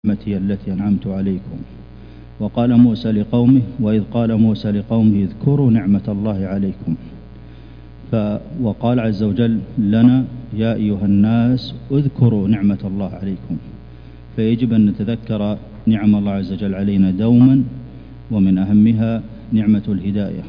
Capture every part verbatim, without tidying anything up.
نعمتي التي أنعمت عليكم. وقال موسى لقومه وإذ قال موسى لقومه اذكروا نعمة الله عليكم. ف وقال عز وجل لنا يا أيها الناس اذكروا نعمة الله عليكم. فيجب أن نتذكر نعم الله عز وجل علينا دوما، ومن أهمها نعمة الهداية.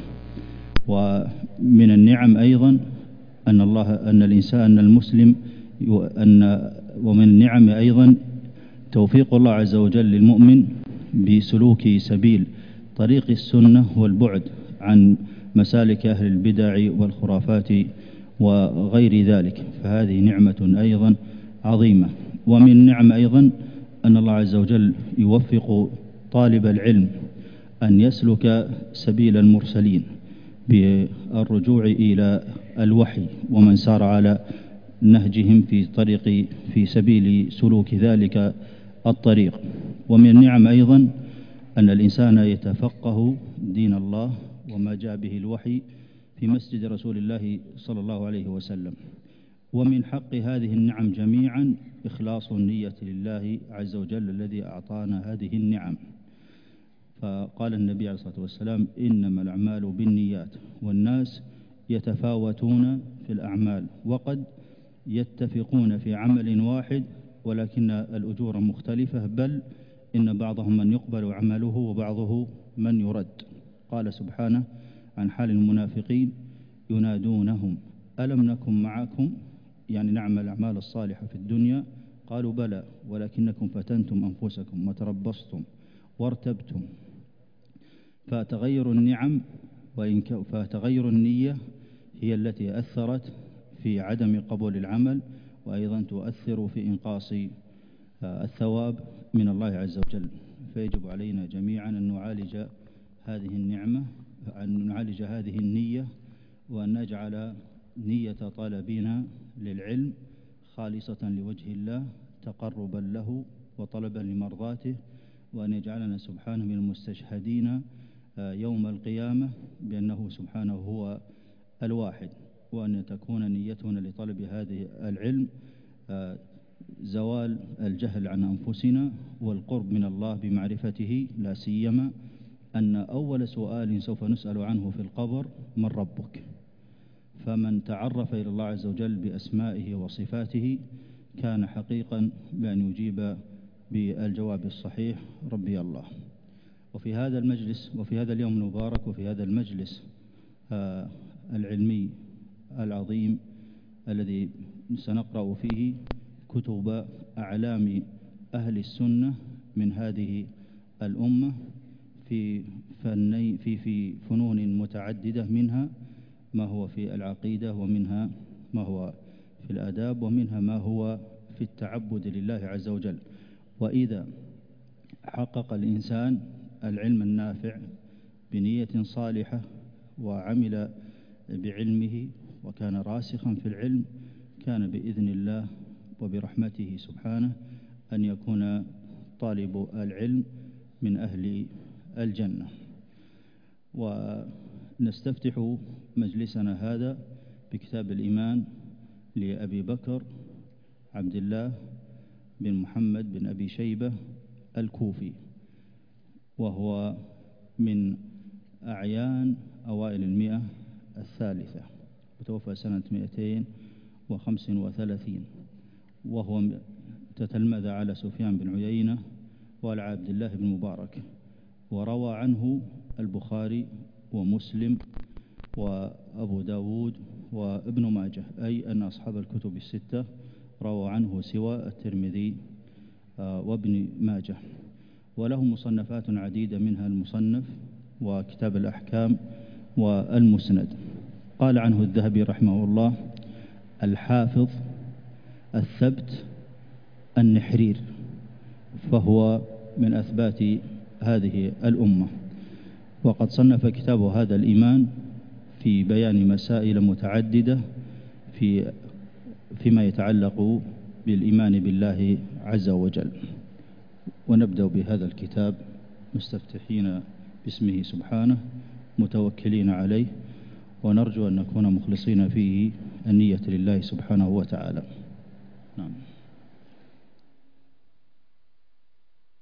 ومن النعم أيضا أن الله أن الإنسان المسلم أن ومن النعم أيضا توفيق الله عز وجل للمؤمن بسلوك سبيل طريق السنة والبعد عن مسالك أهل البدع والخرافات وغير ذلك، فهذه نعمة أيضا عظيمة. ومن النعم أيضا أن الله عز وجل يوفق طالب العلم أن يسلك سبيل المرسلين بالرجوع إلى الوحي ومن سار على نهجهم في طريق في سبيل سلوك ذلك الطريق. ومن النعم أيضا أن الإنسان يتفقه دين الله وما جاء به الوحي في مسجد رسول الله صلى الله عليه وسلم. ومن حق هذه النعم جميعا إخلاص النية لله عز وجل الذي أعطانا هذه النعم. فقال النبي عليه الصلاة والسلام إنما الأعمال بالنيات، والناس يتفاوتون في الأعمال وقد يتفقون في عمل واحد ولكن الأجور مختلفة، بل إن بعضهم من يقبل عمله وبعضه من يرد. قال سبحانه عن حال المنافقين ينادونهم ألم نكن معكم، يعني نعمل الأعمال الصالحة في الدنيا، قالوا بلى ولكنكم فتنتم أنفسكم وتربصتم وارتبتم. فتغير النعم وإن فتغير النية هي التي أثرت في عدم قبول العمل، وأيضا تؤثر في إنقاص الثواب من الله عز وجل. فيجب علينا جميعا أن نعالج هذه النعمة، أن نعالج هذه النية، وأن نجعل نية طلبنا للعلم خالصة لوجه الله تقربا له وطلبا لمرضاته، وأن يجعلنا سبحانه من المستشهدين يوم القيامة بأنه سبحانه هو الواحد، وأن تكون نيتنا لطلب هذه العلم زوال الجهل عن أنفسنا والقرب من الله بمعرفته، لا سيما أن أول سؤال سوف نسأل عنه في القبر من ربك؟ فمن تعرف إلى الله عز وجل بأسمائه وصفاته كان حقيقا بأن يجيب بالجواب الصحيح ربي الله. وفي هذا المجلس وفي هذا اليوم المبارك وفي هذا المجلس آه العلمي العظيم الذي سنقرأ فيه كتب أعلام أهل السنة من هذه الأمة في فني في في فنون متعددة، منها ما هو في العقيدة، ومنها ما هو في الآداب، ومنها ما هو في التعبد لله عز وجل. وإذا حقق الإنسان العلم النافع بنية صالحة وعمل بعلمه وكان راسخا في العلم، كان بإذن الله وبرحمته سبحانه أن يكون طالب العلم من أهل الجنة. ونستفتح مجلسنا هذا بكتاب الإيمان لأبي بكر عبد الله بن محمد بن أبي شيبة الكوفي، وهو من أعيان أوائل المئة الثالثة، وتوفى سنة مئتين وخمس وثلاثين، وهو تتلمذ على سفيان بن عيينة وعلى عبد الله بن مبارك. وروى عنه البخاري ومسلم وأبو داود وابن ماجه، أي أن أصحاب الكتب الستة روى عنه سوى الترمذي وابن ماجه. وله مصنفات عديدة، منها المصنف وكتاب الأحكام والمسند. قال عنه الذهبي رحمه الله الحافظ الثبت النحرير، فهو من أثبات هذه الأمة. وقد صنف كتابه هذا الإيمان في بيان مسائل متعددة في فيما يتعلق بالإيمان بالله عز وجل. ونبدأ بهذا الكتاب مستفتحين باسمه سبحانه متوكلين عليه، ونرجو أن نكون مخلصين فيه النية لله سبحانه وتعالى. نعم.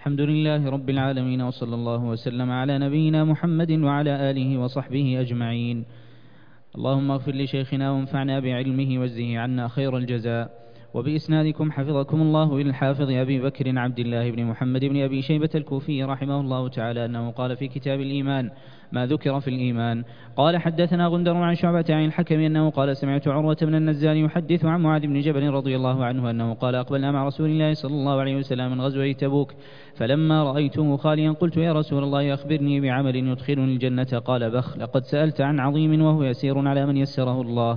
الحمد لله رب العالمين، وصلى الله وسلم على نبينا محمد وعلى آله وصحبه أجمعين. اللهم اغفر لشيخنا وانفعنا بعلمه واجزه عنا خير الجزاء. وبإسنادكم حفظكم الله إلى الحافظ أبي بكر عبد الله بن محمد بن أبي شيبة الكوفي رحمه الله تعالى أنه قال في كتاب الإيمان ما ذكر في الإيمان. قال حدثنا غندر عن شعبة عن الحكم أنه قال سمعت عروة بن النزال يحدث عن معاذ بن جبل رضي الله عنه أنه قال أقبلنا مع رسول الله صلى الله عليه وسلم من غزوة تبوك، فلما رأيته خاليا قلت يا رسول الله أخبرني بعمل يدخلني الجنة. قال بخ، لقد سألت عن عظيم وهو يسير على من يسره الله.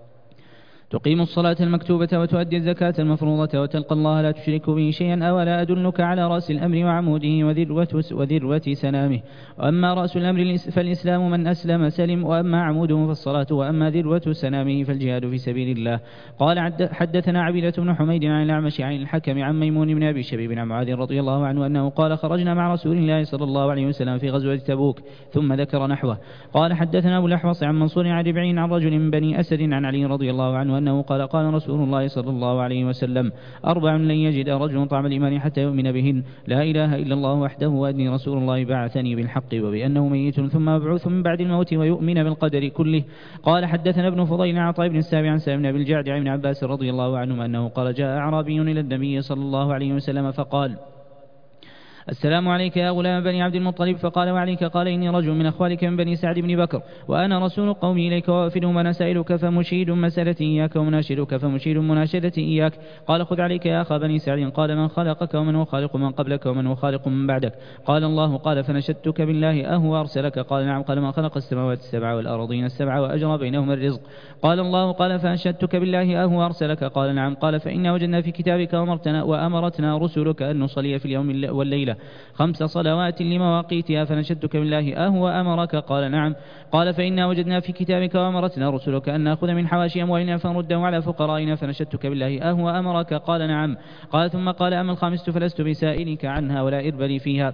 تقيم الصلاة المكتوبة وتؤدي الزكاة المفروضة وتلقى الله لا تشرك به شيئا، أولا أدلك على رأس الأمر وعموده وذروة, وذروة سنامه. وأما رأس الأمر فالإسلام من أسلم سلم، وأما عموده فالصلاة، وأما ذروة سنامه فالجهاد في سبيل الله. قال حدثنا عبيدة بن حميد عن الأعمش عن الحكم عن ميمون بن أبي شبيب عن معاذ رضي الله عنه أنه قال خرجنا مع رسول الله صلى الله عليه وسلم في غزوة تبوك، ثم ذكر نحوه. قال حدثنا أبو الأحوص عن منصور عن ربعين عن رجل من بني أسد عن علي رضي الله عنه أنه قال قال رسول الله صلى الله عليه وسلم أربع لن يجد رجل طعم الإيمان حتى يؤمن بهن: لا إله إلا الله وحده، وأني رسول الله بعثني بالحق، وبأنه ميت ثم مبعوث من بعد الموت، ويؤمن بالقدر كله. قال حدثنا ابن فضيل عن عطاء بن السابع عن سالم بن أبي الجعد عن ابن عباس رضي الله عنهما أنه قال جاء أعرابي إلى النبي صلى الله عليه وسلم فقال السلام عليك يا غلام بني عبد المطلب. فقال وعليك؟ قال إني رجل من أخوالك من بني سعد بن بكر، وأنا رسول قومي إليك ووافدهم، وأنا سائلك فمشيد مسألتي إياك، ومناشدك فمشيد مناشدتي إياك. قال خذ عليك يا أخا بني سعد. قال من خلقك ومن هو خالق من قبلك ومن هو خالق من بعدك؟ قال الله. قال فنشدتك بالله أهو أرسلك؟ قال نعم. قال من خلق السماوات السبع والأرضين السبع وأجرى بينهما الرزق؟ قال الله. قال فأنشدتك بالله أهو أرسلك؟ قال نعم. قال فإنا وجدنا في كتابك وأمرتنا وأمرتنا رسلك أن نصلي في اليوم والليلة خمس صلوات لمواقيتها، فنشدتك بالله أهو أمرك؟ قال نعم. قال فإنا وجدنا في كتابك وأمرتنا رسلك أن نأخذ من حواشي أموالنا فنرده على فقرائنا، فنشدتك بالله أهو أمرك؟ قال نعم. قال ثم قال أما الخامسة فلست بسائلك عنها ولا إرب لي فيها.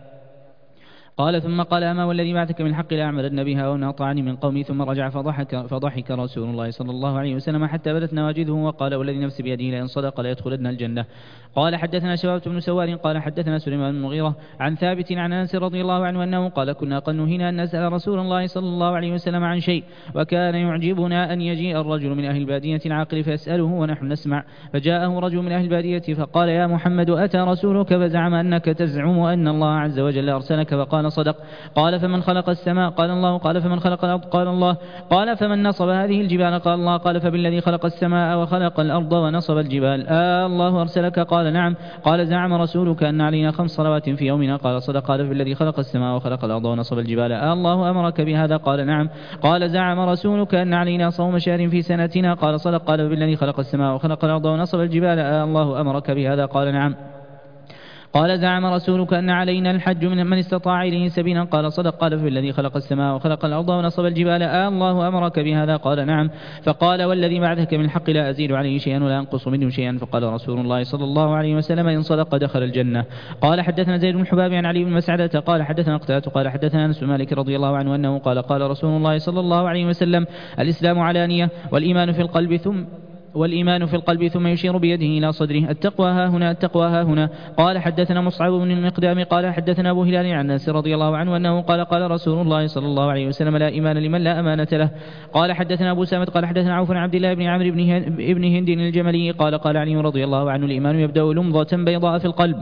قال ثم قال أما والذي بعثك من الحق لأعملن بها وأن أطعني من قومي. ثم رجع فضحك, فضحك رسول الله صلى الله عليه وسلم حتى بدت نواجذه، وقال والذي نفس بيده لئن صدق ليدخلن الجنة. قال حدثنا شبابة بن سوار قال حدثنا سليمان بن المغيرة عن ثابت عن أنس رضي الله عنه أنه قال كنا قد نهينا أن نسأل رسول الله صلى الله عليه وسلم عن شيء، وكان يعجبنا أن يجيء الرجل من أهل البادية العاقل فيسأله ونحن نسمع. فجاءه رجل من أهل البادية فقال يا محمد أتى رسولك فزعم أنك تزعم أن الله عز وجل أرسلك؟ فقال صدق. قال فمن خلق السماء؟ قال الله. قال فمن خلق الأرض؟ قال الله. قال فمن نصب هذه الجبال؟ قال الله. قال فبالذي خلق السماء وخلق الأرض ونصب الجبال آه الله أرسلك؟ قال نعم. قال زعم رسولك أن علينا خمس صلوات في يومنا؟ قال صدق. قال فبالذي خلق السماء وخلق الأرض ونصب الجبال آه الله أمرك بهذا؟ قال نعم. قال زعم رسولك أن علينا صوم شهر في سنتنا؟ قال صدق. قال فبالذي خلق السماء وخلق الأرض ونصب الجبال آه الله أمرك بهذا؟ قال نعم. قال زعم رسولك أن علينا الحج من من استطاع إليه سبيلا؟ قال صدق. قال فبالذي خلق السماء وخلق الأرض ونصب الجبال آه الله أمرك بهذا؟ قال نعم. فقال والذي بعثك من الحق لا أزيد عليه شيئا ولا أنقص منه شيئا. فقال رسول الله صلى الله عليه وسلم إن صدق دخل الجنة. قال حدثنا زيد بن حباب عن علي بن مسعدة قال حدثنا قتادة قال حدثنا أنس بن مالك رضي الله عنه أنه قال قال رسول الله صلى الله عليه وسلم الإسلام علانية والإيمان في القلب ثم والإيمان في القلب ثم يشير بيده إلى صدره التقوى ها هنا التقوى ها هنا. قال حدثنا مصعب بن المقدام قال حدثنا أبو هلال عن أنس رضي الله عنه أنه قال قال رسول الله صلى الله عليه وسلم لا إيمان لمن لا أمانة له. قال حدثنا أبو سامد قال حدثنا عوف بن عبد الله بن عمرو بن هند الجملي قال قال علي رضي الله عنه الإيمان يبدأ لمضة بيضاء في القلب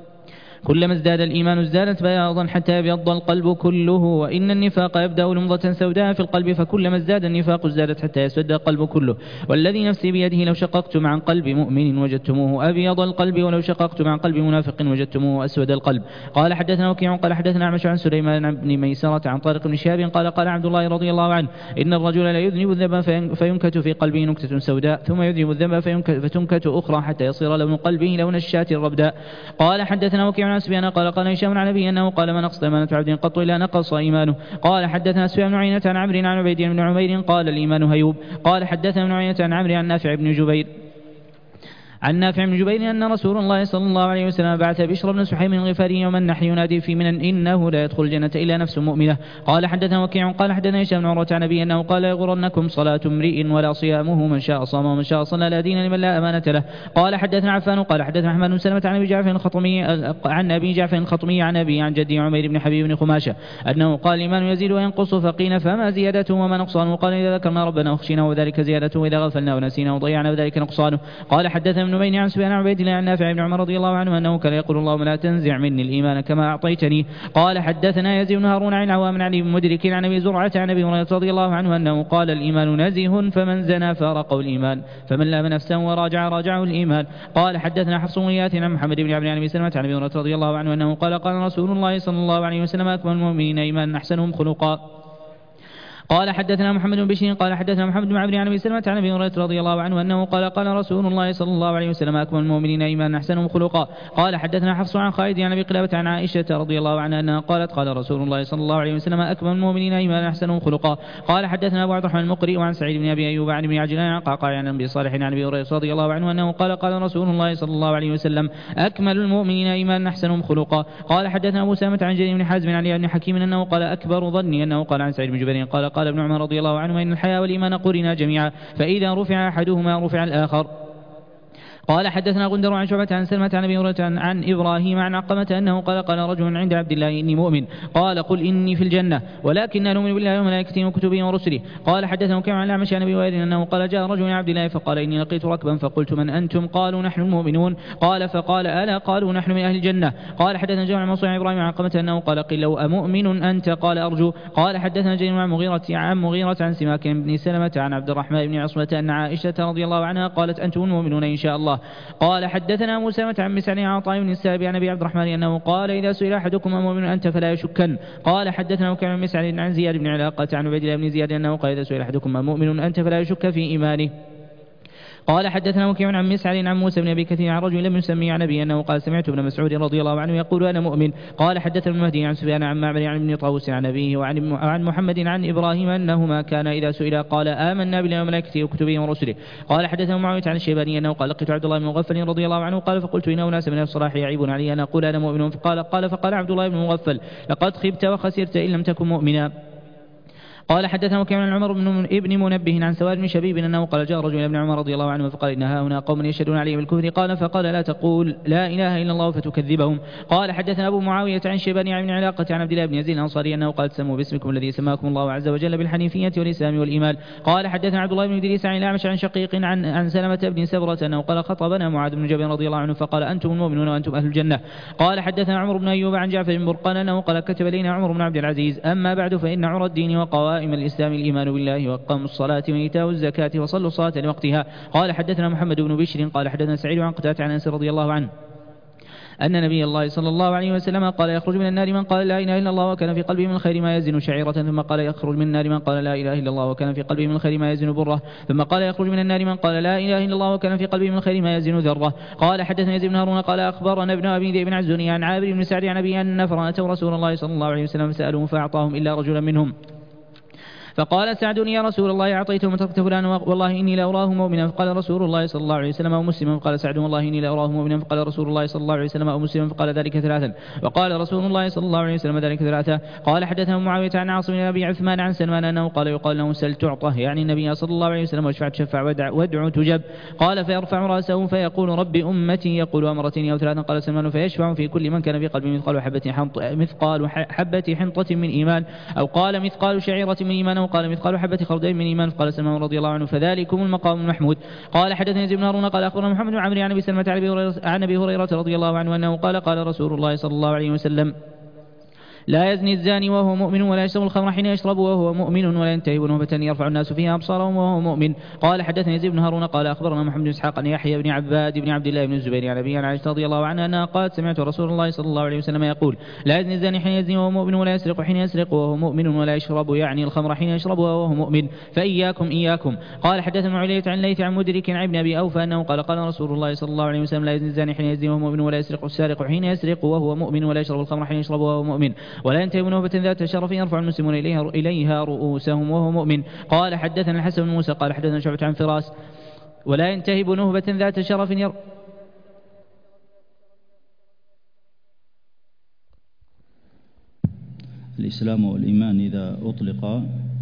كلما ازداد الإيمان ازدادت بياضا حتى يبيض القلب كله، وإن النفاق يبدأ لمضة سوداء في القلب فكلما ازداد النفاق ازدادت حتى يسود القلب كله. والذي نفسي بيده لو شققتم عن قلب مؤمن وجدتموه أبيض القلب ولو شققتم عن قلب منافق وجدتموه أسود القلب. قال حدثنا وكيع قال حدثنا أعمش عن سليمان بن ميسرة عن طارق بن شهاب قال قال عبد الله رضي الله عنه إن الرجل لا يذنب الذنب فينكت في قلبه نكتة سوداء ثم يذنب الذنب فتنكت أخرى حتى يصير لون قلبه لون الشاة الربداء. قال حدثنا وكيع عن سفيان قال قال هشام عن أبيه أنه قال ما نقص أمانة عبد قط إلا نقص إيمانه. قال حدثنا سفيان بن عيينة عن عمرو عن عبيد بن عمير قال الإيمان هيوب. قال حدثنا ابن عيينة عن عمرو عن نافع بن جبير عن نافع بن جبير أن رسول الله صلى الله عليه وسلم بعث بشر بن سحيم الغفاري يوم النحر ينادي في منى إنه لا يدخل الجنة إلا نفس مؤمنة. قال حدثنا وكيع قال حدثنا هشام بن عروة عن أبيه أنه قال يغرنكم صلاة امرئ ولا صيامه، من شاء صام ومن شاء صلى لا دين لمن لا أمانة له. قال حدثنا عفان قال حدثنا أحمد بن سلمة عن أبي جعفر الخطمي عن أبي جعفر الخطمي عن أبي عن جدي عمير بن حبيب بن خماشة أنه قال الإيمان يزيد وينقص فقيل فما زيادته وما نقصانه؟ قال إذا ذكرنا ربنا وخشينا وذلك زيادته، وإذا غفلنا ونسينا وضيعنا وذلك نقصانه. قال حدثنا ابن بين عن سفيان عن عبيد الله عن نافع بن عمر رضي الله عنه أنه كان يقول اللهم لا تنزع مني الإيمان كما أعطيتني. قال حدثنا يزيد بن هارون عن عوام عن ابن مدرك عن أبي زرعة عن أبي هريرة رضي الله عنه أنه قال الإيمان نزيه فمن زنى فارقه الإيمان، فمن لام نفسه وراجع راجعه الإيمان. قال حدثنا حفص بن غياث عن محمد بن عبد عن أبي سلمة عن أبي هريرة رضي الله عنه أنه قال قال رسول الله صلى الله عليه وسلم أكمل المؤمنين إيمانا أحسنهم خلقا. قال حدثنا محمد بن بشير قال حدثنا محمد بن عبد عن ابي سلمة عن ابي هريرة رضي الله عنه انه قال قال رسول الله صلى الله عليه وسلم اكمل المؤمنين ايمانا احسنهم خلقا. قال حدثنا حفص عن خالد عن ابي قلابة عن عائشة رضي الله عنها انها قالت قال رسول الله صلى الله عليه وسلم اكمل المؤمنين ايمانا احسنهم خلقا. قال حدثنا ابو عبد الرحمن المقري وعن سعيد بن ابي ايوب عن ابن عجلان عن قعقاع عن ابي صالح عن ابي هريرة رضي الله عنه انه قال قال رسول الله صلى الله عليه وسلم اكمل المؤمنين ايمانا احسنهم خلقا. قال حدثنا ابو سامة عن جرير بن حازم عن علي بن حكيم انه قال اكبر ظني انه قال عن سعيد بن جبير قال قال ابن عمر رضي الله عنه إن الحياة والإيمان قرنا جميعا فإذا رفع أحدهما رفع الآخر. قال حدثنا غندر عن شعبة عن سلمة عن أبي هريرة عن إبراهيم عن علقمة أنه قال قال رجل عند عبد الله إني مؤمن قال قل إني في الجنة ولكن نؤمن بالله وملائكته وكتبه ورسله. قال حدثنا وكيع عن الأعمش عن أبي وائل أنه قال جاء رجل عبد الله فقال إني لقيت ركبا فقلت من أنتم؟ قالوا نحن المؤمنون. قال فقال ألا؟ قالوا نحن من أهل الجنة. قال حدثنا جامع المنصور عن إبراهيم عن علقمة أنه قال قيل لو أمؤمن أنت؟ قال أرجو. قال حدثنا جرير عن مغيرة عن مغيرة عن سماك بن سلمة عن عبد الرحمن بن عصمة أن عائشة رضي الله عنها قالت أنتم المؤمنون إن شاء الله. قال حدثنا موسى عن مسعر عن عطاء بن السائب عن ابي عبد الرحمن انه قال اذا سئل احدكم امؤمن انت فلا يشكن. قال حدثنا وكيع عن مسعر عن زياد بن علاقة عن عبيد الله بن زياد انه قال اذا سئل احدكم امؤمن انت فلا يشك في ايمانه. قال حدثنا وكيع عن مسعر عن موسى بن ابي كثير عن رجل لم يسمي عن ابي انه قال سمعت ابن مسعود رضي الله عنه يقول انا مؤمن. قال حدثنا ابن مهدي عن سفيان عن معمر عن ابن طاووس عن ابيه وعن عن محمد عن ابراهيم انهما كان اذا سئل قال امنا بالله وملائكته وكتبه ورسله. قال حدثنا معاويه عن الشيباني انه قال لقيت عبد الله بن مغفل رضي الله عنه قال فقلت ان اناس من الصلاح يعيبون علي ان اقول انا مؤمن. فقال قال فقال عبد الله بن مغفل لقد خبت وخسرت ان لم تكن مؤمنا. قال حدثنا وكيع عن عمر بن ابن منبه عن سواد بن شبيب انه قال جاء رجل ابن عمر رضي الله عنه فقال ان هؤلاء قوم يشهدون علي بالكفر. قال فقال لا تقول لا اله الا الله فتكذبهم. قال حدثنا ابو معاويه عن شيباني عن علاقة عن عبد الله بن يزيد الانصاري انه قال سموا باسمكم الذي سماكم الله عز وجل بالحنيفيه والاسلام والايمان. قال حدثنا عبد الله بن ادريس عن الاعمش عن شقيق عن عن سلمة بن سبرة انه قال خطبنا معاذ بن جبل رضي الله عنه فقال انتم المؤمنون وانتم اهل الجنه. قال حدثنا عمرو بن ايوب عن جعفر بن برقان انه قال كتب لنا عمر بن عبد العزيز اما بعد فان عرى الدين وقوائم الاسلام الايمان بالله واقاموا الصلاة وإيتاء الزكاة وصلوا الصلاة لوقتها. قال حدثنا محمد بن بشر قال حدثنا سعيد عن قتادة عن أنس رضي الله عنه أن نبي الله صلى الله عليه وسلم قال يخرج من النار من قال لا إله إلا الله وكان في قلبه من الخير ما يزن شعيرة. ثم قال يخرج من النار من قال لا إله إلا الله وكان في قلبه من الخير ما يزن برة. ثم قال يخرج من النار من قال لا إله إلا الله وكان في قلبه من الخير ما يزن ذرة. قال حدثنا يزيد بن هارون قال أخبرنا ابن أبي ذئب عن الزهري عن عابر بن سعد عن أبي أن نفرا أتوا رسول الله صلى الله عليه وسلم فسألوه فأعطاهم إلا رجلا منهم. فقال سعد يا رسول الله أعطيته وتركت فلانا والله إني لأراه مؤمنا. فقال رسول الله صلى الله عليه وسلم أو مسلما. فقال سعد والله إني لأراه مؤمنا. فقال رسول الله صلى الله عليه وسلم أو مسلما. فقال ذلك ثلاثا. وقال رسول الله صلى الله عليه وسلم ذلك ثلاثا. قال حدثنا معاوية عن عاصم بن أبي عثمان عن سلمان أنه قال يقال له سل تعطه يعني النبي صلى الله عليه وسلم واشفع تشفع وادع, وادع تجب. قال فيرفع رأسه فيقول رب أمتي يقول أمرتين أو ثلاثا. قال سلمان فيشفع في كل من كان في قلبه مثقال حبة حنط مثقال حبة حنطة من إيمان أو قال مثقال شعيرة من إيمان أو قال مثقال حبة خردين من إيمان. قال سلمان رضي الله عنه فذلكم المقام المحمود. قال حدثنا يزيد بن هارون قال أخبرنا محمد بن عمرو عن أبي سلمة عن أبي هريرة رضي الله عنه أنه قال قال رسول الله صلى الله عليه وسلم لا يزني الزاني وهو مؤمن ولا يشرب الخمر حين يشرب وهو مؤمن ولا ينتهب نهبة يرفع الناس فيها أبصارهم وهو مؤمن. قال حدثنا يزيد بن هارون قال أخبرنا محمد بن إسحاق عن يحيى بن عباد بن عبد الله بن الزبير عن أبي عائشة رضي الله عنها أنها قالت سمعت رسول الله صلى الله عليه وسلم يقول لا يزني الزاني حين يزني وهو مؤمن ولا يسرق حين يسرق وهو مؤمن ولا يشرب يعني الخمر حين يشرب وهو مؤمن فإياكم إياكم. قال حدثنا علية عن ليث عن مدرك عن ابن أبي أوفى أنه قال قال رسول الله صلى الله عليه وسلم لا يزني الزاني حين يزني وهو مؤمن ولا يسرق السارق حين يسرق وهو مؤمن ولا يشرب الخمر حين يشرب وهو مؤمن ولا ينتهب نهبة ذات شرف يرفع المسلمون إليها, إليها رؤوسهم وهو مؤمن. قال حدثنا الحسن بن موسى قال حدثنا شعبة عن فراس ولا ينتهب نهبة ذات شرف ير الإسلام والإيمان إذا أطلقا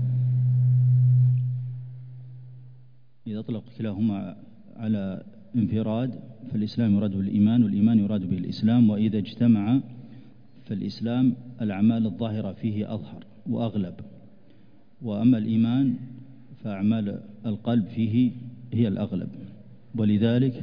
إذا أطلق كلاهما على انفراد فالإسلام يراد بالإيمان والإيمان يراد به الإسلام، وإذا اجتمع فالإسلام الأعمال الظاهرة فيه أظهر وأغلب، وأما الإيمان فأعمال القلب فيه هي الأغلب. ولذلك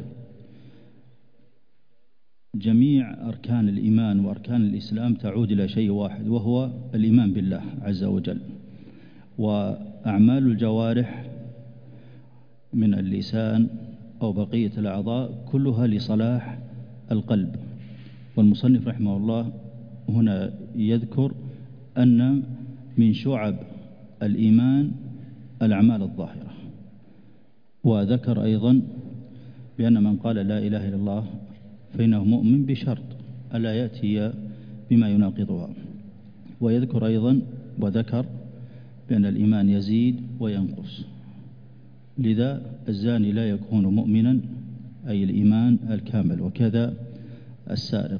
جميع أركان الإيمان وأركان الإسلام تعود إلى شيء واحد، وهو الإيمان بالله عز وجل. وأعمال الجوارح من اللسان أو بقية الأعضاء كلها لصلاح القلب. والمصنف رحمه الله هنا يذكر أن من شعب الإيمان الأعمال الظاهرة، وذكر أيضا بأن من قال لا إله إلا الله فإنه مؤمن بشرط ألا يأتي بما يناقضها. ويذكر أيضا وذكر بأن الإيمان يزيد وينقص، لذا الزاني لا يكون مؤمنا أي الإيمان الكامل، وكذا السارق.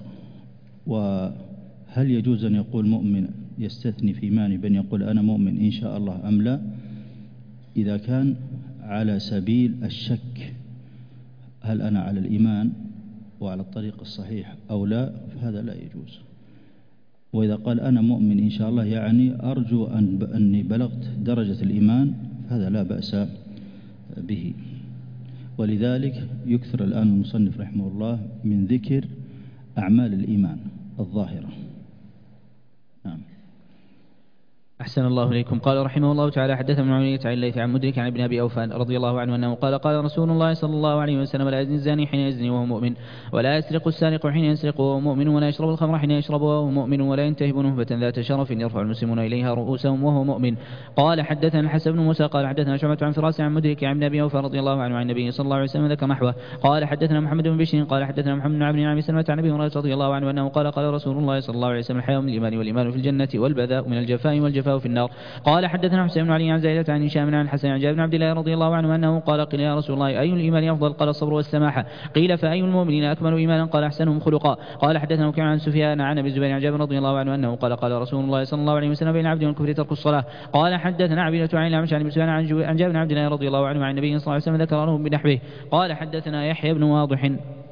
وهل يجوز أن يقول مؤمن يستثني في إيمانه بأن يقول أنا مؤمن إن شاء الله أم لا؟ إذا كان على سبيل الشك هل أنا على الإيمان وعلى الطريق الصحيح أو لا، فهذا لا يجوز. وإذا قال أنا مؤمن إن شاء الله يعني أرجو أن أني بلغت درجة الإيمان، فهذا لا بأس به. ولذلك يكثر الآن المصنف رحمه الله من ذكر أعمال الإيمان الظاهرة. نعم. أحسن الله إليكم. قال رحمه الله تعالى: حدثنا ابن عيينة عن الليث عن مدرك عن ابن أبي أوفى رضي الله عنه أنه قال: قال رسول الله صلى الله عليه وسلم: لا يزني الزاني حين يزني وهو مؤمن، ولا يسرق السارق حين يسرق وهو مؤمن، ولا يشرب الخمر حين يشرب وهو مؤمن، ولا ينتهب نهبة ذات شرف يرفع المسلمون إليها رؤوسهم وهو مؤمن. قال: حدثنا الحسن بن موسى قال: حدثنا شعبة عن فراس عن مدرك عن ابن أبي أوفى رضي الله عنه عن النبي صلى الله عليه وسلم ذكر نحوه. قال: حدثنا محمد بن بشير قال: حدثنا محمد بن عبد عن سلمة عن أبي هريرة رضي الله عنه أنه قال: قال رسول الله صلى الله عليه وسلم: الحياء من الإيمان، والإيمان في الجنة، والبذاء من الجفاء، والجفاء في النار. قال: حدثنا حسين بن علي عن زيادة عن هشام عن الحسن عن جابر بن عبد الله رضي الله عنه أنه قال: قيل يا رسول الله: أي الإيمان أفضل؟ قال: الصبر والسماحة. قيل: فأي المؤمنين أكمل إيمانا؟ قال: أحسنهم خلقا. قال: حدثنا وكيع عن سفيان عن أبي الزبير عن جابر رضي الله عنه أنه قال: قال رسول الله صلى الله عليه وسلم: بين العبد والكفر ترك الصلاة. قال: حدثنا عبيدة عن الأعمش عن ابن سفيان عن جابر بن عبد الله رضي الله عنه عن النبي صلى الله عليه وسلم ذكره بنحوه. قال: حدثنا يحيى بن واضح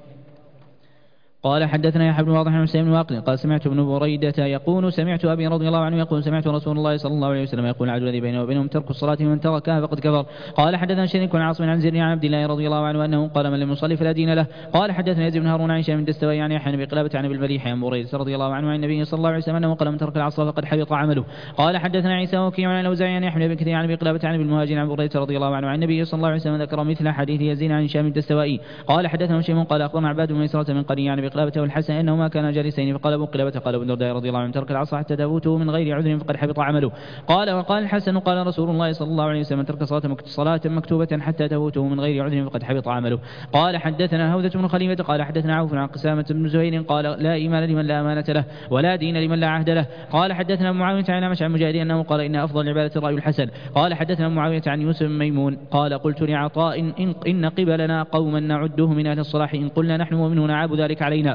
قال حدثنا يحيى بن واضح عن حسين بن واقد قال: سمعت ابن بريدة يقول: سمعت أبي رضي الله عنه يقول: سمعت رسول الله صلى الله عليه وسلم يقول: العدل الذي بينه وبينهم ترك الصلاة، من تركها فقد كفر. قال: حدثنا شريك عن عاصم عن زر عن عبد الله رضي الله عنه أنه قال: من لم يصلي فلا دين له. قال: حدثنا يزيد بن هارون عن هشام بن دستوائي عن يحيى بن قلابة عن ابي المليح عن بريدة رضي الله عنه عن النبي صلى الله عليه وسلم أنه قال: من ترك العصر فقد حبط عمله. قال: حدثنا عيسى وكيع عن الأوزاعي عن يحيى بن كثير عن ابي قلابة عن ابي المهاجر عن بريدة رضي الله عنه عن النبي صلى الله عليه وسلم ذكر مثل حديث يزيد عن هشام بن دستوائي. قال: حدثنا هشام قال: أخبرنا عباد بن ميسرة من قرية عن ابي قلابة والحسن انهما كانا جالسين، فقال ابو قلابة: قال ابن الدرداء رضي الله عنه: ترك العصر حتى تفوته من غير عذر فقد حبط عمله. قال: وقال الحسن: قال رسول الله صلى الله عليه وسلم: ترك صلاة مكتوبة حتى تفوته من غير عذر فقد حبط عمله. قال: حدثنا هوذة بن خليفة قال: حدثنا عوف عن قسامة بن زهير قال: لا إيمان لمن لا أمانة له، ولا دين لمن لا عهد له. قال: حدثنا معاوية عن الأعمش عن مجاهد أنه قال: إن أفضل العبادة الرأي الحسن. قال: حدثنا معاوية عن يوسف بن ميمون قال: قلت لعطاء: إن, إن قبلنا قوما نعده من أهل الصلاح، إن قلنا نحن مؤمنون عاب ذلك علينا.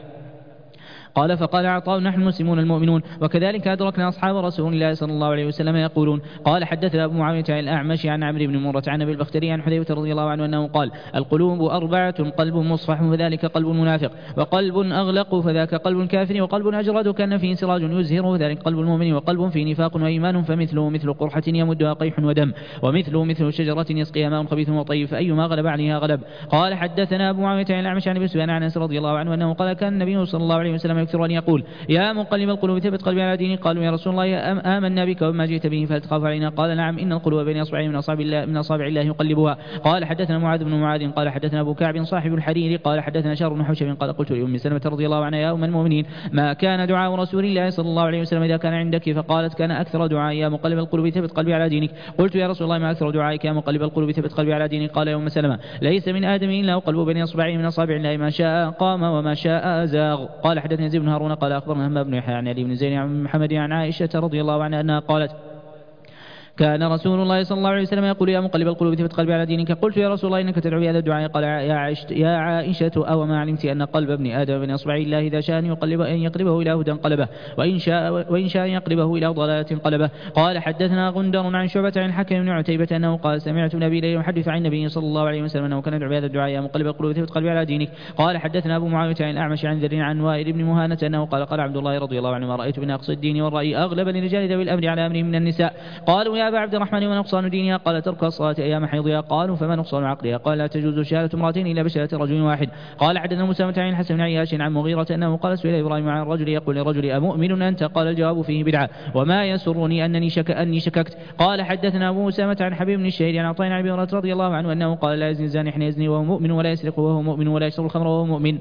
قال: فقال عطاء: نحن المسلمون المؤمنون، وكذلك أدركنا أصحاب رسول الله صلى الله عليه وسلم يقولون. قال: حدثنا أبو معاوية عن الأعمش عن عمرو بن مرة عن أبي البختري عن حذيفة رضي الله عنه أنه قال: القلوب أربعة: قلب مصفح فذلك قلب المنافق، وقلب أغلق فذاك قلب الكافر، وقلب أجرد كان فيه سراج يزهر فذلك قلب المؤمن، وقلب فيه نفاق وإيمان فمثله مثل قرحة يمدها قيح ودم، ومثله مثل شجرة يسقيها ماء خبيث وطيب، فأيما غلب عليها غلب. قال: حدثنا أبو معاوية عن الأعمش عن أبي سفيان عن أنس رضي الله عنه أنه قال: كان النبي صلى الله عليه وسلم يكثر أن يقول: يا مقلب القلوب ثبت قلبي على دينك. قالوا: يا رسول الله آمنا بك وما جئت به فهل تخاف علينا؟ قال: نعم، إن القلوب بين أصبعين من أصابع الله من أصابع الله يقلبها. قال: حدثنا معاذ بن معاذ قال: حدثنا أبو كعب صاحب الحرير قال: حدثنا شهر بن حوشب قال: قلت لأم سلمة رضي الله عنها: يا أم المؤمنين، ما كان دعاء رسول الله صلى الله عليه وسلم إذا كان عندك؟ فقالت: كان أكثر دعاء: يا مقلب القلوب ثبت قلبي على دينك. قلت: يا رسول الله ما أكثر دعائك يا مقلب القلوب ثبت قلبي على دينك؟ قال: يا أم سلمة، ليس من آدم إلا قلبه بين أصبعين من أصابع الله، ما شاء قام وما شاء زاغ. قال: حدثنا يزيد بن هارون قال: أخبرنا همام بن يحيى عن علي بن زيد عن محمد عن عائشة رضي الله عنها أنها قالت: كان رسول الله صلى الله عليه وسلم يقول يا مقلب القلوب ثبت قلبي على دينك. قلت يا رسول الله إنك تدعو بهذا الدعاء. قال يا عائشة أو ما علمت أن قلب ابن آدم من أصبع الله إذا شاء أن يقلب أن يقلبه إلى هدى انقلبه وإن شاء وإن شاء أن يقلبه إلى ضلالة انقلبه. قال حدثنا غندر عن شعبة عن الحكم بن عتيبة أنه قال سمعت النبي ليلى يحدث عن النبي صلى الله عليه وسلم أنه كان يدعو بهذا الدعاء يا مقلب القلوب ثبت قلبي على دينك. قال حدثنا أبو معاوية عن الأعمش عن ذر عن وائل بن مهانة أنه قال قال عبد الله رضي الله عنه ما رأيت من أقصى الدين والرأي أغلب لرجال ذوي الأمر على أمر من النساء. قالوا يا أبا عبد الرحمن ونقصان دينها؟ قال ترك الصلاة أيام حيضها. قالوا فما نقصان عقلها؟ قال لا تجوز شهادة امرأتين إلا بشهادة رجل واحد. قال حدثنا موسى عن الحسن بن عياش عن مغيرة أنه قال سئل إبراهيم عن الرجل يقول للرجل أمؤمن أنت؟ قال الجواب فيه بدعة وما يسرني أنني شك أني شككت. قال حدثنا أبو أسامة عن حبيب بن الشهيد عن عطاء عن أبي هريرة رضي الله عنه أنه قال لا يزني الزاني حين يزني وهو مؤمن ولا يسرق وهو مؤمن ولا يشرب الخمر وهو مؤمن.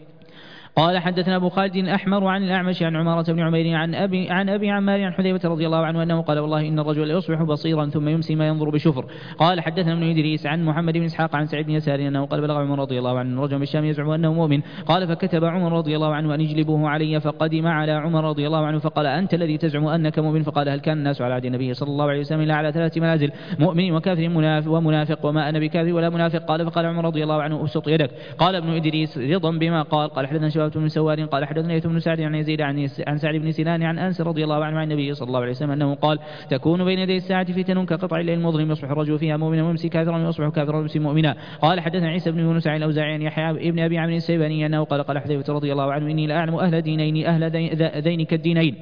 قال حدثنا أبو خالد الأحمر عن الأعمش عن عمارة بن عمير عن أبي عن أبي عمار عن حذيفة رضي الله عنه أنه قال والله إن الرجل يصبح بصيرا ثم يمسي ما ينظر بشفر. قال حدثنا ابن إدريس عن محمد بن إسحاق عن سعيد بن يسار أنه قال بلغ عمر رضي الله عنه رجل بالشام يزعم أنه مؤمن. قال فكتب عمر رضي الله عنه أن يجلبوه علي فقدم على عمر رضي الله عنه فقال أنت الذي تزعم أنك مؤمن؟ فقال هل كان الناس على عهد النبي صلى الله عليه وسلم إلا على ثلاث منازل مؤمن وكافر منافق ومنافق وما أنا بكافر ولا منافق. قال فقال عمر رضي الله عنه أبسط يدك. قال ابن إدريس رضا بما قال. قال حدثنا شباب بن سوار قال حدثنا بن سعد عن يزيد عن سعد بن سنان عن أنس رضي الله عنه عن النبي صلى الله عليه وسلم أنه قال تكون بين يدي الساعة فتن كقطع الليل المظلم يصبح الرجل فيها مؤمنا ويمسي كافرا ويصبح كافرا ويمسي مؤمنا. قال حدثنا عيسى بن يونس عن الأوزاعي عن يحيى ابن أبي عمرو السيباني أنه قال قال حذيفة رضي الله عنه إني لأعلم أهل دينين أهل ذينك الدينين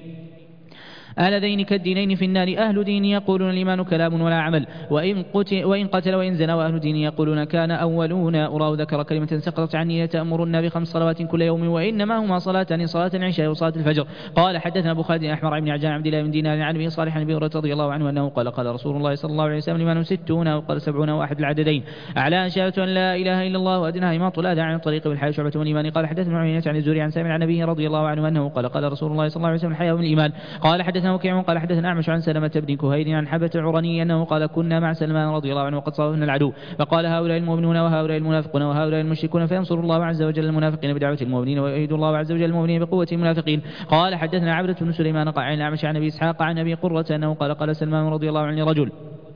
أهل ذينك الدينين في النار أهل دين يقولون الإيمان كلام ولا عمل وإن قتل وإن قتل وإن زنى وأهل دين يقولون كان أولون أراه ذكر كلمة سقطت عني تأمرن بخمس صلوات كل يوم وإنما هما صلاتان صلاة العشاء وصلاة الفجر. قال حدثنا أبو خالد الأحمر بن عجلان عبد الله بن دينار عن أبي صالح عن أبي هريرة رضي الله عنه أنه قال قال رسول الله صلى الله عليه وسلم الإيمان ستون وقال سبعون واحد العددين أعلى شهادة أن لا إله إلا الله وأدناها إماط الأذى عن الطريق بالحياة شعبة من الإيمان. قال حدثنا عيينة عن الزهري عن سامع عن أبيه رضي الله عنه أنه قال قال رسول الله صلى الله عليه وسلم الحياء من الإيمان. قال حدثنا وكيع قال حدثنا أعمش عن سلمة بن كهيل عن حبة العرني أنه قال كنا مع سلمان رضي الله عنه وقد صافنا العدو فقال هؤلاء المؤمنون وهؤلاء المنافقون وهؤلاء المشركون فينصر الله عز وجل المنافقين بدعوة المؤمنين ويؤيد الله عز وجل المؤمنين بقوة المنافقين. قال حدثنا عبدة بن سليمان عن الأعمش عن أبي إسحاق عن أبي قرة أنه قال قال سلمان رضي الله عنه رجل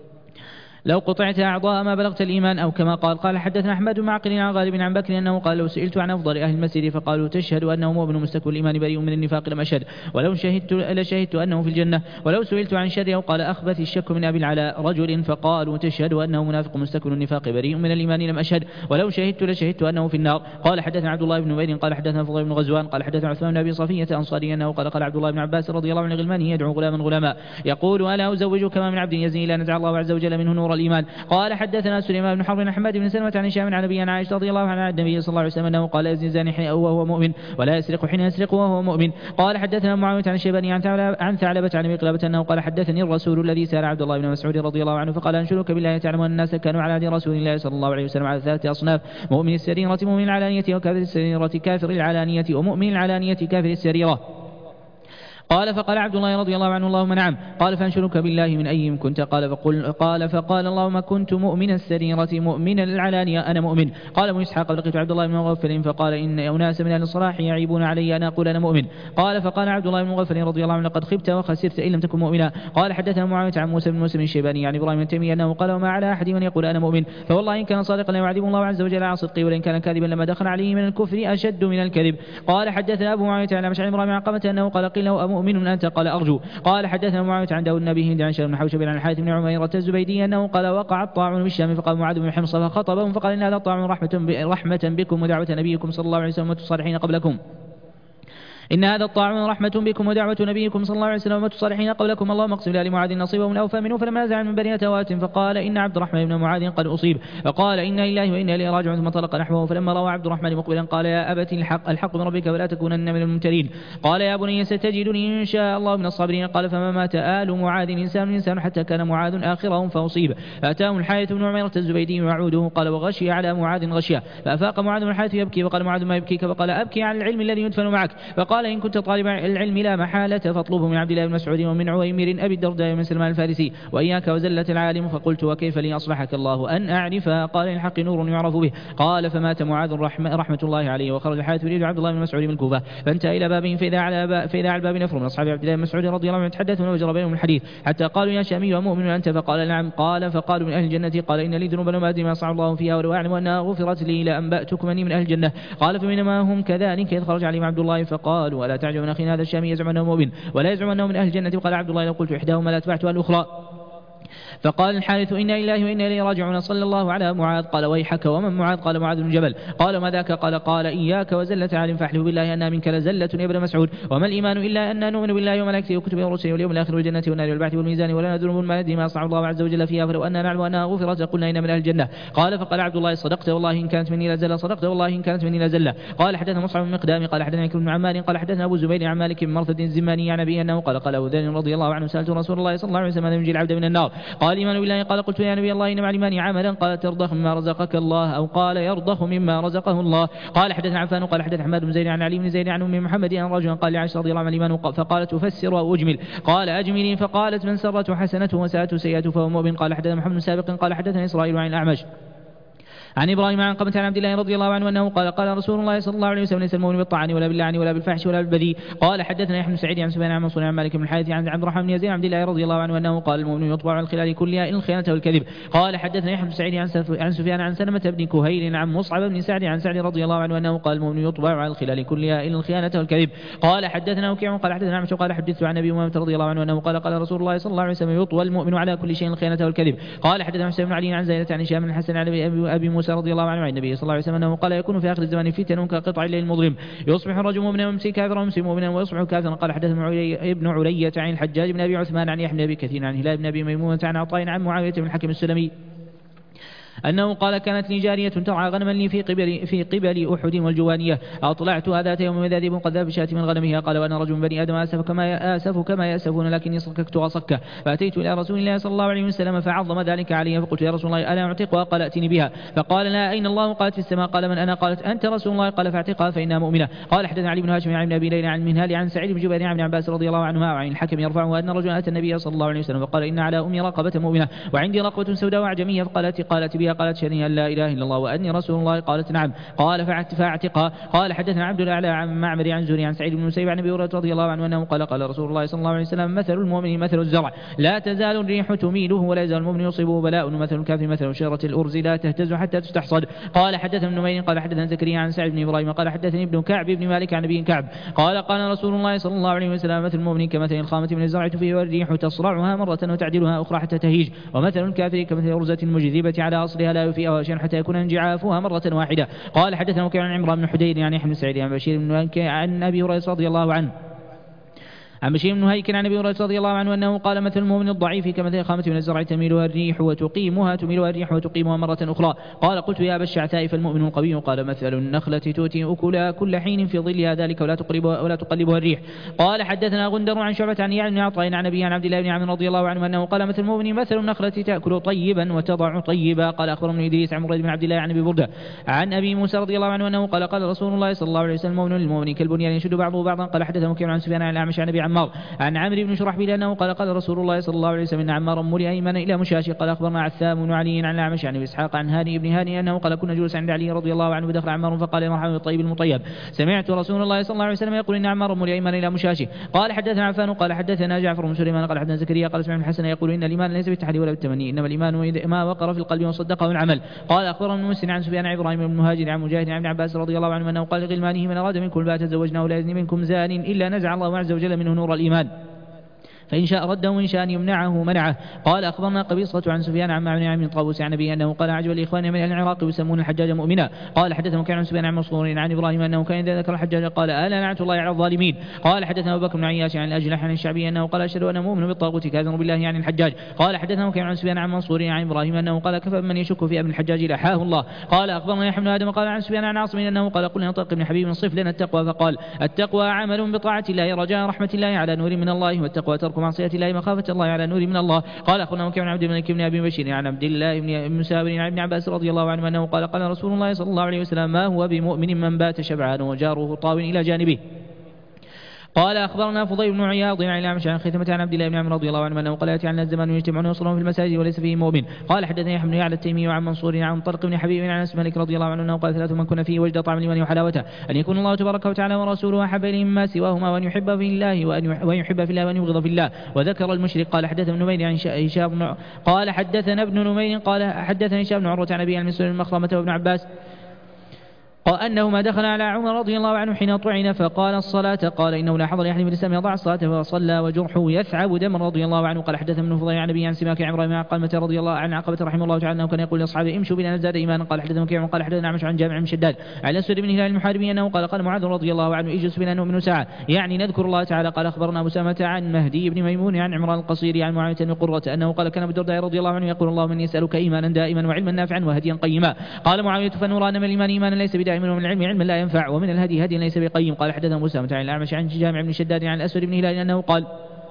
لو قطعت أعضاء ما بلغت الإيمان أو كما قال. قال حدثنا أحمد بن معقل عن غالب عن بكر أنه قال لو سئلت عن أفضل أهل المسجد فقالوا تشهد أنه مؤمن مستكبر الإيمان بريء من النفاق لم أشهد ولو شهدت لشهدت أنه في الجنة. ولو سئلت عن شر أو قال أخبث الشك من أبي العلاء رجل فقالوا تشهد أنه منافق مستكبر النفاق بريء من الإيمان لم أشهد ولو شهدت لشهدت أنه في النار. قال حدثنا عبد الله بن نمير قال حدثنا فضيل بن غزوان قال حدثنا عثمان بن أبي صفية أنصاري أنه قال قال عبد الله بن عباس رضي الله عنه غلمان يدعو غلاما غلاما يقول ألا أزوجك ما من عبد يزني إلا نزع الله عز وجل منه نور الإيمان. قال حدثنا سليمان بن حرب بن حماد بن سلمة عن هشام عن أبي عن عائشة رضي الله عنها عن النبي صلى الله عليه وسلم أنه قال يزني الزاني حين وهو مؤمن ولا يسرق حين يسرق وهو مؤمن. قال حدثنا معاوية عن الشيباني عن ثعلبة عن أبي قلابة أنه قال حدثني الرسول الذي سأل عبد الله بن مسعود رضي الله عنه فقال أنشدك بالله تعلم أن الناس كانوا على عهد رسول الله صلى الله عليه وسلم على ثلاثة أصناف مؤمن السريرة مؤمن العلانية وكافر السريرة كافر العلانية ومؤمن العلانية كافر السريرة. قال فقال عبد الله رضي الله عنه اللهم نعم. قال فانشرك بالله من أيهم كنت؟ قال فقل قال فقال اللهم كنت مؤمن السريرة مؤمن العلانية أنا مؤمن. قال ابن إسحاق لقيت عبد الله بن مغفل فقال إن أناس من أهل الصلاح يعيبون علي أن أقول أنا مؤمن. قال فقال عبد الله بن مغفل رضي الله عنه لقد خبت وخسرت إن لم تكن مؤمنا. قال حدثنا معاوية عن موسى بن مسلم الشيباني عن إبراهيم التيمي أنه قال وما على أحد من يقول أنا مؤمن فوالله إن كان صادقا يعذب الله عز وجل على صدقه ولئن كان كاذبا لما دخل عليه من الكفر أشد من الكذب. قال حدثنا أبو معاوية عن أبي إبراهيم عن قمة أنه قال قيل له أمؤمن أنت؟ قال أرجو. قال حدثنا معاوية عن داود النبي هند عن شر بن حوشب عن الحارث بن عميرة الزبيدي أنه قال وقع الطاعون بالشام فقال معاذ بن حمص فخطبهم فقال إن هذا الطاعون رحمة, رحمة بكم ودعوة نبيكم صلى الله عليه وسلم والصالحين قبلكم إن هذا الطاعون رحمة بكم ودعوة نبيكم صلى الله عليه وسلم والصالحين قبلكم اللهم اقسم لآل معاذ نصيبهم الأوفى منه. فلما نزع من بني توات فقال إن عبد الرحمن بن معاذ قد أصيب فقال إنا لله وإنا إليه راجعون ثم طلق نحوه. فلما روى عبد الرحمن مقبلا قال يا أبت الحق الحق من ربك ولا تكونن من الممترين. قال يا بني ستجدني إن شاء الله من الصابرين. قال فما مات آل معاذ إنسان إنسان حتى كان معاذ آخرهم فأصيب فأتاهم الحارث بن عميرة الزبيدي يعوده قال وغشي على معاذ غشية فأفاق معاذ بن الحارث يبكي فقال معاذ ما يبكيك فقال أبكي عن العلم الذي يدفن معك. فقال قال إن كنت طالب العلم لا محالة فاطلبه من عبد الله بن مسعود ومن عويمر أبي الدرداء ومن سلمان الفارسي وإياك وزلة العالم. فقلت وكيف لي أصلحك الله أن أعرفها؟ قال الحق نور يعرف به. قال فمات معاذ رحمة, رحمة الله عليه وخرج الحارث يريد عبد الله بن مسعود من الكوفة فانتهى إلى بابهم فإذا على باب فإذا على الباب نفر من أصحاب عبد الله بن مسعود رضي الله عنه يتحدثون وجرى بينهم الحديث حتى قالوا يا شامي ومؤمن أنت؟ فقال نعم. قال فقالوا من أهل الجنة؟ قال إن لي ذنوبا وما أدري ما صنع الله فيها ولو أعلم أنها غفرت لي لأنبأتكم أني من أهل الجنة. قال فبينما هم كذلك إذ خرج عليهم عبد الله فقالوا ألا تعجب من أخينا هذا الشامي يزعم أنه مؤمن ولا يزعم أنه من أهل الجنة؟ وقال عبد الله لو قلت إحداهما لاتبعتها الأخرى. فقال الحارث إنا لله وإنا إليه راجعون صلى الله على معاذ. قال ويحك ومن معاذ؟ قال معاذ بن جبل. قال ما ذاك؟ قال قال إياك وزلة عالم فاحلف بالله أنها منك لزلة يا ابن مسعود. وما الإيمان إلا أن نؤمن بالله وملائكته وكتبه ورسله واليوم الآخر والجنة والنار والبعث والميزان ولا ندرب ما ندري ما صنع الله عز وجل فيها فلو أننا نعلم أنها غفرت قلنا إن من أهل الجنة. قال فقال عبد الله صدقت والله إن كانت مني لزلة صدقت والله إن كانت مني لزلة. قال حدثنا مصعب بن مقدام قال حدثنا بن عمار قال حدثنا أبو زبير عن مالك بن مرثد الزماني عن أبيه أنه قال قال أبو ذر رضي الله عنه سألت رسول الله صلى الله عليه وسلم ينجي العبد من النار؟ قال إيمان بالله. قال قلت يا نبي الله إنما الإيمان عملا. قال ترضخ مما رزقك الله أو قال يرضخ مما رزقه الله. قال حدثنا عفان قال حدث حماد بن زيد عن علي بن زيد عن أم محمد عن رجل قال لعائشة رضي الله عنها الإيمان فقالت أفسر أو أجمل؟ قال أجملي. فقالت من سرته حسنته وساءته سيئته فهو مؤمن. قال حدثنا محمد بن سابق قال حدثنا إسرائيل عن الأعمش عن إبراهيم عن قمة عن عبد الله رضي الله عنه أنه قال قال رسول الله صلى الله عليه وسلم ليس المؤمن بالطعن ولا باللعن ولا بالفحش ولا بالبذيء. قال حدثنا يحيى بن سعيد عن سفيان عن منصور عن مالك بن الحارث عن عبد الرحمن بن يزيد عن عبد الله رضي الله عنه أنه قال المؤمن يطبع على الخلال كلها إلا الخيانة والكذب. قال حدثنا يحيى بن سعيد عن سفيان عن سلمة بن كهيل عن مصعب بن سعد عن سعد رضي الله عنه أنه قال المؤمن يطبع على الخلال كلها إلا الخيانة والكذب. قال حدثنا وكيع قال حدثنا عمش قال حدثت عن أبي أمامة رضي الله عنه أنه قال قال رسول الله صلى الله عليه وسلم يطوى المؤمن على كل شيء الخيانة والكذب. قال حدثنا حسين بن علي عن زينة عن هشام بن الحسن عن أبي موسى رضي الله عنه عن النبي صلى الله عليه وسلم أنه قال يكون في آخر الزمان فتن كقطع الليل المظلم يصبح الرجل مؤمنا ويمسي كافرا ويمسي مؤمنا ويصبح كافرا. قال حدثنا ابن علية عن الحجاج بن أبي عثمان عن يحيى بن أبي كثير عن هلال بن أبي ميمونة عن عطاء عن معاوية بن الحكم السلمي أنه قال كانت لي جارية ترعى غنما لي في قبل في قبل أحد والجوانية أطلعتها ذات يوم وإذا ذئب قد ذاب بشاة من غنمها. قال وأنا رجل بني آدم آسف كما آسف كما يأسفون لكني صككت وصكة فأتيت إلى رسول الله صلى الله عليه وسلم فعظم ذلك علي فقلت يا رسول الله ألا أعتقها؟ قال أتني بها. فقال لا أين الله؟ قالت في السماء. قال من أنا؟ قالت أنت رسول الله. قال فاعتقها فإنها مؤمنة. قال حدثنا علي بن هاشم عن أبي ليلى عن منهال عن سعيد بن جبير عن ابن عباس رضي الله عنهما وعن الحكم يرفعه أن رجلا أتى النبي صلى الله عليه وسلم فقال إن على أمي رقبة مؤمنة وعندي رقبة سوداء أعجمية. فقالت قالت بها. قالت شهدني لا إله إلا الله وأني رسول الله. قالت نعم. قال فاعتقها. قال حدثنا عبد الأعلى عن معمر عن زهري عن سعيد بن المسيب عن أبي هريرة رضي الله عنه أنه قال قال رسول الله صلى الله عليه وسلم مثل المؤمن مثل الزرع لا تزال الريح تميله ولا يزال المؤمن يصيبه بلاء ومثل الكافر مثل شجرة الأرز لا تهتز حتى تستحصد. قال حدثنا ابن نمير قال حدثنا زكريا عن سعد بن إبراهيم قال حدثني ابن كعب بن مالك عن أبي كعب قال قال رسول الله صلى الله عليه وسلم مثل المؤمن كمثل الخامة من الزرع فيه والريح تصرعها مرة وتعدلها أخرى حتى تهيج ومثل الكافر كمثل أرزة مجذبة على أصلها لا يفيئها شيء حتى يكون انجعافها مرة واحدة. قال حدثنا وكيع عن عمران بن حديد يعني يحيى بن سعيد عن بشير بن عن أبي هريرة رضي الله عنه عن بشير بن هيكل عن أبي هريرة رضي الله عنه أنه قال مثل المؤمن الضعيف كمثل الخامة من الزرع تميلها الريح وتقيمها تميلها الريح وتقيمها مرة أخرى. قال قلت يا أبا الشعثاء فالمؤمن القوي. قال مثل النخلة تؤتي أكلها كل حين في ظلها ذلك ولا تقربها ولا تقلبها الريح. قال حدثنا غندر عن شعبة عن يعني عطاء عن أبي عن عبد الله بن عمرو رضي الله عنه أنه قال مثل المؤمن مثل النخلة تأكل طيبا وتضع طيبا. قال أخبرني إدريس عن مريد بن عبد الله عن أبي بردة عن أبي موسى رضي الله عنه أنه قال قال رسول الله صلى الله عليه وسلم المؤمن للمؤمن كالبنيان يشد بعضه بعضا. قال حدثنا وكيع عن سفيان عن الأعمش عن أبي عمار عن عمرو بن شرحبيل أنه قال قال رسول الله صلى الله عليه وسلم إن عمارا ملئ أيمن إلى مشاشي. قال أخبرنا عثام بن علي عن الأعمش عن إسحاق عن هاني بن هاني أنه قال كنا جلوسا عند علي رضي الله عنه فدخل عمار فقال يا مرحبا بالطيب المطيب سمعت رسول الله صلى الله عليه وسلم يقول إن عمارا ملئ أيمن إلى مشاشي. قال حدثنا عفان قال حدثنا جعفر بن سليمان قال حدثنا زكريا قال سمعت الحسن يقول إن الإيمان ليس بالتحري ولا بالتمني إنما الإيمان ما وقر في القلب وصدقه العمل. قال أخبرنا مسلم عن سفيان إبراهيم بن مهاجر عن مجاهد عن ابن عباس رضي الله عنه أنه قال لغلمانه من أراد منكم الباء تزوجناه لا يزني منكم زان إلا نزع الله عز وجل منه نور الإيمان فإن شاء رده وإن شاء يمنعه منعه. قال أخبرنا قبيصة عن سفيان عن معمر عن طاووس عن أبيه أنه قال عجب الإخوان من العراق يسمون الحجاج مؤمنا. قال حدثنا كان عن سفيان عن منصور عن إبراهيم أنه كان إذا ذكر الحجاج قال ألا لعنة الله على الظالمين. قال حدثنا أبو بكر بن عياش عن الأجلح عن الشعبي أنه قال أشهد أن مؤمن بالطاغوت كاذب بالله عن الحجاج. قال حدثنا كان عن سفيان عن منصور عن إبراهيم أنه قال كفى من يشك في ابن الحجاج لحاه الله. قال أخبرنا يحيى بن آدم قال عن سفيان عن عاصم أنه قال قلنا طارق بن حبيب صف لنا التقوى فقال التقوى عمل بطاعة الله رجاء رحمة الله على نور من الله والتقوى ترك معصية الله مخافة الله على نور من الله. قال أخبرنا وكيع عن عبد الملك بن أبي بشير عن عبد الله بن مساور عن ابن عباس رضي الله عنه أنه قال قال رسول الله صلى الله عليه وسلم ما هو بمؤمن من بات شبعان وجاره طاو إلى جانبه. قال أخبرنا فضيل بن عياض عن الأعمش عن خيثمة عن عبد الله بن عمرو رضي الله عنه أنه قال يأتي عنا الزمان يجتمعون ويصلون في المساجد وليس فيه مؤمن. قال حدثني يحيى بن يعلى التيمي عن منصور عن طلق بن حبيب عن أنس مالك رضي الله عنه أنه قال ثلاث من كن فيه وجد طعم الإيمان وحلاوته أن يكون الله تبارك وتعالى ورسوله أحب إليه مما سواهما وأن يحب في الله وأن يحب في الله وأن يبغض في الله. وذكر المشرك. قال حدثنا ابن نمير عن هشام قال حدثنا ابن نمير قال حدثنا هشام بن عروة عن أبي عن مسلم المخرمة وابن عباس وأنهما دخل على عمر رضي الله عنه حين طعن فقال الصلاة. قال إنه لا حضر يحلف الإسلام يضع الصلاة فصلى وجرحه يثعب دم رضي الله عنه. قال حدث ابن فضيل عن أبي عن سماك عن عمرو بن قلمة رضي الله عن عقبة رحمه الله تعالى أنه كان يقول لأصحابه امشوا بنا نزداد إيمانا. قال حدثنا وكيع قال حدثنا أعمش عن جامع بن شداد على الأسود بن هلال المحاربي أنه قال قال معاذ رضي الله عنه اجلس بنا نؤمن ساعة يعني نذكر الله تعالى. قال أخبرنا أبو سامة عن مهدي بن ميمون عن عمران القصيري عن معاوية بن قرة أنه قال كان أبو الدرداء رضي الله عنه يقول اللهم إني أسألك إيمانا دائما وعلما نافعا وهديا قيما. قال معاوية فنرى أن من الإيمان إيمانا ليس بدائم ومن العلم علما لا ينفع ومن الهدي هدي ليس بقيم. قال حدثنا موسى عن الأعمش عن جامع بن شداد عن الأسود بن هلال أنه قال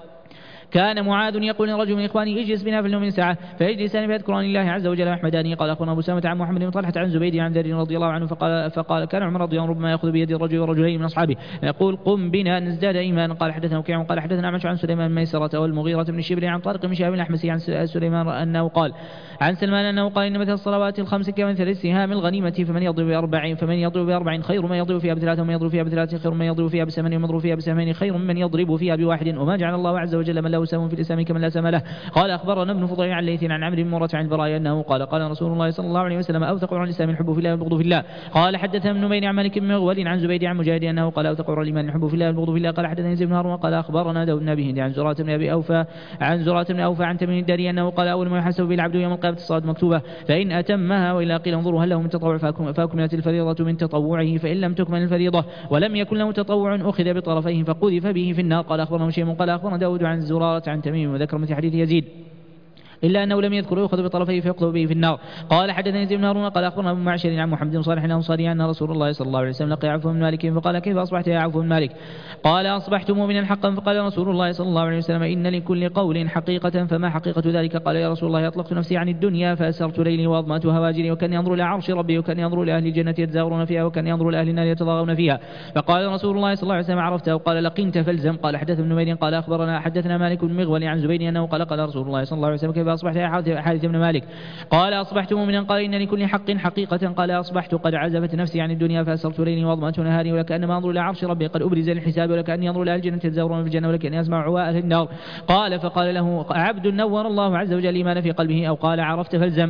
كان معاذ يقول لرجل من إخواني اجلس بنا فلنؤمن ساعة فيجلسان فيذكران الله عز وجل ويحمدانه. قال أخبرنا أبو سامة عن محمد بن طلحة عن زبيد عن ذر رضي الله عنه فقال, فقال كان عمر رضي الله عنه ربما يأخذ بيد الرجل ورجلين من أصحابه يقول قم بنا نزداد إيمانا. قال حدثنا وكيع قال حدثنا أعمش عن سليمان بن ميسرة والمغيرة بن شبر عن طارق بن شهاب الأحمسي عن سليمان أنه قال عن سلمان أنه قال إن مثل الصلوات الخمس كمثل السهام الغنيمة فمن يضرب بأربع فمن يضرب بأربع خير من يضرب فيها بثلاثة ومن يضرب فيها بثلاثة خير من يضرب فيها بثمانية ومن يضرب فيها بسهمين خير من يضرب فيها بواحد وما جعل الله عز وجل من له سهم في الإسلام كمن لا سهم له. قال أخبرنا ابن فضيل عن ليث عن عمرو بن مرة عن البراء أنه قال قال رسول الله صلى الله عليه وسلم أوثق عن الإسلام الحب في الله والبغض في الله. قال حدثنا ابن نمير عن مالك بن مغول عن زبيد عن مجاهد أنه قال أوثق عن الإيمان الحب في الله والبغض في الله. قال حدثنا يزيد بن هارون قال أخبرنا داود بن أبي هند عن زرارة بن أبي أوفى عن زرارة بن أوفى عن تميم الداري أنه قال أول ما يحسب به العبد يوم القيامة الصلاة مكتوبة فإن أتمها وإلا قيل انظروا هل له من تطوع فأكملت الفريضة من تطوعه فإن لم تكمل الفريضة ولم يكن له تطوع أخذ بطرفيه فقذف به في النار. قال أخبرنا هشيم قال أخبرنا داود عن زرارة عن تميم وذكر مثل حديث يزيد إلا أنه لم يذكر يأخذ بطرفيه فيقذف به في النار. قال حدثنا يزيد بن هارون قال أخبرنا أبو معشر عن محمد بن صالح الأنصاري أن رسول الله صلى الله عليه وسلم لقي عوف بن مالك فقال كيف أصبحت يا عوف بن مالك؟ قال أصبحت مؤمنا حقا. فقال رسول الله صلى الله عليه وسلم إن لكل قول حقيقة فما حقيقة ذلك؟ قال يا رسول الله أطلقت نفسي عن الدنيا فأسرت ليلي وأضمأت هواجري وكان ينظر إلى عرش ربي وكان ينظر إلى أهل الجنة يتزاورون فيها وكان ينظر إلى أهل النار يتضاغون فيها. فقال رسول الله صلى الله عليه وسلم عرفته؟ وقال لقنت فالزم. قال حدث ابن نمير قال أخبرنا حدثنا مالك بن مغول عن زبيد أنه قال قال رسول الله صلى الله عليه وسلم كيف أصبحت يا حارث بن مالك؟ قال أصبحت مؤمنا. قال إن لكل حق حقيقة. قال أصبحت قد عزفت نفسي عن الدنيا فأسرت ليلي وأضمأت نهاري ولكأنما أنظر إلى عرش ربي قد أبرز للحساب ولكأني أنظر إلى الجنة يتزاورون في الجنة ولكأني أسمع عواء أهل النار. قال فقال له عبد نور الله عز وجل الإيمان في قلبه أو قال عرفت فالزم.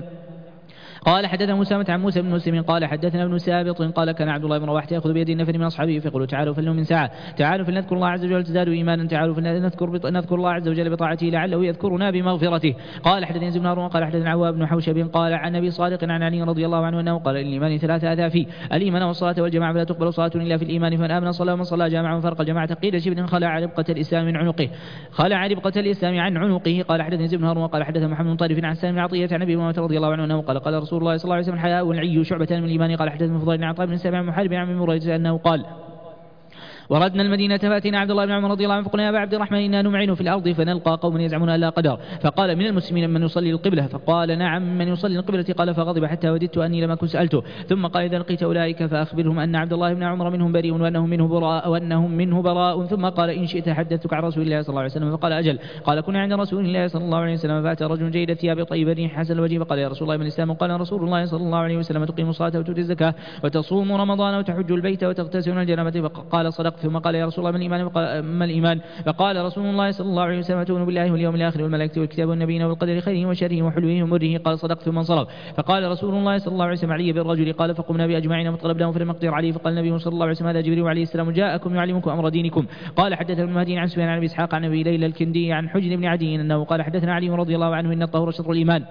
قال حدثنا موسى عن موسى بن مسلم قال حدثنا ابن سابط قال كان عبد الله بن رواحة يأخذ بيد النفر من أصحابه فيقول تعالوا فلنؤمن ساعة تعالوا فلنذكر الله عز وجل تزدادوا إيمانا تعالوا فلنذكر نذكر الله عز وجل بطاعته لعله يذكرنا بمغفرته. قال حدثنا ابن هارون قال حدثنا عواب بن حوشب قال عن أبي صادق عن علي رضي الله عنه أنه قال الإيمان ثلاثة أثافي الإيمان والصلاة والجماعة فلا تقبل صلاة إلا في الإيمان فمن آمن صلى ومن صلى جامعا وفرق الجماعة قيل شبر خلع ربقة الإسلام من عنقه خلع ربقة الإسلام عن عنقه. قال حدثنا ابن هارون قال حدثنا محمد بن طارف عن سالم بن عطية عن أبي أمامة رضي الله عنه أنه قال قال رسول الله صلى الله عليه وسلم والعي شعبة من الإيمان. قال حدثنا فضيل بن عطاء بن سبع محارب عن مريد أنه قال وردنا المدينة فأتينا عبد الله بن عمر رضي الله عنه فقلنا يا أبا عبد الرحمن إنا نمعن في الأرض فنلقى قوم يزعمون ألا قدر. فقال من المسلمين من يصلي القبلة؟ فقال نعم من يصلي القبلة. قال فغضب حتى وددت أني لم أكن سألته. ثم قال إذا لقيت أولئك فأخبرهم أن عبد الله بن عمر منهم بريء وأنهم منه براء وأنهم منه براء. ثم قال إن شئت حدثتك عن رسول الله صلى الله عليه وسلم. فقال أجل. قال كنا عند رسول الله صلى الله عليه وسلم فأتى رجل جيد الثياب طيب الريح حسن الوجه فقال يا رسول الله من الإسلام؟ قال رسول الله صلى الله عليه وسلم تقيم الصلاة وتؤتي الزكاة وتصوم رمضان وتحج البيت وتغتسل من الجنابة. فقال صدقت. ثم قال يا رسول الله من الإيمان؟ ما الإيمان؟ فقال رسول الله صلى الله عليه وسلم تؤمن بالله واليوم الآخر والملائكة والكتاب والنبيين والقدر خيره وشره وحلوه ومره. قال صدقت. ثم انصرف. فقال رسول الله صلى الله عليه وسلم علي بالرجل. قال فقمنا بأجمعين فطلبناه فلم نقدر عليه. فقال النبي صلى الله عليه وسلم هذا جبريل عليه السلام جاءكم يعلمكم أمر دينكم. قال حدثنا ابن مهدي عن سفيان عن أبي إسحاق عن أبي ليلى الكندي عن حجر بن عدي أنه قال حدثنا علي رضي الله عنه إن الطهور شطر الإيمان.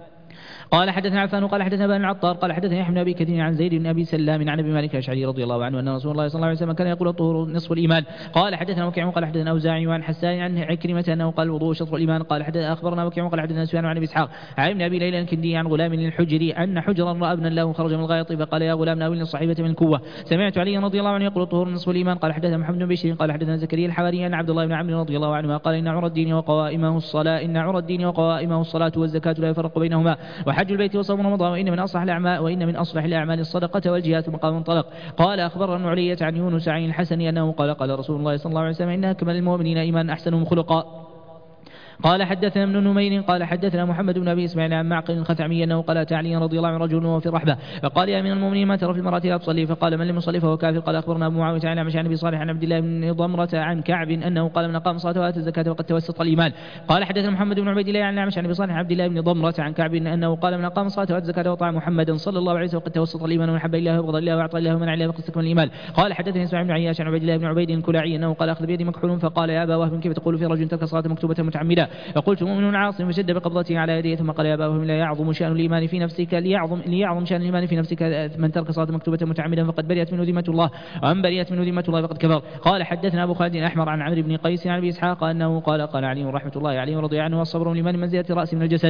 قال حدثنا عفان قال حدثنا بن العطار قال حدثنا يحيى بن ابي كثير عن زيد بن ابي سلام عن ابي مالك الاشعري رضي الله عنه ان رسول الله صلى الله عليه وسلم كان يقول الطهور نصف الايمان. قال حدثنا وكيع قال حدثنا اوزاعي عن حسان عن عكرمه انه قال الوضوء شطر الايمان. قال حدثنا اخبرنا وكيع قال حدثنا سفيان عن ابي اسحاق عن ابن ابي ليلى الكندي عن غلام الحجري ان حجرا راى ابنا له خرج من الغائط فقال يا غلام ناولني الصحيفه من الكوه. سمعت علي رضي الله عنه يقول الطهور نصف الايمان. قال حدثنا محمد بن بشير قال حدثنا زكريا الحواري ان عبد الله بن عمرو رضي الله عنه قال ان عرى الدين وقوائمه الصلاه ان عرى الدين وقوائمه الصلاه والزكاه لا يفرق بينهما. وحج البيت وصوم رمضان وإن من أصلح الأعمال وإن من أصلح الأعمال الصدقة والجهاد مقام طلق. قال أخبرنا ابن علية عن يونس عن الحسن أنه قال قال رسول الله صلى الله عليه وسلم إن أكمل المؤمنين إيمانا أحسنهم خلقا. قال حدثنا ابن نمير قال حدثنا محمد بن أبي إسماعيل عن معقل الخثعمي أنه قال أتى علي رضي الله عنه رجل وهو في الرحبة فقال يا أمير المؤمنين ما ترى في المرأة لا تصلي؟ فقال من لم يصلي فهو كافر. قال أخبرنا أبو معاوية عن أعمش عن أبي صالح عن عبد الله بن ضمرة عن كعب أنه قال من أقام الصلاة وآتى الزكاة وقد توسط الإيمان. قال حدثنا محمد بن عبيد الله عن أعمش عن أبي صالح عن عبد الله بن ضمرة عن كعب أنه قال من أقام الصلاة وآتى الزكاة وطاع محمدا صلى الله عليه وسلم وقد توسط الإيمان ومن حب الله وبغض الله وأعطى الله ومن عليه فقد استكمل الإيمان. قال حدثني إسماعيل بن عياش عن عبد الله بن عبيد الكلاعي أنه قال أخذ بيدي مكحول فقال يا أبا وهب كيف تقول في رجل ترك صلاة مكتوبة متعمدا؟ فقلت مؤمن عاصم فشد بقبضته على يديه ثم قال يا أبا وهب لا يعظم شأن الإيمان في نفسك ليعظم ليعظم شأن الإيمان في نفسك من ترك صلاة مكتوبة متعمدا فقد برئت منه ذمة الله ومن برئت منه ذمة الله فقد كفر. قال حدثنا أبو خالد الأحمر عن عمرو بن قيس عن أبي إسحاق أنه قال قال علي رحمة الله عليه ورضي عنه والصبر لمن منزلة رأس من الجسد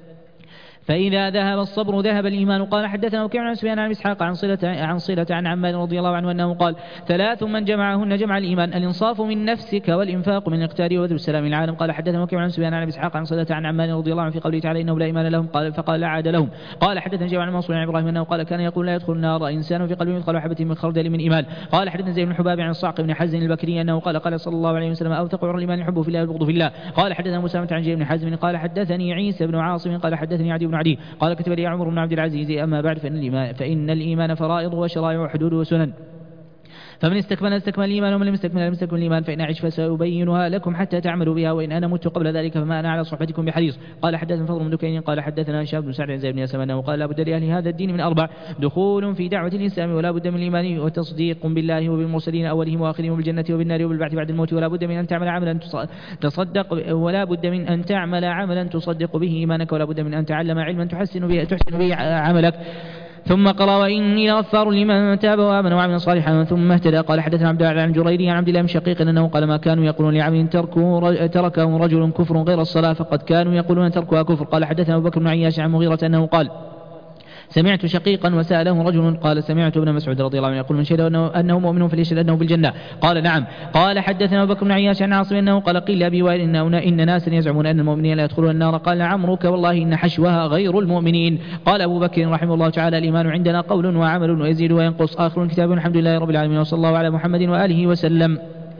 فإذا ذهب الصبر ذهب الإيمان. قال حدثنا وكيع عن سفيان عن إسحاق عن صلة عن صلة عن عمار رضي الله عنه أنه قال ثلاث من جمعهن جمع الإيمان الإنصاف من نفسك والإنفاق من الاقتار وبذل السلام العالم. قال حدثنا وكيع عن سفيان عن إسحاق عن صلة عن عمار رضي الله عنه في قوله تعالى إنه لا إيمان لهم قال فقال لا عاد لهم. قال حدثنا جمع عن منصور عن إبراهيم أنه قال كان يقول لا يدخل النار إنسان في قلبه مثقال حبة من خردل من إيمان. قال حدثنا زيد بن حباب عن الصعق بن حزن البكري أنه قال قال صلى الله عليه وسلم أوثق عرى الإيمان الحب في الله والبغض في الله. قال حدثنا مسامة عن جابر بن حزم قال حدثني عيسى بن عاصم قال حدثني عدي بن عدي قال كتب لي عمر بن عبد العزيز أما بعد فإن الإيمان, فإن الإيمان فرائض وشرائع وحدود وسنن فمن استكمل استكمل الإيمان ومن لم يستكمل لم يستكمل الإيمان فإن أعش فسأبينها لكم حتى تعملوا بها وإن أنا مت قبل ذلك فما أنا على صحبتكم بحريص. قال حدثنا فضل بن دكين قال حدثنا هشام بن سعد زيد بن يسلم أنه قال لا بد لأهل هذا الدين من أربع دخول في دعوة الإسلام ولا بد من الإيمان وتصديق بالله وبالمرسلين أولهم وآخرهم وبالجنة وبالنار وبالبعث بعد الموت ولا بد من أن تعمل عملا تصدق ولا بد من أن تعمل عملا تصدق به إيمانك ولا بد من أن تعلم علما تحسن به تحسن به عملك. ثم قرأ وإني لغفار لمن تاب وآمن وعمل صالحا ثم اهتدى. قال حدثنا عبد الله عن جريري عن عبد الله بن شقيق أنه قال ما كانوا يقولون لعمل تركه رجل كفر غير الصلاة فقد كانوا يقولون تركها كفر. قال حدثنا أبو بكر بن عياش عن مغيرة أنه قال سمعت شقيقا وسأله رجل قال سمعت ابن مسعود رضي الله عنه يقول من شهد أنه, أنه مؤمن فليشهد أنه بالجنة. قال نعم. قال حدثنا أبو بكر بن عياش عن عاصم أنه قال قيل لأبي وائل إن, إن ناسا يزعمون أن المؤمنين لا يدخلون النار. قال عمرك والله إن حشوها غير المؤمنين. قال أبو بكر رحمه الله تعالى الإيمان عندنا قول وعمل ويزيد وينقص. آخر الكتاب الحمد لله رب العالمين وصلى الله على محمد وآله وسلم.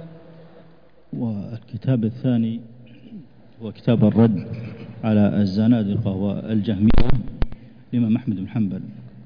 والكتاب الثاني هو كتاب الرد على الزنادقة والجهمية الإمام أحمد بن حنبل.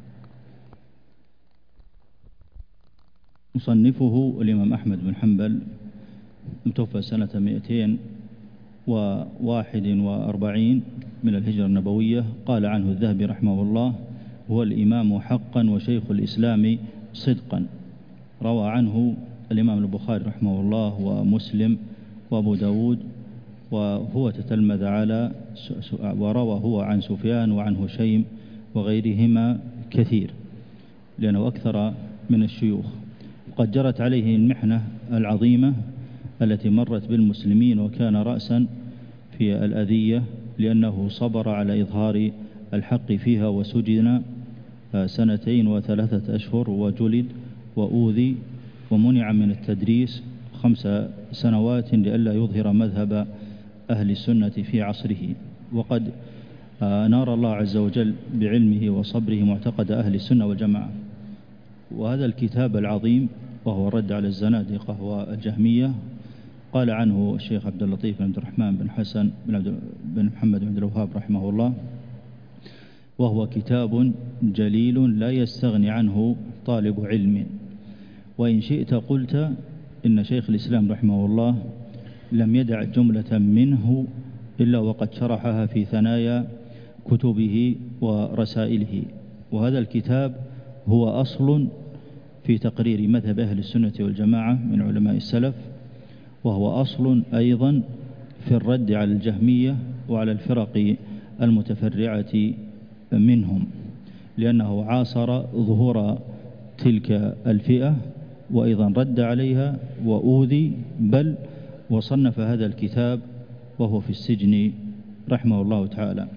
مصنفه الإمام أحمد بن حنبل متوفى سنة مئتين وواحد وأربعين من الهجرة النبوية. قال عنه الذهبي رحمه الله هو الإمام حقا وشيخ الإسلام صدقا. روى عنه الإمام البخاري رحمه الله ومسلم وأبو داود وهو تتلمذ على وروى هو عن سفيان وعن هشيم وغيرهما كثير لأنه أكثر من الشيوخ. وقد جرت عليه المحنة العظيمة التي مرت بالمسلمين وكان رأسا في الأذية لأنه صبر على إظهار الحق فيها وسجن سنتين وثلاثة أشهر وجلد وأوذي ومنع من التدريس خمس سنوات لئلا يظهر مذهب أهل السنة في عصره. وقد نار الله عز وجل بعلمه وصبره معتقد أهل السنة والجماعة. وهذا الكتاب العظيم وهو الرد على الزنادقة والجهمية قال عنه الشيخ عبد اللطيف بن عبد الرحمن بن حسن بن, عبد بن محمد بن عبد الوهاب رحمه الله وهو كتاب جليل لا يستغني عنه طالب علم. وإن شئت قلت إن شيخ الإسلام رحمه الله لم يدع جملة منه إلا وقد شرحها في ثنايا كتبه ورسائله. وهذا الكتاب هو أصل في تقرير مذهب أهل السنة والجماعة من علماء السلف وهو أصل أيضا في الرد على الجهمية وعلى الفرق المتفرعة منهم لأنه عاصر ظهور تلك الفئة وأيضا رد عليها وأوذي بل وصنف هذا الكتاب وهو في السجن رحمه الله تعالى.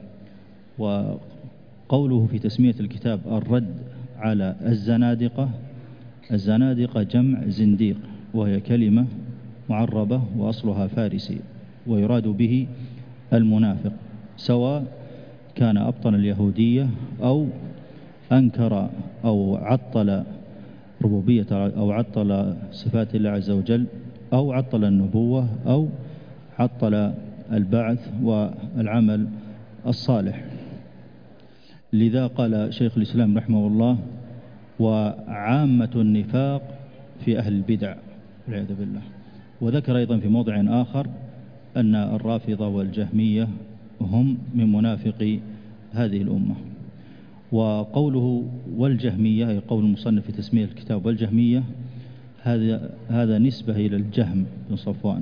وقوله في تسمية الكتاب الرد على الزنادقة الزنادقة جمع زنديق وهي كلمة معربة وأصلها فارسي ويراد به المنافق سواء كان أبطن اليهودية أو أنكر أو عطل ربوبية أو عطل صفات الله عز وجل أو عطل النبوة أو عطل البعث والعمل الصالح. لذا قال شيخ الإسلام رحمه الله: وعامة النفاق في أهل البدع والعياذ بالله. وذكر أيضا في موضع آخر أن الرافضة والجهمية هم من منافقي هذه الأمة. وقوله والجهمية أي قول المصنف في تسمية الكتاب والجهمية هذا هذا نسبة إلى الجهم بن صفوان،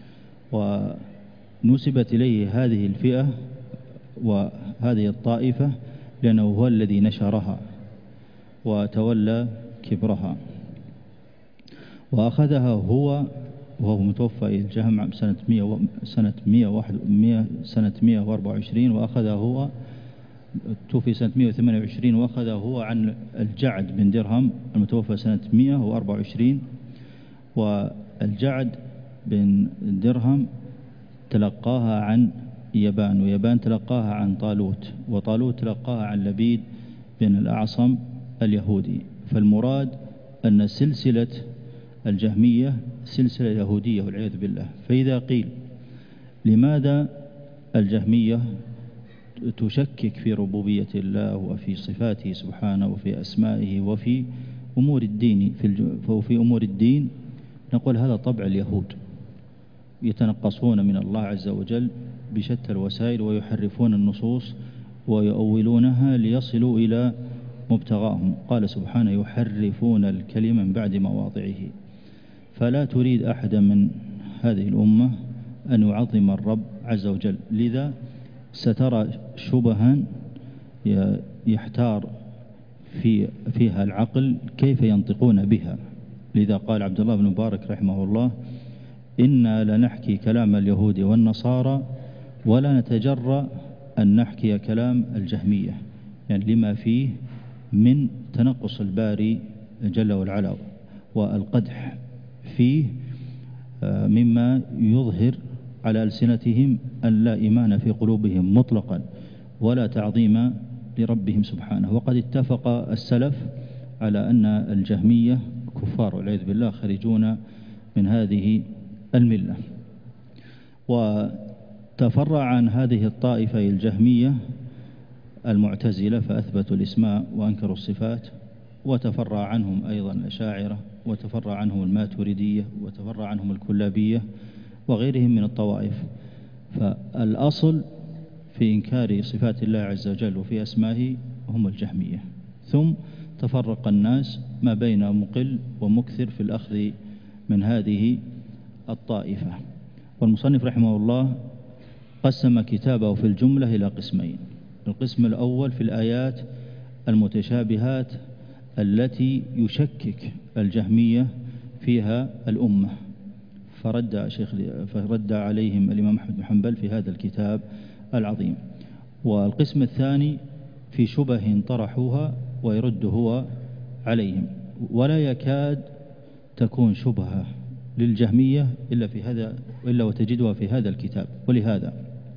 ونسبت إليه هذه الفئة وهذه الطائفة لأنه هو الذي نشرها وتولى كبرها، وأخذها هو وهو متوفى الجهم سنة مئة سنة مئة سنة مئة وأربعة وعشرين، وأخذها هو توفي سنة مئة وثمانية وعشرين، وأخذها هو عن الجعد بن درهم المتوفى سنة مئة وأربعة وعشرين. والجعد بن درهم تلقاها عن يبان، ويبان تلقاها عن طالوت، وطالوت تلقاها عن لبيد بن الأعصم اليهودي. فالمراد أن سلسلة الجهمية سلسلة يهودية والعياذ بالله. فإذا قيل لماذا الجهمية تشكك في ربوبية الله وفي صفاته سبحانه وفي أسمائه وفي أمور الدين في أمور الدين، نقول هذا طبع اليهود، يتنقصون من الله عز وجل بشتى الوسائل ويحرفون النصوص ويؤولونها ليصلوا إلى مبتغاهم. قال سبحانه: يحرفون الكلم من بعد مواضعه. فلا تريد أحدا من هذه الأمة أن يعظم الرب عز وجل، لذا سترى شبها يحتار في فيها العقل كيف ينطقون بها. لذا قال عبد الله بن مبارك رحمه الله: إنا لنحكي كلام اليهود والنصارى ولا نتجرأ أن نحكي كلام الجهمية، يعني لما فيه من تنقص الباري جل وعلا والقدح فيه مما يظهر على ألسنتهم أن لا إيمان في قلوبهم مطلقا ولا تعظيم لربهم سبحانه. وقد اتفق السلف على أن الجهمية كفار والعياذ بالله خارجون من هذه الملة. وتفرع عن هذه الطائفة الجهمية المعتزلة فأثبتوا الاسماء وأنكروا الصفات، وتفرع عنهم أيضا الأشاعرة، وتفرع عنهم الماتريدية، وتفرع عنهم الكلابية وغيرهم من الطوائف. فالأصل في إنكار صفات الله عز وجل وفي أسمائه هم الجهمية، ثم تفرق الناس ما بين مقل ومكثر في الأخذ من هذه الطائفة. والمصنف رحمه الله قسم كتابه في الجملة إلى قسمين: القسم الأول في الآيات المتشابهات التي يشكك الجهمية فيها الأمة، فرد, شيخ فرد عليهم الإمام أحمد بن حنبل في هذا الكتاب العظيم. والقسم الثاني في شبه طرحوها ويرد هو عليهم، ولا يكاد تكون شبهة للجهمية إلا في هذا إلا وتجدها في هذا الكتاب. ولهذا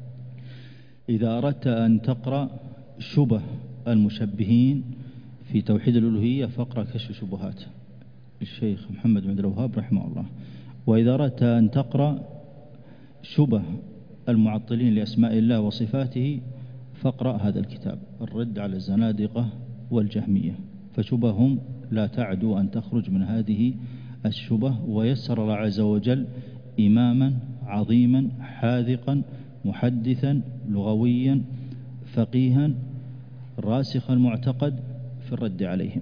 إذا أردت أن تقرأ شبه المشبهين في توحيد الألوهية فاقرأ كشف شبهات الشيخ محمد بن عبد الوهاب رحمه الله. وإذا أردت أن تقرأ شبه المعطلين لأسماء الله وصفاته فاقرأ هذا الكتاب الرد على الزنادقة والجهمية، فشبههم لا تعدو أن تخرج من هذه الشبه. ويسر الله عز وجل إماما عظيما حاذقا محدثا لغويا فقيها راسخ المعتقد في الرد عليهم.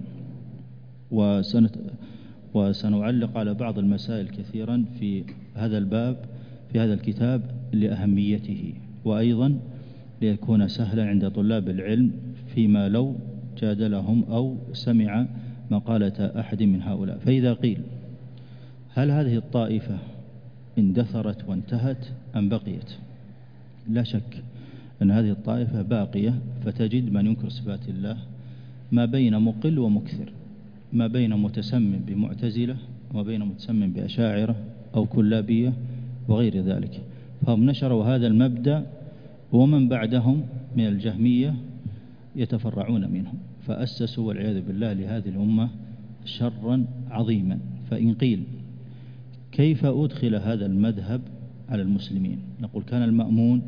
وسنت وسنعلق على بعض المسائل كثيرا في هذا الباب في هذا الكتاب لأهميته، وأيضا ليكون سهلا عند طلاب العلم فيما لو جادلهم أو سمع مقالة أحد من هؤلاء. فإذا قيل هل هذه الطائفة اندثرت وانتهت أم بقيت؟ لا شك أن هذه الطائفة باقية، فتجد من ينكر صفات الله ما بين مقل ومكثر، ما بين متسمم بمعتزلة وما بين متسمم بأشاعرة أو كلابية وغير ذلك. فهم نشروا هذا المبدأ ومن بعدهم من الجهمية يتفرعون منهم، فأسسوا والعياذ بالله لهذه الأمة شرا عظيما. فإن قيل كيف أدخل هذا المذهب على المسلمين، نقول كان المأمون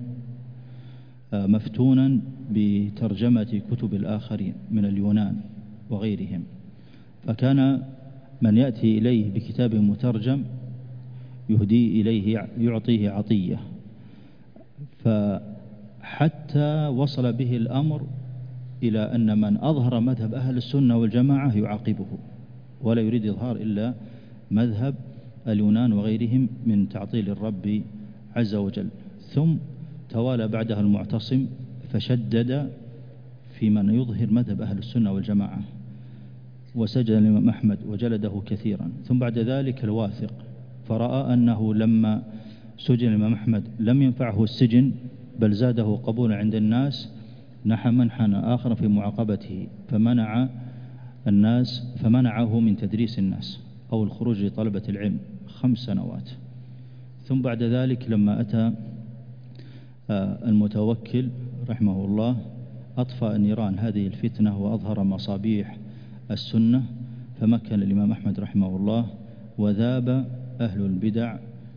مفتونا بترجمة كتب الآخرين من اليونان وغيرهم، فكان من يأتي إليه بكتاب مترجم يهدي إليه يعطيه عطية، فحتى وصل به الأمر إلى أن من أظهر مذهب أهل السنة والجماعة يعاقبه، ولا يريد إظهار إلا مذهب اليونان وغيرهم من تعطيل الرب عز وجل. ثم توالى بعدها المعتصم فشدد في من يظهر مذهب أهل السنة والجماعة، وسجن الإمام أحمد وجلده كثيرا. ثم بعد ذلك الواثق، فرأى أنه لما سجن الإمام أحمد لم ينفعه السجن بل زاده قبولا عند الناس، نحى منحا آخر في معاقبته، فمنع الناس فمنعه من تدريس الناس أو الخروج لطلبة العلم خمس سنوات. ثم بعد ذلك لما أتى المتوكل رحمه الله أطفأ نيران هذه الفتنة وأظهر مصابيح السنة، فمكن الإمام أحمد رحمه الله وذاب أهل البدع،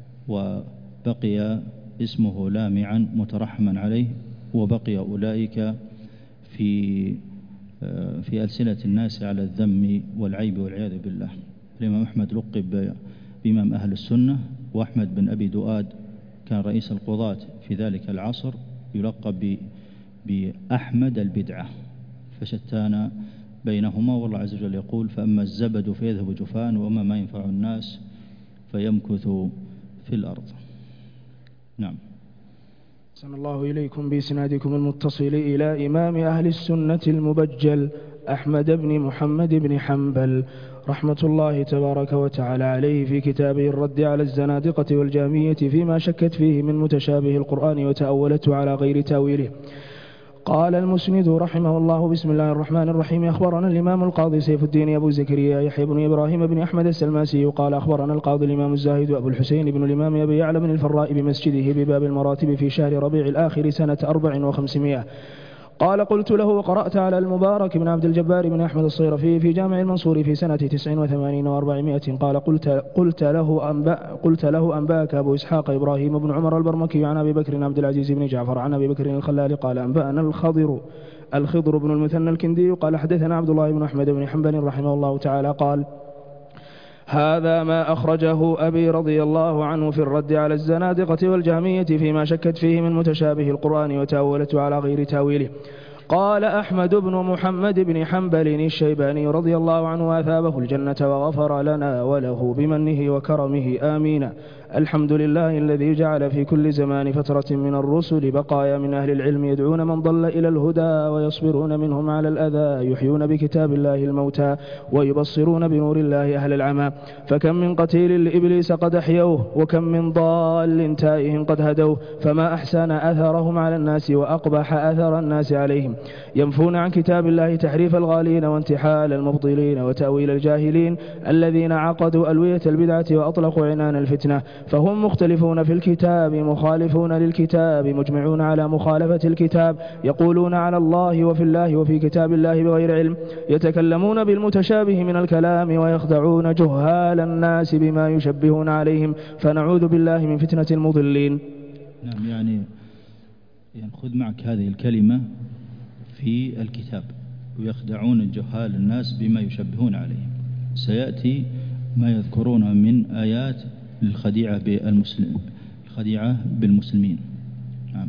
وبقي اسمه لامعا مترحما عليه، وبقي أولئك في في ألسنة الناس على الذم والعيب والعياذ بالله. الإمام أحمد لقب بإمام أهل السنة، وأحمد بن أبي دؤاد كان رئيس القضاة في ذلك العصر يلقب بأحمد البدعة، فشتان بينهما. والله عز وجل يقول: فأما الزبد فيذهب جفان وأما ما ينفع الناس فيمكث في الأرض. نعم. أحسن الله إليكم بإسنادكم المتصل إلى إمام أهل السنة المبجل أحمد بن محمد بن حنبل رحمة الله تبارك وتعالى عليه في كتابه الرد على الزنادقة والجهمية فيما شكت فيه من متشابه القرآن وتأولته على غير تأويله. قال المسند رحمه الله: بسم الله الرحمن الرحيم. أخبرنا الإمام القاضي سيف الدين أبو زكريا يحيى بن إبراهيم بن أحمد السلماسي قال أخبرنا القاضي الإمام الزاهد أبو الحسين بن الإمام أبي يعلى بن الفراء بمسجده بباب المراتب في شهر ربيع الآخر سنة أربع وخمسمائة. قال: قلت له: وقرأت على المبارك بن عبد الجبار بن أحمد الصيرفي في جامع المنصور في سنة تسع وثمانين وأربعمائة. قال: قلت, قلت, له أنبأ قلت له أنباك أبو إسحاق إبراهيم بن عمر البرمكي عن أبي بكر عبد العزيز بن جعفر عن أبي بكر الخلال قال: أنبأنا الخضر الخضر بن المثنى الكندي قال: حدثنا عبد الله بن أحمد بن حنبل رحمه الله تعالى قال: هذا ما أخرجه أبي رضي الله عنه في الرد على الزنادقة والجهمية فيما شكت فيه من متشابه القرآن وتأولته على غير تأويله. قال أحمد بن محمد بن حنبل الشيباني رضي الله عنه: أثابه الجنة وغفر لنا وله بمنه وكرمه آمين. الحمد لله الذي جعل في كل زمان فترة من الرسل بقايا من أهل العلم يدعون من ضل إلى الهدى ويصبرون منهم على الأذى، يحيون بكتاب الله الموتى ويبصرون بنور الله أهل العمى. فكم من قتيل لإبليس قد أحيوه، وكم من ضال تائه قد هدوه، فما أحسن أثرهم على الناس وأقبح أثر الناس عليهم. ينفون عن كتاب الله تحريف الغالين وانتحال المبطلين وتأويل الجاهلين الذين عقدوا ألوية البدعة وأطلقوا عنان الفتنة، فهم مختلفون في الكتاب مخالفون للكتاب مجمعون على مخالفة الكتاب، يقولون على الله وفي الله وفي كتاب الله بغير علم، يتكلمون بالمتشابه من الكلام ويخدعون جهال الناس بما يشبهون عليهم، فنعوذ بالله من فتنة المضلين. نعم، يعني خذ معك هذه الكلمة في الكتاب، ويخدعون الجهال الناس بما يشبهون عليهم. سيأتي ما يذكرون من آيات للخديعة بالمسلم الخديعة بالمسلمين. نعم.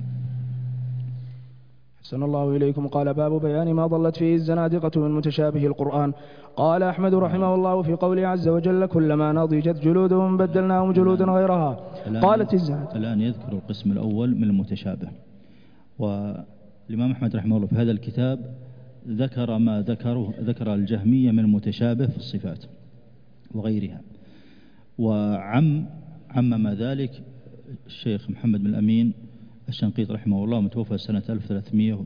أحسن الله إليكم. قال: باب بيان ما ضلت فيه الزنادقة من متشابه القرآن. قال أحمد رحمه الله في قوله عز وجل: كلما نضجت جلودهم بدلناهم جلودا غيرها. قالت الزنادقة. الآن يذكر القسم الأول من المتشابه. والإمام أحمد رحمه الله في هذا الكتاب ذكر ما ذكره ذكر الجهمية من المتشابه في الصفات وغيرها، وعم عمم ذلك الشيخ محمد بن الأمين الشنقيط رحمه الله، متوفى سنة ألف وثلاثمائة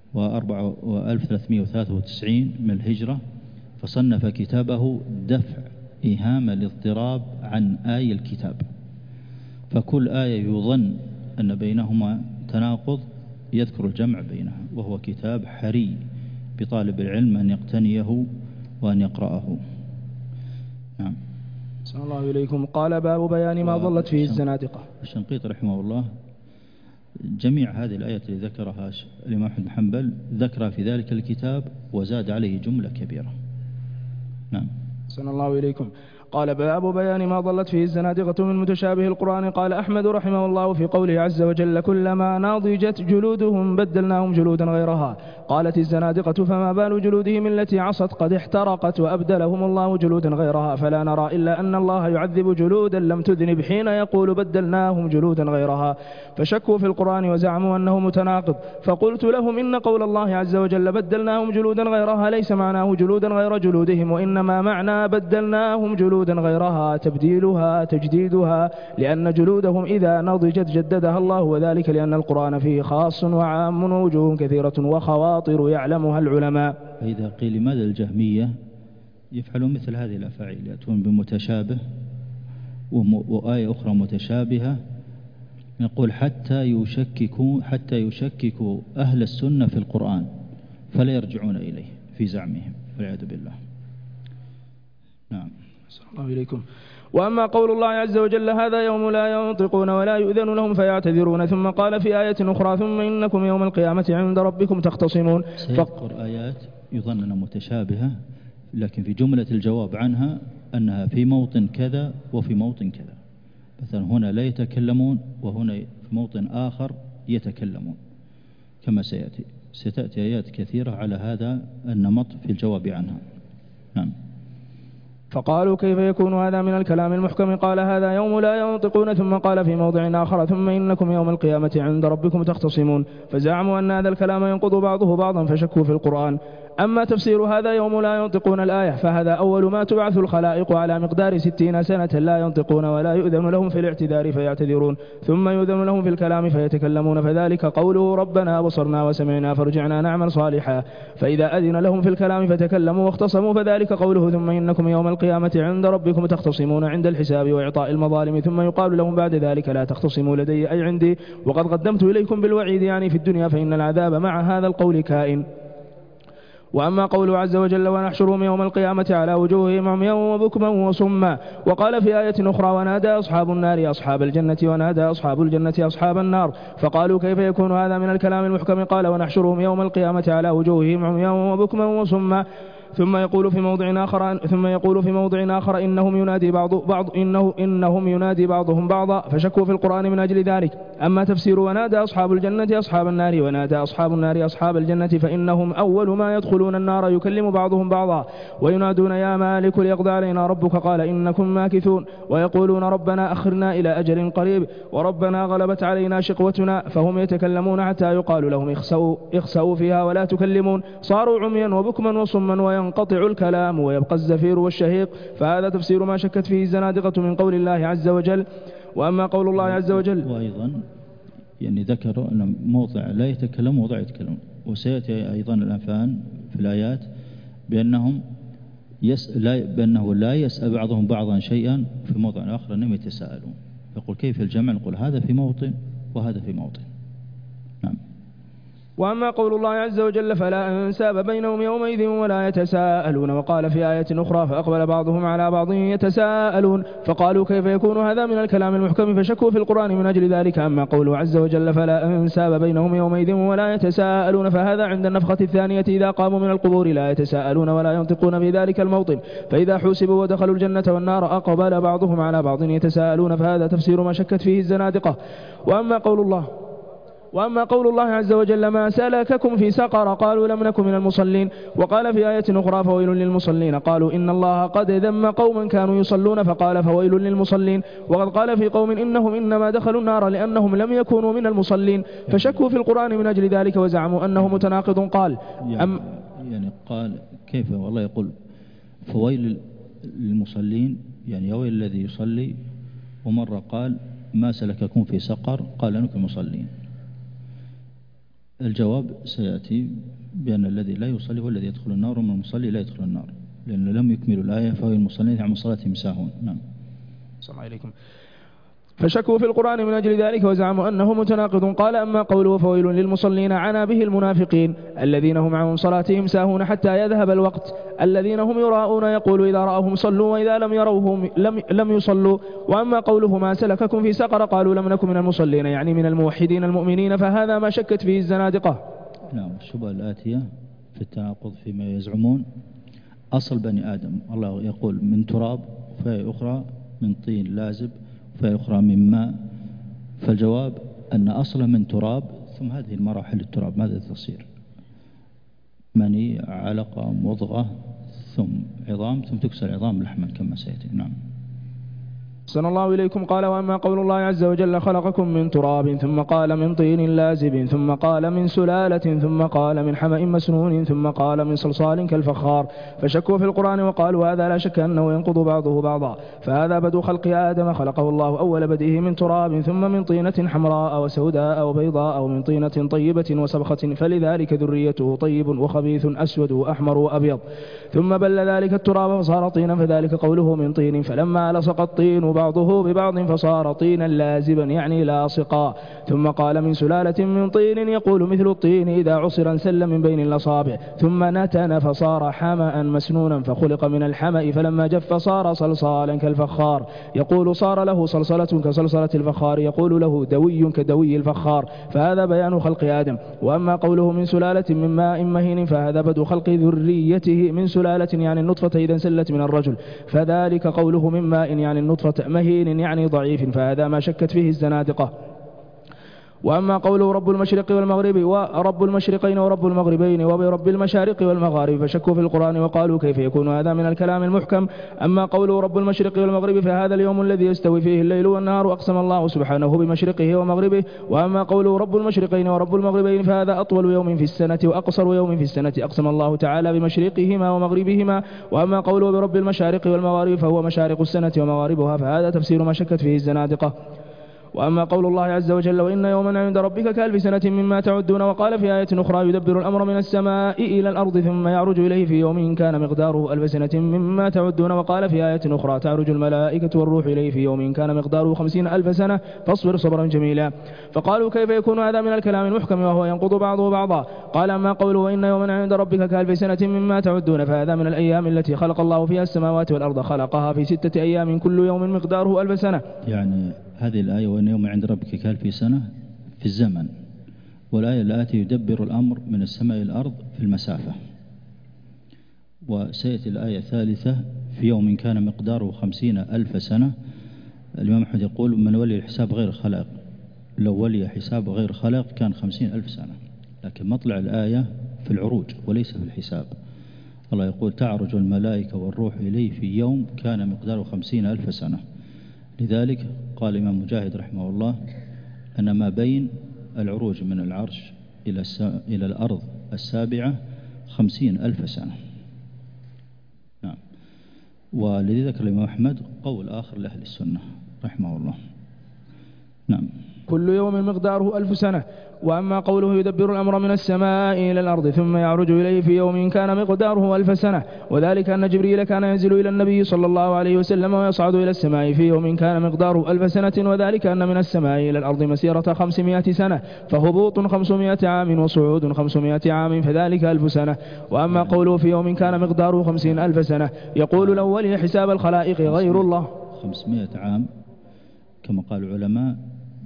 وثلاثة وتسعين من الهجرة، فصنف كتابه دفع إيهام الاضطراب عن آي الكتاب. فكل آية يظن أن بينهما تناقض يذكر الجمع بينها، وهو كتاب حري بطالب العلم أن يقتنيه وأن يقرأه. نعم. صلى الله إليكم. قال باب بيان ما ضلت فيه الزنادقة. الشنقيط رحمه الله جميع هذه الآيات اللي ذكرها الإمام أحمد بن حنبل ذكرها في ذلك الكتاب وزاد عليه جملة كبيرة. نعم. صلى الله إليكم. قال باب بيان ما ضلت فيه الزنادقة من متشابه القرآن. قال أحمد رحمه الله في قوله عز وجل كلما ناضجت جلودهم بدلناهم جلودا غيرها. قالت الزنادقة فما بال جلودهم التي عصت قد احترقت وأبدلهم الله جلودا غيرها، فلا نرى إلا أن الله يعذب جلودا لم تذنب حين يقول بدلناهم جلودا غيرها. فشكوا في القرآن وزعموا أنه متناقض، فقلت لهم إن قول الله عز وجل بدلناهم جلودا غيرها ليس معناه جلودا غير جلودهم، وإنما معنى بدلناهم جلودا غيرها تبديلها تجديدها، لأن جلودهم إذا نضجت جددها الله، وذلك لأن القرآن فيه خاص وعام ووجوه كثيرة وخواطر يعلمها العلماء. فإذا قيل لماذا الجهمية يفعلون مثل هذه الأفاعيل، يأتون بمتشابه وآية أخرى متشابهة، نقول حتى يشككوا حتى يشككوا أهل السنة في القرآن فلا يرجعون إليه في زعمهم والعياذ بالله. نعم. صلى الله إليكم. وأما قول الله عز وجل هذا يوم لا ينطقون ولا يؤذن لهم فيعتذرون، ثم قال في آية أخرى ثم إنكم يوم القيامة عند ربكم تختصمون. سيذكر آيات يظن أنها متشابهة، لكن في جملة الجواب عنها أنها في موطن كذا وفي موطن كذا، مثلا هنا لا يتكلمون وهنا في موطن آخر يتكلمون، كما سيأتي ستأتي آيات كثيرة على هذا النمط في الجواب عنها. نعم. فقالوا كيف يكون هذا من الكلام المحكم؟ قال هذا يوم لا ينطقون، ثم قال في موضع آخر ثم إنكم يوم القيامة عند ربكم تختصمون، فزعموا أن هذا الكلام ينقض بعضه بعضا فشكوا في القرآن. أما تفسير هذا يوم لا ينطقون الآية فهذا أول ما تبعث الخلائق على مقدار ستين سنة لا ينطقون ولا يؤذن لهم في الاعتذار فيعتذرون، ثم يؤذن لهم في الكلام فيتكلمون، فذلك قوله ربنا بصرنا وسمعنا فارجعنا نعمل صالحا. فإذا أذن لهم في الكلام فتكلموا واختصموا فذلك قوله ثم إنكم يوم القيامة عند ربكم تختصمون عند الحساب وإعطاء المظالم، ثم يقال لهم بعد ذلك لا تختصموا لدي أي عندي وقد قدمت إليكم بالوعيد يعني في الدنيا، فإن العذاب مع هذا القول كائن. وأما قوله عز وجل ونحشرهم يوم القيامة على وجوههم عميا وبكما وصما. وقال في آية أخرى ونادى أصحاب النار أصحاب الجنة ونادى أصحاب الجنة أصحاب النار، فقالوا كيف يكون هذا من الكلام المحكم؟ قال ونحشرهم يوم القيامة على وجوههم عميا وبكما وصما. ثم يقول في موضع آخر ثم يقول في موضع آخر إنهم ينادي بعض بعض إنه إنهم ينادي بعضهم بعضا، فشكوا في القرآن من أجل ذلك. أما تفسير ونادى أصحاب الجنة أصحاب النار ونادى أصحاب النار أصحاب الجنة فإنهم أول ما يدخلون النار يكلم بعضهم بعضا وينادون يا مالك ليقضي علينا ربك قال إنكم ماكثون، ويقولون ربنا أخرنا إلى أجل قريب وربنا غلبت علينا شقوتنا، فهم يتكلمون حتى يقال لهم اخسأوا, اخسأوا فيها ولا تكلمون، صاروا عميا وبكما وصما وينقطع الكلام ويبقى الزفير والشهيق. فهذا تفسير ما شكت فيه الزنادقة من قول الله عز وجل. وأما قول الله عز وجل وأيضا يعني ذكروا أن موضع لا يتكلم وموضع يتكلم، وسيأتي أيضا الأنفان في الآيات بأنهم يس لا بأنه لا يسأل بعضهم بعضا شيئا، في موضع آخر أنهم يتساءلون، يقول كيف الجمع؟ نقول هذا في موطن وهذا في موطن. نعم. وأما قول الله عز وجل فلا أنساب بينهم يومئذ ولا يتساءلون. وقال في آية أخرى فأقبل بعضهم على بعض يتساءلون، فقالوا كيف يكون هذا من الكلام المحكم؟ فشكوا في القرآن من أجل ذلك. أما قوله عز وجل فلا أنساب بينهم يومئذ ولا يتساءلون فهذا عند النفخة الثانية إذا قاموا من القبور لا يتساءلون ولا ينطقون في ذلك الموطن، فإذا حوسبوا ودخلوا الجنة والنار أقبل بعضهم على بعض يتساءلون، فهذا تفسير ما شكت فيه الزنادقة. وأما قول الله وأما قول الله عز وجل ما سلككم في سقر قالوا لم نكن من المصلين. وقال في آية أخرى فويل للمصلين قالوا إن الله قد ذم قوما كانوا يصلون فقال فويل للمصلين. وقد قال في قوم إنهم إنما دخلوا النار لأنهم لم يكونوا من المصلين، فشكوا في القرآن من أجل ذلك وزعموا أنه متناقض. قال يعني, يعني قال كيف والله يقول فويل للمصلين يعني يا ويل الذي يصلي، ومرة قال ما سلككم في سقر قال لم نكن مصلين. الجواب سيأتي بأن الذي لا يصلي هو الذي يدخل النار، ومن المصلي لا يدخل النار، لأنه لم يكملوا الآية فهو المصلين عن صلاتهم ساهون. نعم. السلام عليكم. فشكوا في القرآن من أجل ذلك وزعموا أنه متناقض. قال أما قوله فويل للمصلين عنا به المنافقين الذين هم عن صلاتهم ساهون حتى يذهب الوقت، الذين هم يراءون يقول إذا رأوهم صلوا وإذا لم يروهم لم, لم يصلوا. وأما قوله ما سلككم في سقر قالوا لم نكن من المصلين يعني من الموحدين المؤمنين، فهذا ما شكت فيه الزنادقة. نعم. الشبهة الآتية في التناقض فيما يزعمون أصل بني آدم الله يقول من تراب، وفي أخرى من طين لازب، وفي أخرى من ماء. فالجواب أن أصله من تراب، ثم هذه المراحل التراب ماذا تصير؟ مني، علقة، مضغة، ثم عظام، ثم تكسر عظام لحما كما سيأتي. نعم. أحسن الله إليكم. قال وأما قول الله عز وجل خلقكم من تراب ثم قال من طين لازب ثم قال من سلالة ثم قال من حمأ مسنون ثم قال من صلصال كالفخار، فشكوا في القرآن وقالوا هذا لا شك أنه ينقض بعضه بعضا. فهذا بدء خلق آدم خلقه الله أول بدئه من تراب ثم من طينة حمراء وسوداء وبيضاء ومن طينة طيبة وسبخة، فلذلك ذريته طيب وخبيث أسود وأحمر وأبيض، ثم بل ذلك التراب فصار طينا، فذلك قوله من طين. فلما لصق الطين بعضه ببعض فصار طينا لازبا يعني لاصقا. ثم قال من سلالة من طين يقول مثل الطين إذا عصر انسل من بين الأصابع، ثم نتن فصار حمأ مسنونا فخلق من الحمأ، فلما جف صار صلصالا كالفخار، يقول صار له صلصلة كصلصلة الفخار، يقول له دوي كدوي الفخار. فهذا بيان خلق آدم. وأما قوله من سلالة من ماء مهين فهذا بدء خلق ذريته من سلالة يعني النطفة إذا انسلت من الرجل، فذلك قوله من ماء يعني النطفة مهين يعني ضعيف، فهذا ما شكت فيه الزنادقة. وأما قوله رب المشرق والمغرب ورب المشرقين ورب المغربين وبرب المشارق والمغارب فشكوا في القرآن وقالوا كيف يكون هذا من الكلام المحكم. أما قوله رب المشرق والمغرب فهذا اليوم الذي يستوي فيه الليل والنهار، أقسم الله سبحانه بمشرقه ومغربه. وأما قوله رب المشرقين ورب المغربين فهذا أطول يوم في السنة وأقصر يوم في السنة، أقسم الله تعالى بمشرقهما ومغربهما. وأما قوله برب المشارق والمغارب فهو مشارق السنة ومغاربها، فهذا تفسير ما شكت فيه الزنادقة. وأما قول الله عز وجل وإن يوما عند ربك كألف سنة مما تعدون، وقال في آية أخرى يدبر الأمر من السماء إلى الأرض ثم يعرج إليه في يوم كان مقداره ألف سنة مما تعدون، وقال في آية أخرى تعرج الملائكة والروح إليه في يوم كان مقداره خمسين ألف سنة فاصبر صبرا جميلا. فقالوا كيف يكون هذا من الكلام المحكم وهو ينقض بعضه بعضا؟ قال أما قوله وإن يوما عند ربك كألف سنة مما تعدون فهذا من الأيام التي خلق الله فيها السماوات والأرض، خلقها في ستة أيام كل يوم مقداره ألف سنة. يعني هذه الآية وإن يوم عند ربك كألف سنة في الزمن، والآية التي يدبر الأمر من السماء إلى الأرض في المسافة. وسيأتي الآية الثالثة في يوم كان مقداره خمسين ألف سنة. الإمام أحمد يقول من ولي الحساب غير خلق، لو ولي حساب غير خلق كان خمسين ألف سنة، لكن مطلع الآية في العروج وليس في الحساب. الله يقول تعرج الملائكة والروح إليه في يوم كان مقداره خمسين ألف سنة. لذلك قال الإمام مجاهد رحمه الله أن ما بين العروج من العرش إلى, إلى الأرض السابعة خمسين ألف سنة. نعم. ولذي ذكر الإمام أحمد قول آخر لأهل السنة رحمه الله. نعم. كل يوم مقداره ألف سنة. وأما قوله يدبر الأمر من السماء إلى الأرض ثم يعرج إليه في يوم كان مقداره ألف سنة، وذلك أن جبريل كان ينزل إلى النبي صلى الله عليه وسلم ويصعد إلى السماء في يوم كان مقداره ألف سنة، وذلك أن من السماء إلى الأرض مسيرة خمسمائة سنة، فهبوط خمسمائة عام وصعود خمسمائة عام، فذلك ألف سنة. وأما قوله في يوم كان مقداره خمسين ألف سنة يقول الأول حساب الخلائق غير الله. خمسمائة عام كما قال العلماء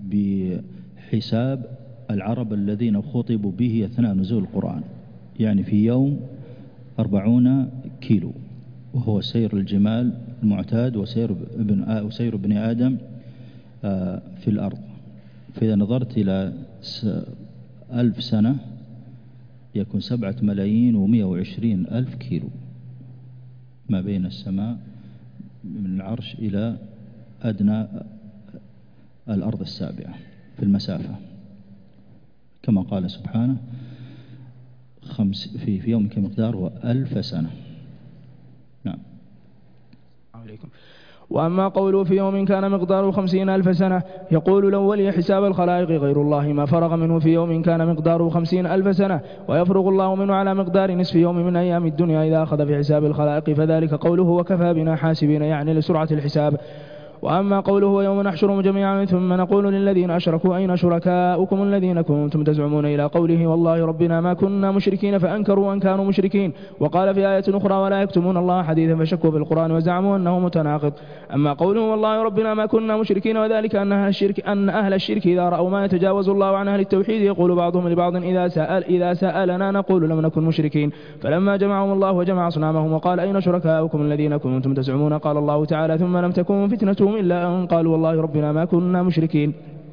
بحساب العرب الذين خطبوا به أثناء نزول القرآن، يعني في يوم أربعون كيلو، وهو سير الجمال المعتاد وسير ابن وسير ابن آدم في الأرض. فإذا نظرت إلى ألف سنة يكون سبعة ملايين ومئة وعشرين ألف كيلو ما بين السماء من العرش إلى أدنى الأرض السابعة في المسافة، كما قال سبحانه خمس في في يوم كمقداره ألف سنة. نعم. عليكم. وأما قوله في يوم كان مقداره خمسين ألف سنة يقول لو ولي حساب الخلائق غير الله ما فرغ منه في يوم كان مقداره خمسين ألف سنة، ويفرغ الله منه على مقدار نصف يوم من أيام الدنيا إذا أخذ في حساب الخلائق، فذلك قوله وكفى بنا حاسبين يعني لسرعة الحساب. وأما قوله ويوم نحشرهم جميعا ثم نقول للذين أشركوا أين شركاؤكم الذين كنتم تزعمون إلى قوله والله ربنا ما كنا مشركين فأنكروا أن كانوا مشركين. وقال في آية أخرى ولا يكتمون الله حديثا فشكوا في القرآن وزعموا أنه متناقض. أما قوله والله ربنا ما كنا مشركين وذلك أن أهل الشرك, أن أهل الشرك إذا رأوا ما يتجاوز الله عن أهل التوحيد يقول بعضهم لبعض إذا سأل إذا سألنا نقول لم نكن مشركين. فلما جمعهم الله وجمع أصنامهم وقال أين شركاؤكم الذين كنتم تزعمون قال الله تعالى ثم لم تكن فتنتهم إلا أن قالوا والله ربنا ما كنا مشركين.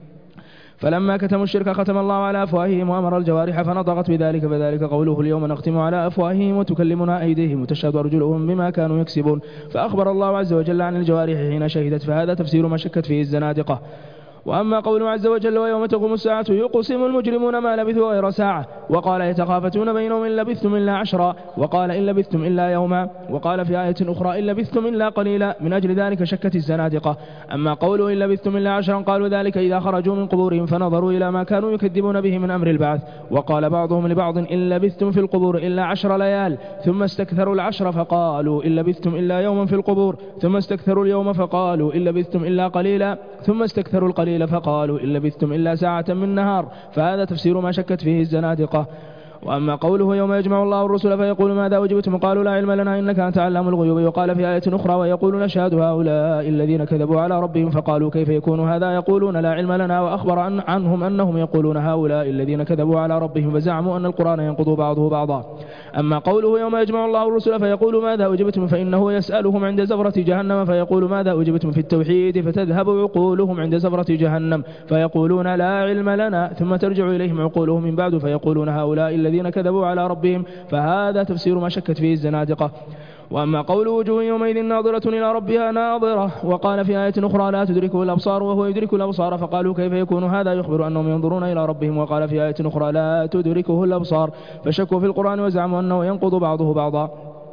فلما كتموا الشرك ختم الله على أفواههم وأمر الجوارح فنطقت بذلك فذلك قوله اليوم نختم على أفواههم وتكلمنا أيديهم وتشهد أرجلهم بما كانوا يكسبون. فأخبر الله عز وجل عن الجوارح حين شهدت فهذا تفسير ما شكت فيه الزنادقة. وأما قوله عز وجل ويوم تقوم الساعة يقسم المجرمون ما لبثوا غير ساعة. وقال يتخافتون بينهم إن لبثتم إلا عشرا. وقال إن لبثتم إلا يوما. وقال في آية أخرى إن لبثتم إلا قليلا. من أجل ذلك شكت الزنادقة. أما قوله إن لبثتم إلا عشرا قالوا ذلك إذا خرجوا من قبورهم فنظروا إلى ما كانوا يكذبون به من أمر البعث. وقال بعضهم لبعض إن لبثتم في القبور إلا عشر ليال ثم استكثروا العشر فقالوا إن لبثتم إلا يوما في القبور ثم استكثروا اليوم فقالوا إن لبثتم إلا قليلا ثم استكثروا القليل فقالوا إن لبثتم إلا ساعة من نهار. فهذا تفسير ما شكت فيه الزنادقة. وأما قوله يوم يجمع الله الرسل فيقول ماذا أجبتم قالوا لا علم لنا إنك أنت علام الغيوب. وقال في آية أخرى ويقول نشهد هؤلاء الذين كذبوا على ربهم فقالوا كيف يكون هذا يقولون لا علم لنا. وأخبر عن عنهم أنهم يقولون هؤلاء الذين كذبوا على ربهم فزعموا أن القرآن ينقض بعضه بعضا. أما قوله يوم يجمع الله الرسل فيقول ماذا أجبتم فإنه يسألهم عند زفرة جهنم فيقول ماذا أجبتم في التوحيد فتذهب عقولهم عند زفرة جهنم فيقولون لا علم لنا ثم ترجع إليهم عقولهم من بعد فيقولون هؤلاء الذين كذبوا على ربهم. فهذا تفسير ما شكت فيه الزنادقة. وأما قول وجوه يومئذ ناظرة إلى ربها ناظرة. وقال في آية أخرى لا تدركه الأبصار وهو يدرك الأبصار فقالوا كيف يكون هذا يخبر أنهم ينظرون إلى ربهم. وقال في آية أخرى لا تدركه الأبصار فشكوا في القرآن وزعموا أنه ينقض بعضه بعضا.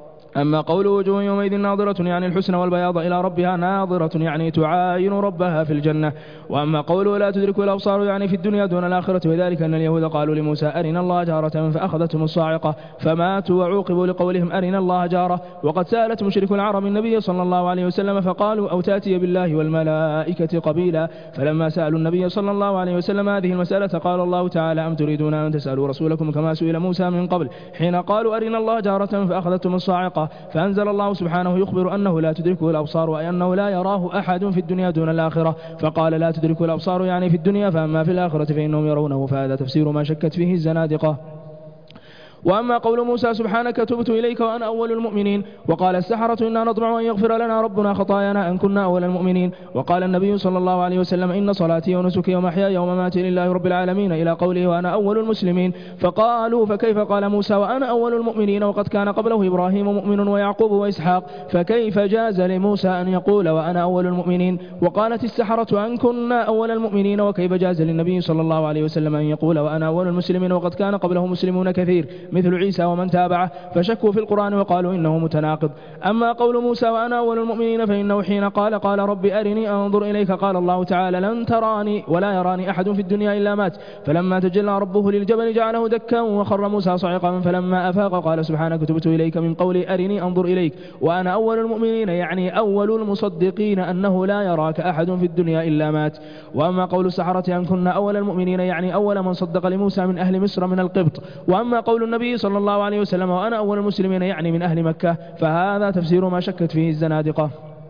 أما قول وجوه يومئذ ناظرة يعني الحسن والبياض إلى ربها ناظرة يعني تعاين ربها في الجنة. وأما قوله لا تدرك الأبصار يعني في الدنيا دون الآخرة وذلك أن اليهود قالوا لموسى أرنا الله جارة فأخذتهم الصاعقة فماتوا وعوقبوا لقولهم أرنا الله جارة. وقد سألت مشرك العرب النبي صلى الله عليه وسلم فقالوا أو تأتي بالله والملائكة قبيلا. فلما سألوا النبي صلى الله عليه وسلم هذه المسألة قال الله تعالى أم تريدون أن تسألوا رسولكم كما سئل موسى من قبل حين قالوا أرنا الله جارة فأخذتهم الصاعقة. فأنزل الله سبحانه يخبر أنه لا تدركه الأبصار وأنه لا يراه أحد في الدنيا دون الآخرة. فقال لا تدركه الأبصار يعني في الدنيا فأما في الآخرة فإنهم يرونه. فهذا تفسير ما شكت فيه الزنادقة. وأما قول موسى سبحانك تبت إليك وأنا أول المؤمنين. وقال السحرة إنا نطمع أن يغفر لنا ربنا خطايانا أن كنا أول المؤمنين. وقال النبي صلى الله عليه وسلم إن صلاتي ونسكي ومحياي ومماتي لله رب العالمين إلى قوله وأنا أول المسلمين. فقالوا فكيف قال موسى وأنا أول المؤمنين وقد كان قبله إبراهيم مؤمن ويعقوب وإسحاق فكيف جاز لموسى أن يقول وأنا أول المؤمنين. وقالت السحرة أن كنا أول المؤمنين وكيف جاز للنبي صلى الله عليه وسلم أن يقول وأنا أول المسلمين وقد كان قبله مسلمون كثير مثل عيسى ومن تابعه. فشكوا في القرآن وقالوا إنه متناقض. أما قول موسى وأنا أول المؤمنين فإنه حين قال قال رب أرني أنظر إليك قال الله تعالى لن تراني ولا يراني أحد في الدنيا إلا مات. فلما تجلى ربه للجبل جعله دكا وخر موسى صعقا فلما أفاق قال سبحانك تبت إليك من قولي أرني أنظر إليك وأنا أول المؤمنين يعني أول المصدقين أنه لا يراك أحد في الدنيا إلا مات. وأما قول السحرة أن كنا أول المؤمنين يعني أول من صدق لموسى من أهل مصر من القبط. وأما قول النبي صلى الله عليه وسلم وأنا أول المسلمين يعني من أهل مكة فهذا تفسير ما شكت فيه الزنادقة.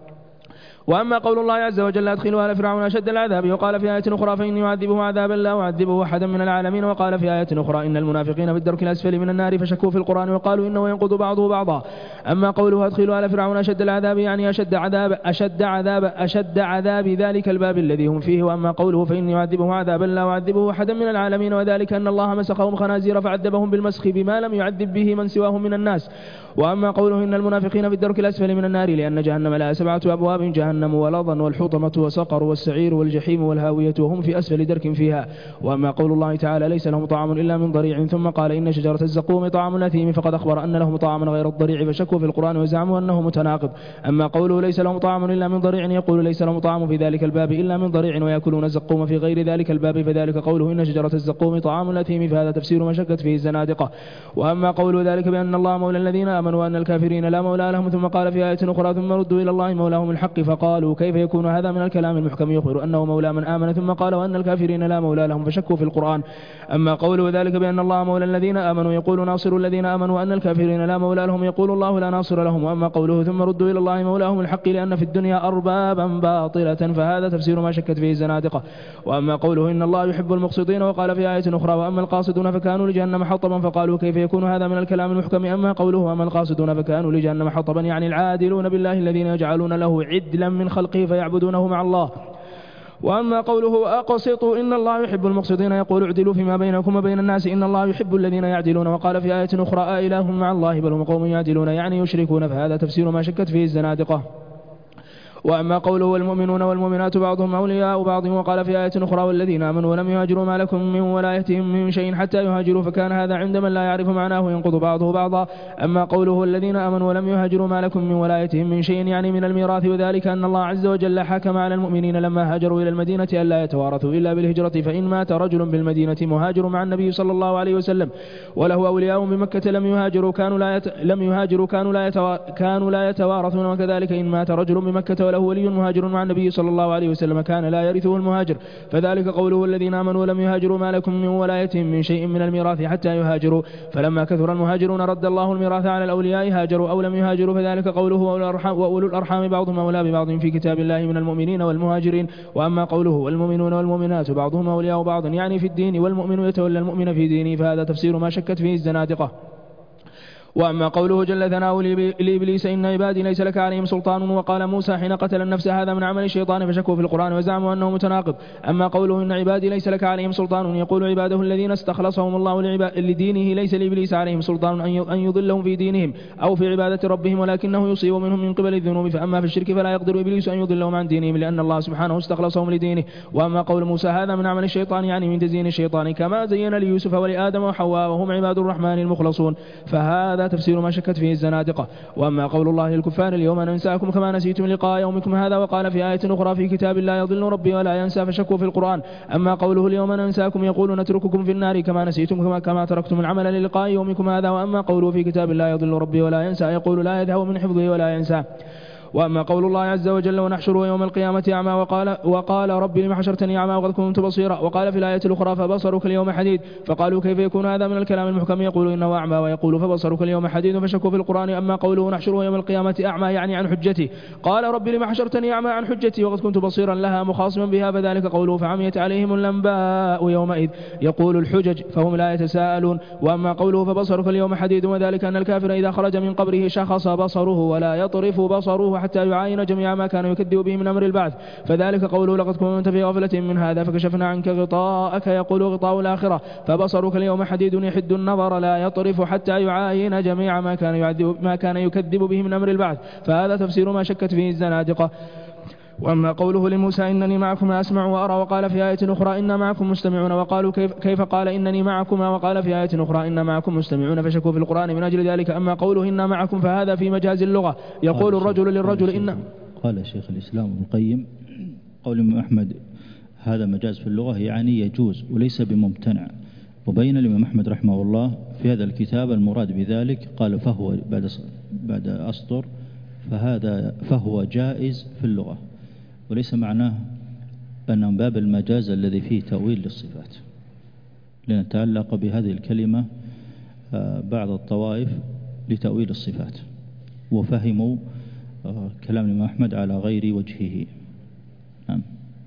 وأما قول الله عز وجل أدخلوا آل فرعون أشد العذاب. وقال في آية أخرى فإني أعذبه عذابا لا أعذبه أحدا من العالمين. وقال في آية أخرى إن المنافقين في الدرك الأسفل من النار فشكوا في القرآن وقالوا إنه ينقض بعضه بعضا. أما قوله أدخلوا آل فرعون أشد العذاب يعني أشد عذاب أشد عذاب أشد عذاب ذلك الباب الذي هم فيه. وأما قوله فإني أعذبه عذابا لا أعذبه أحدا من العالمين وذلك أن الله مسخهم خنازير فعذبهم بالمسخ بما لم يعذب به من سواهم من الناس. وأما قوله إن المنافقين في الدرك الأسفل من النار لأن جهنم لها سبعة أبواب جهنم ولظى والحطمة وسقر والسعير والجحيم والهاوية وهم في أسفل درك فيها. وأما قول الله تعالى ليس لهم طعام إلا من ضريع ثم قال إن شجرة الزقوم طعام الأثيم فقد أخبر أن لهم طعاما غير الضريع فشكوا في القرآن وزعموا أنه متناقض. أما قوله ليس لهم طعام إلا من ضريع يقول ليس لهم طعام في ذلك الباب إلا من ضريع ويأكلون الزقوم في غير ذلك الباب فذلك قوله إن شجرة الزقوم طعام الأثيم فهذا تفسير ما شكت فيه الزنادقة. وأما قول ذلك بأن الله مولى الذين آمنوا وأن الكافرين لا مولى لهم ثم قال في آية أخرى ثم ردوا إلى الله مولاهم الحق فقال فقالوا كيف يكون هذا من الكلام المحكم يخبر أنه مولى من آمن ثم قال وأن الكافرين لا مولى لهم فشكوا في القرآن. أما قوله ذلك بأن الله مولى الذين آمنوا يقول ناصر الذين آمنوا وأن الكافرين لا مولى لهم يقول الله لا ناصر لهم. وأما قوله ثم ردوا إلى الله مولاهم الحق لأن في الدنيا أربابا باطلة فهذا تفسير ما شكت فيه الزنادقة. وأما قوله إن الله يحب المقسطين وقال في آية أخرى وأما القاصدون فكانوا لجهنم حطبا فقالوا كيف يكون هذا من الكلام المحكم. أما قوله وأما القاصدون فكانوا لجهنم حطبا يعني العادلون بالله الذين يجعلون له عدلا من خلقه فيعبدونه مع الله. وأما قوله أقسطوا إن الله يحب المقسطين يقول اعدلوا فيما بينكم وبين الناس إن الله يحب الذين يعدلون. وقال في آية أخرى آإله مع الله بل هم قوم يعدلون يعني يشركون فهذا تفسير ما شكت فيه الزنادقة. وأما قوله والمؤمنون والمؤمنات بعضهم أولياء بعض وقال في آية أخرى والذين آمنوا ولم يهاجروا ما لكم من ولايتهم من شيء حتى يهاجروا فكان هذا عند من لا يعرف معناه ينقض بعضه بعضا. أما قوله والذين آمنوا ولم يهاجروا ما لكم من ولايتهم من شيء يعني من الميراث وذلك أن الله عز وجل حكم على المؤمنين لما هاجروا إلى المدينة ألا يتوارثوا إلا بالهجرة فإن مات رجل بالمدينة مهاجر مع النبي صلى الله عليه وسلم وله أولياء بمكة لم يهاجروا كانوا لا يت... لم يهاجروا كانوا لا يتوا... كانوا لا يتوارثون. وكذلك إن مات رجل بمكة وله ولي مهاجر مع النبي صلى الله عليه وسلم كان لا يرثه المهاجر. فذلك قوله الذين آمنوا لم يهاجروا ما لكم من ولايتهم من شيء من الميراث حتى يهاجروا فلما كثر المهاجرون رد الله الميراث على الأولياء هاجروا أو لم يهاجروا. فذلك قوله وأولو الأرحام بعضهم أولى ببعض في كتاب الله من المؤمنين والمهاجرين. وأما قوله والمؤمنون والمؤمنات بعضهم أولياء بعض يعني في الدين والمؤمن يتولى المؤمن في دينه فهذا تفسير ما شكت فيه الزنادقة. وأما قوله جل ثناؤه لإبليس إن عبادي ليس لك عليهم سلطان وقال موسى حين قتل النفس هذا من عمل الشيطان فشكوا في القرآن وزعموا أنه متناقض. أما قوله إن عبادي ليس لك عليهم سلطان يقول عباده الذين استخلصهم الله لدينه ليس لإبليس عليهم سلطان أن يضلهم في دينهم أو في عبادة ربهم ولكنه يصيب منهم من قبل الذنوب. فأما في الشرك فلا يقدر إبليس أن يضلهم عن دينهم لأن الله سبحانه استخلصهم لدينه. وأما قول موسى هذا من عمل الشيطان يعني من تزيين الشيطان كما زين ليوسف ولآدم وحواء وهم عباد الرحمن المخلصون فهذا تفسير ما شكت فيه الزنادقة. وأما قول الله للكفار اليوم ننساكم كما نسيتم لقاء يومكم هذا وقال في آية أخرى في كتاب لا يضل ربي ولا ينسى فشكوا في القرآن. أما قوله اليوم ننساكم يقول نترككم في النار كما نسيتم كما, كما تركتم العمل للقاء يومكم هذا. وأما قوله في كتاب لا يضل ربي ولا ينسى يقول لا يذهب من حفظه ولا ينسى. وأما قول الله عز وجل ونحشره يوم القيامة أعمى وقال, وقال رب لم حشرتني أعمى وقد كنت بصيرا. وقال في الآية الأخرى فبصرك اليوم حديد فقالوا كيف يكون هذا من الكلام المحكم يقول إنه أعمى ويقول فبصرك اليوم حديد فشكوا في القرآن. أما قوله نحشره يوم القيامة أعمى يعني عن حجتي قال رب لم حشرتني أعمى عن حجتي وقد كنت بصيرا لها مخاصما بها فذلك قوله فعميت عليهم الأنباء يومئذ يقول الحجج فهم لا يتساءلون. وأما قوله فبصرك اليوم حديد وذلك أن الكافر إذا خرج من قبره شخص بصره ولا يطرف بصره حتى يعاين جميع ما كان يكذب به من أمر البعث فذلك قوله لقد كنت في غفلة من هذا فكشفنا عنك غطاءك يقول غطاء الآخرة فبصرك اليوم حديد يحد النظر لا يطرف حتى يعاين جميع ما كان يعذب ما كان يكذب به من أمر البعث فهذا تفسير ما شكت فيه الزنادقة. وأما قوله لموسى إنني معكما أسمع وأرى وقال في آية أخرى إنا معكم مستمعون وقالوا كيف, كيف قال إنني معكما وقال في آية أخرى إنا معكم مستمعون فشكوا في القرآن من أجل ذلك. أما قوله إنا معكم فهذا في مجاز اللغة يقول الرجل للرجل إن قال شيخ الإسلام ابن القيم قول الإمام أحمد هذا مجاز في اللغة يعني يجوز وليس بممتنع. وبين الإمام أحمد رحمه الله في هذا الكتاب المراد بذلك قال فهو بعد بعد أسطر فهذا فهو جائز في اللغة وليس معناه أن باب المجاز الذي فيه تأويل للصفات لأن تعلق بهذه الكلمة بعض الطوائف لتأويل الصفات وفهموا كلام الإمام أحمد على غير وجهه. نعم.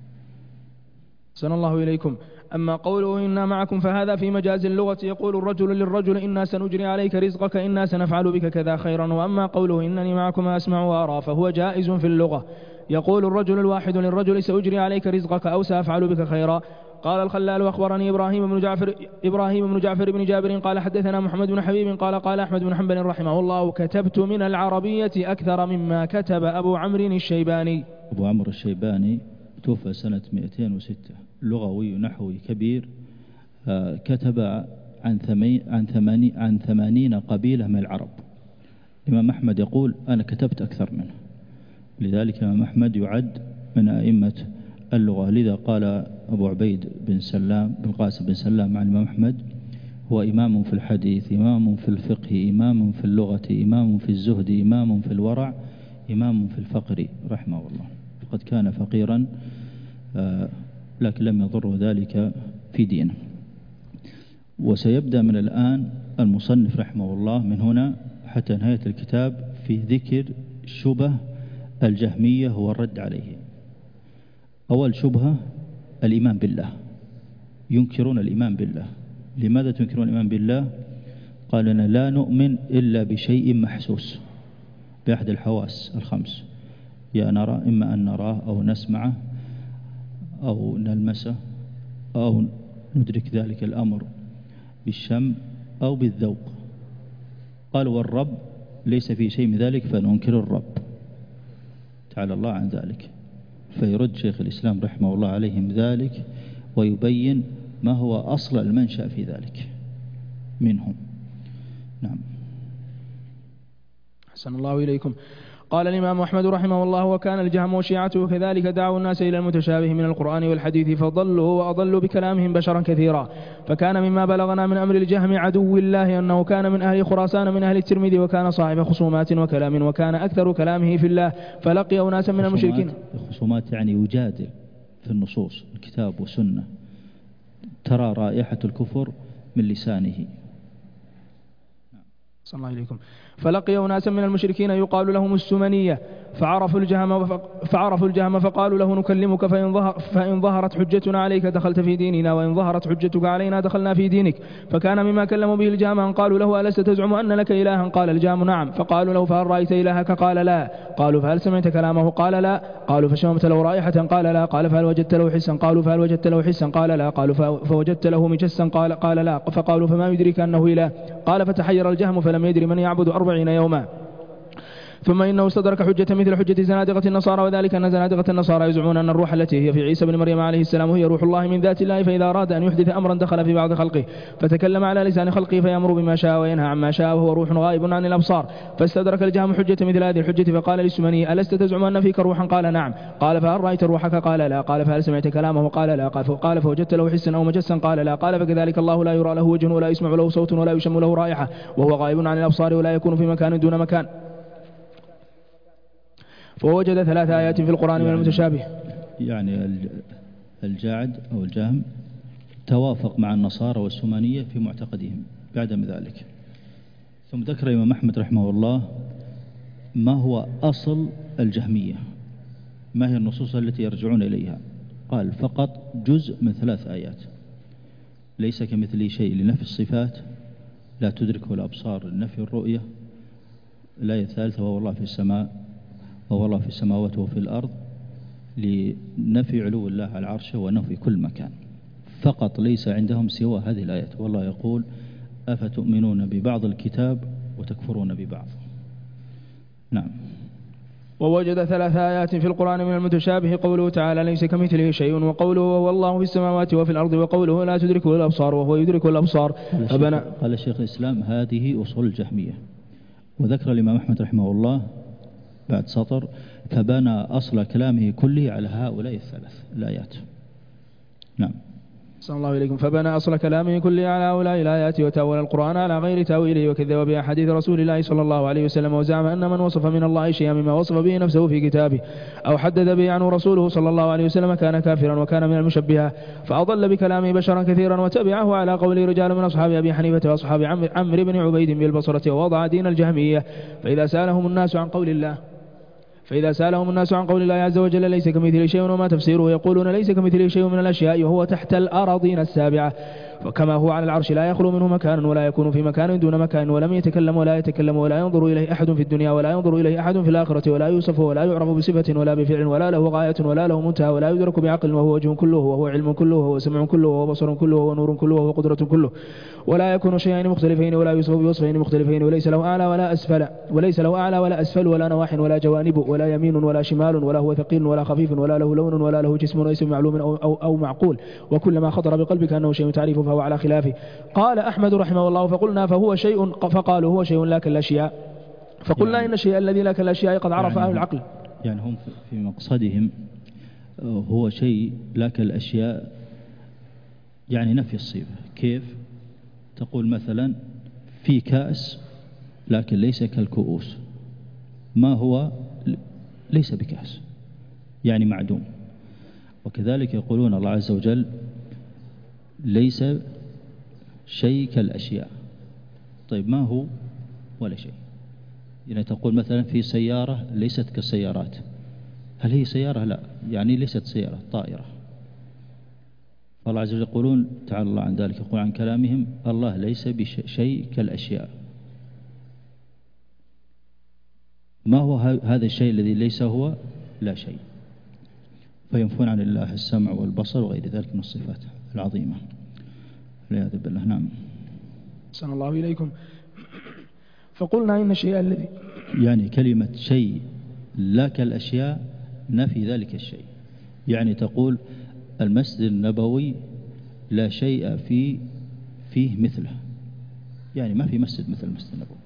أحسن الله إليكم. أما قوله إنا معكم فهذا في مجاز اللغة يقول الرجل للرجل إنا سنجري عليك رزقك إنا سنفعل بك كذا خيرا. وأما قوله إنني معكم أسمع وأرى فهو جائز في اللغة يقول الرجل الواحد للرجل سأجري عليك رزقك أو سأفعل بك خيرا. قال الخلال وأخبرني إبراهيم بن جعفر إبراهيم بن جعفر بن جابر قال حدثنا محمد بن حبيب قال قال أحمد بن حنبل رحمه الله كتبت من العربية أكثر مما كتب أبو عمرو الشيباني. أبو عمرو الشيباني توفى سنة مئتين وستة لغوي نحوي كبير كتب عن ثمانين عن ثمانين عن ثمانين قبيلة من العرب. الإمام أحمد يقول أنا كتبت أكثر منه لذلك الإمام أحمد يعد من أئمة اللغة. لذا قال أبو عبيد بن سلام بن قاسم بن سلام عن الإمام أحمد هو إمام في الحديث إمام في الفقه إمام في اللغة إمام في الزهد إمام في الورع إمام في الفقر رحمه الله. وقد كان فقيرا لكن لم يضره ذلك في دينه. وسيبدأ من الآن المصنف رحمه الله من هنا حتى نهاية الكتاب في ذكر شبه الجهمية هو الرد عليه. أول شبهة الإيمان بالله، ينكرون الإيمان بالله. لماذا تنكرون الإيمان بالله؟ قال لنا لا نؤمن إلا بشيء محسوس، بأحد الحواس الخمس، يا نرى إما أن نراه أو نسمعه أو نلمسه أو ندرك ذلك الأمر بالشم أو بالذوق. قال والرب ليس في شيء من ذلك فننكر الرب، تعالى الله عن ذلك. فيرد شيخ الإسلام رحمه الله عليهم ذلك ويبين ما هو أصل المنشأ في ذلك منهم. نعم. أحسن الله إليكم. قال الإمام أحمد رحمه الله: وكان الجهم وشيعته كذلك دعوا الناس إلى المتشابه من القرآن والحديث فضلوا وأضلوا بكلامهم بشرا كثيرا. فكان مما بلغنا من أمر الجهم عدو الله أنه كان من أهل خراسان من أهل الترمذي، وكان صاحب خصومات وكلام، وكان أكثر كلامه في الله، فلقي أناسا من المشركين. خصومات يعني يجادل في النصوص الكتاب والسنة، ترى رائحة الكفر من لسانه. صلى الله عليكم. فلقي أناسا من المشركين يقال لهم السمنية، فعرفوا الجهم فعرفوا الجهم فقالوا له: نكلمك فإن, ظهر فإن ظهرت حجتنا عليك دخلت في ديننا، وإن ظهرت حجتك علينا دخلنا في دينك. فكان مما كلموا به الجهم أن قالوا له: ألست تزعم أن لك إلها؟ قال الجهم: نعم. فقالوا له: فهل رأيت إلهك؟ قال لا. قالوا: فهل سمعت كلامه؟ قال لا. قالوا: فشممت له رائحة؟ قال لا. قال: فهل وجدت له حسا؟ قالوا: فهل وجدت له حسا؟ قال لا. قالوا: فوجدت له مجسا؟ قال, قال لا. فقالوا: فما يدريك أنه إله؟ قال: فتحير الجهم فلم يدري من يعبد أربعين يوما. ثم إنه استدرك حجة مثل حجة زنادقة النصارى، وذلك أن زنادقة النصارى يزعمون أن الروح التي هي في عيسى بن مريم عليه السلام هي روح الله من ذات الله، فإذا أراد أن يحدث أمرا دخل في بعض خلقه فتكلم على لسان خلقه فيأمر بما شاء وينهى عما شاء، وهو روح غائب عن الأبصار. فاستدرك الجهم حجة مثل هذه الحجة فقال للسمني: ألست تزعم أن فيك روحا؟ قال: نعم. قال: فهل رأيت روحك؟ قال لا. قال: فهل سمعت كلامه؟ قال لا. قال: فوجدت له حسا أو مجسا؟ قال لا. قال: فكذلك الله لا يرى له وجه ولا يسمع له صوت ولا يشم له رائحة، وهو غائب عن الأبصار ولا يكون في مكان دون مكان. فوجد ثلاث آيات في القرآن من المتشابه. يعني الجاعد أو الجهم توافق مع النصارى والسمانية في معتقدهم بعدم ذلك. ثم ذكر الإمام أحمد رحمه الله ما هو أصل الجهمية، ما هي النصوص التي يرجعون إليها. قال: فقط جزء من ثلاث آيات: ليس كمثله شيء لنفي الصفات، لا تدركه الأبصار لنفي الرؤية. الآية الثالثة: وهو الله في السماء وهو الله في السماوات وفي الأرض، لنفي علو الله على عرشه وأنه في كل مكان. فقط ليس عندهم سوى هذه الآيات. والله يقول: أفتؤمنون ببعض الكتاب وتكفرون ببعض. نعم. ووجد ثلاث آيات في القرآن من المتشابه: قوله تعالى: ليس كمثله شيء، وقوله: وهو الله في السماوات وفي الأرض، وقوله: لا تدركه الأبصار وهو يدرك الأبصار. فبنى قال الشيخ الإسلام: هذه أصول الجهمية. وذكر الإمام أحمد رحمه الله بعد سطر: فبنى أصل كلامه كله على هؤلاء الثلاث الآيات. نعم. صلى الله عليكم. فبنى أصل كلامه كله على هؤلاء الآيات، وتأول القرآن على غير تأويله، وكذب بأحاديث رسول الله صلى الله عليه وسلم، وزعم أن من وصف من الله شيئا مما وصف به نفسه في كتابه أو حدد به عنه رسوله صلى الله عليه وسلم كان كافرا وكان من المشبهة. فأضل بكلامه بشرا كثيرا، وتبعه على قول رجال من أصحاب أبي حنيفة وأصحاب عمرو بن عبيد بالبصرة، ووضع دين الجهمية. فإذا سألهم الناس عن قول الله فإذا سألهم الناس عن قول الله عز وجل: ليس كمثله شيء وما تفسيره؟ يقولون: ليس كمثله شيء من الأشياء، وهو تحت الأراضين السابعة، وكما هو على العرش لا يخلو منه مكان ولا يكون في مكان دون مكان، ولم يتكلم ولا يتكلم ولا ينظر إليه أحد في الدنيا ولا ينظر إليه أحد في الآخرة، ولا يوصف ولا يعرف بصفة ولا بفعل، ولا له غاية ولا له منتهى، ولا يدرك بعقل، وهو وجه كله، وهو علم كله، وهو سمع كله، وهو بصر كله، وهو نور كله، وهو قدرة كله، ولا يكون شيئين مختلفين ولا يوصف بوصفين مختلفين، وليس له أعلى ولا أسفل وليس له أعلى ولا أسفل ولا نواح ولا جوانب ولا يمين ولا شمال، ولا هو ثقيل ولا خفيف، ولا له لون ولا له جسم وليس معلوم أو, أو, أو معقول، وكل ما خطر بقلبك أنه شيء تعريفه فهو على خلافه. قال أحمد رحمه الله: فقلنا فهو شيء فقالوا هو شيء لا كالأشياء، فقلنا يعني إن الشيء الذي لا كالأشياء قد عرف أهل العقل. يعني هم في مقصدهم هو شيء لا كالأشياء، يعني نفي الصفة. كيف؟ تقول مثلا في كأس لكن ليس كالكؤوس، ما هو؟ ليس بكأس، يعني معدوم. وكذلك يقولون الله عز وجل ليس شيء كالأشياء. طيب ما هو؟ ولا شيء. يعني تقول مثلا في سيارة ليست كالسيارات، هل هي سيارة؟ لا، يعني ليست سيارة، طائرة. فالله عز وجل يقولون تعالى الله عن ذلك، يقول عن كلامهم الله ليس بشيء كالأشياء. ما هو هذا الشيء الذي ليس هو؟ لا شيء. فينفون عن الله السمع والبصر وغير ذلك من الصفات العظيمة والعياذ بالله. نعم. أحسن الله إليكم. فقلنا إن الشيء الذي يعني كلمة شيء لا كالأشياء نفي ذلك الشيء. يعني تقول المسجد النبوي لا شيء فيه فيه مثله، يعني ما في مسجد مثل المسجد النبوي.